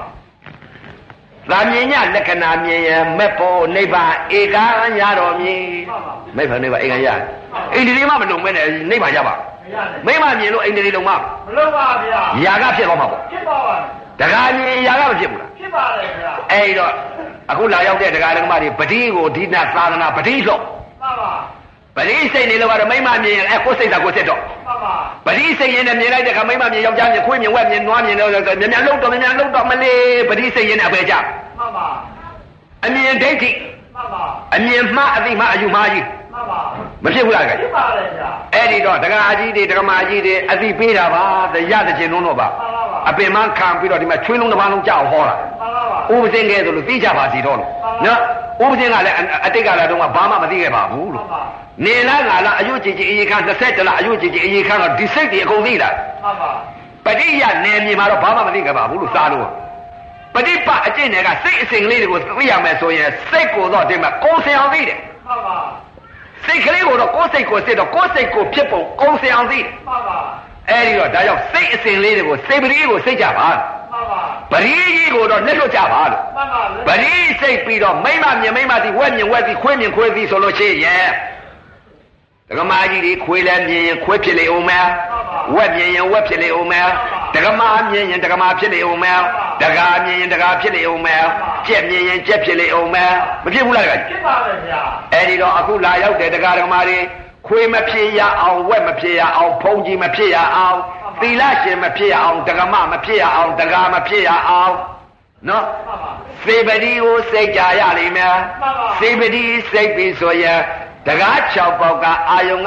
သာမြင်ညလက္ခဏာမြင်ရင်မဲ့ဖို့နိဗ္ဗာန်ဧကံရတော်မည်မဲ့ဖို့နိဗ္ဗာန်ဧကံရဣန္ဒြေမှမလုံမဲ့နဲ့နိဗ္ဗာန်ရပါမိမမြင်လို့ဣန္ဒြေလုံမမလုံပါဗျာယာကဖြစ်သွားမှာပေါ့ဖြစ်ပါပါတခါမြင်ယာကမဖြစ်ဘူးလားဖြစ်ပါတယ်ဗျာအဲ့တော့အခုလာရောက်တဲ့တရားဓမ္မတွေပတိကိုဒီနာသာသနာပတိလို့မှန်ပါပတိစိတ်နေလို့ကတော့မိမမြင်ရင်ကိုယ်စိတ်သာကိုယ်စစ်တော့မှန်ပါပတိစိတ်ရင်နဲ့မြင်လိုက်တဲ့ခါမိမမြင်ယောက်ျားမြင်ခွေးမြင်ဝက်မြင်နွားမြင်လို့မြန်မြန်လှုပ်တော့မလေးပတိစိတ်ရင်နဲ့အပေကြမှန်ပါအမြင်ဒိဋ္ဌိမှန်ပါအမြင်မှားအသိမှားအယူမှားကြီးမှန်ပါမဖြစ်ဘူးလားကဲဖြစ်ပါတယ်ဗျာအဲ့ဒီတော့တရားကြီးတွေဓမ္မကြီးတွေအသိပေးတာပါရတဲ့ခြင်းလုံးတော့ပါအပင်မခံပြီးတော့ဒီမှာချွေးလုံးတစ်ပါးလုံးကြောက်ဟောတာဥပဇင်းကဲဆိုလို့သိကြပါစီတော့လို့နော်ဥပဇင်းကလည်းအတိတ်ကလည်းတော့ဘာမှမသိခဲ့ပါဘူးလို့နေလားငါလားအယုတ်ကြည်ကြည်အေးခန်း20လအယုတ်ကြည်ကြည်အေးခန်းတော့ဒီစိတ်တွေအကုန်သိတာမှန်ပါပဋိယနယ်မြေမှာတော့ဘာမှမသိခဲ့ပါဘူးလို့စားလို့ပဋိပအကျင့်တွေကစိတ်အစဉ်ကလေးတွေကိုသိရမယ်ဆိုရင်စိတ်ကိုတော့ဒီမှာကိုယ်ဆင်အောင်သိတယ်မှန်ပါစိတ်ကလေးကိုတော့ကိုယ်စိတ်ကိုစစ်တော့ကိုယ်စိတ်ကိုဖြစ်ပုံကိုယ်ဆင်အောင်သိတယ်မှန်ပါအဲ့ဒီတော့ဒါကြောင့်စိတ်အစဉ်လေးတွေကိုစိတ်ပရိကိုစိတ်ကြပါမှန်ပါပရိကြီးကိုတော့လက်လွတ်ကြပါလို့မှန်ပါပရိစိတ်ပြီးတော့မိမမြင်မိမသည်ဝက်မြင်ဝက်သည်ခွေးမြင်ခွေးသည်ဆိုလို့ရှိရင်ဒကမာကြီးတွေခွေးလည်းမြင်ရင်ခွေးဖြစ်လေအောင်မယ်ဝက်မြင်ရင်ဝက်ဖြစ်လေအောင်မယ်ဒကမာမြင်ရင်ဒကမာဖြစ်လေအောင်မယ်ဒကာမြင်ရင်ဒကာဖြစ်လေအောင်မယ်ကြက်မြင်ရင်ကြက်ဖြစ်လေအောင်မယ်မဖြစ်ဘူးလားကဖြစ်ပါပဲဗျာအဲ့ဒီတော့အခုလာရောက်တဲ့ဒကာဒကမာတွေခွေးမဖြစ်ရအောင်ဝက်မဖြစ်ရအောင်ဖုံးကြီးမဖြစ်ရအောင်သီလရှင်မဖြစ်ရအောင်ဒကမမဖြစ်ရအောင်ဒကာမဖြစ်ရအောင်နော်စေပတိကိုစိတ်ကြရလိမ့်မယ်စေပတိစိတ်ပြီးဆိုရင်တကား6ပေါက်ကအာယုံ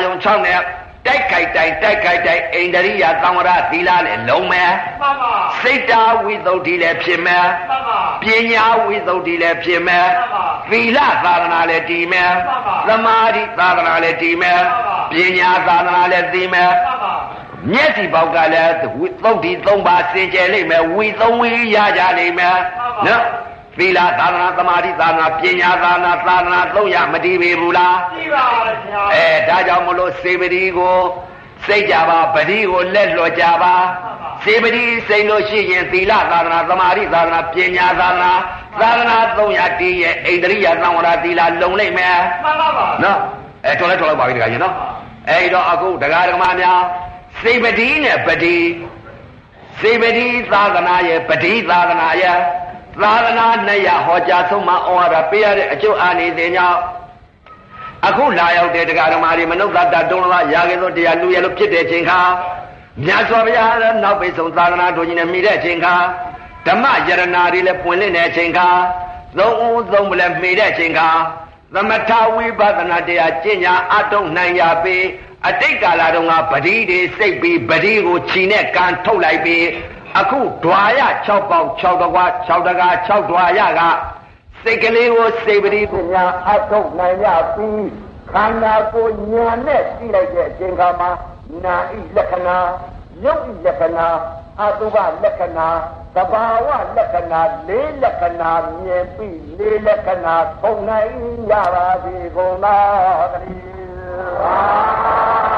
6နဲ့တိုက်ခိုက်တိုင်းဣန္ဒြိယသံဝရသီလနဲ့လုံးမယ်မှန်ပါစိတ်တာဝိသုဒ္ဓိလည်းဖြစ်မယ်မှန်ပါပညာဝိသုဒ္ဓိလည်းဖြစ်မယ်မှန်ပါသီလသာသနာလည်းတည်မယ်မှန်ပါသမာဓိသာသနာလည်းတည်မယ်ပညာသာသနာလည်းတည်မယ်မှန်ပါမျက်စိပေါက်ကလည်းသုဒ္ဓိ3ပါးစင်ကြယ်လိမ့်မယ်ဝိ3ဝိရကြလိမ့်မယ်နော်သီလသာသနာသမာဓိသာသနာပညာသာသနာသာသနာ300မတည်ပေဘူးလားတည်ပါဗျာဒါကြောင့်မလို့စေပတိကိုစိတ်ကြပါပတိကိုလက်လွတ်ကြပါစေပတိစိတ်လို့ရှိရင်သီလသာသနာသမာဓိသာသနာပညာသာသနာသာသနာ300တည်ရဲ့ဣန္ဒြိယသံဝရသီလလုံလိုက်မယ်မှန်ပါပါနော်ထော်လိုက်ပါပြီတခါကြီးနော်အဲ့တော့အခုတရားဓမ္မများစေပတိနဲ့ပတိစေပတိသာသနာရဲ့ပတိသာသနာရဲ့သာသနာ200ဟောကြားဆုံးမဩဝါဒပေးရတဲ့အကျိုးအာနိသင်ကြောင့်အခုလာရောက်တဲ့တရားဓမ္မတွေမနုဿတတုံးလားရာခင်သောတရားလူရလို့ဖြစ်တဲ့ချိန်ခါမြတ်စွာဘုရားရဲ့နောက်ပိတ်ဆုံးသာသနာတော်ကြီးနဲ့မိတဲ့ချိန်ခါဓမ္မယရဏတွေလည်းပွင့်လင်းတဲ့ချိန်ခါသုံးဦးသုံးပလည်းမိတဲ့ချိန်ခါသမထဝိပဿနာတရားကျင့်ညာအထုံနိုင်ရပေအတိတ်ကာလတုန်းကပတိတွေစိတ်ပြီးပတိကိုခြီနဲ့ကန်ထုတ်လိုက်ပြီးအခုဓွာရ6ပေါက်6တကွာ6တကား6ဓွာရကစိတ်ကလေးကိုစိတ်ပတိပညာအထုံနိုင်ရပြီးခန္ဓာကိုယ်ညာနဲ့ကြည့်လိုက်တဲ့အချိန်ခါမှာနာဣလက္ခဏာရုပ်ဣလက္ခဏာအတုပလက္ခဏာသဘာဝလက္ခဏာ4လက္ခဏာမြင်ပြီး4လက္ခဏာထုံနိုင်ရပါသည်ကုန်သာတည်း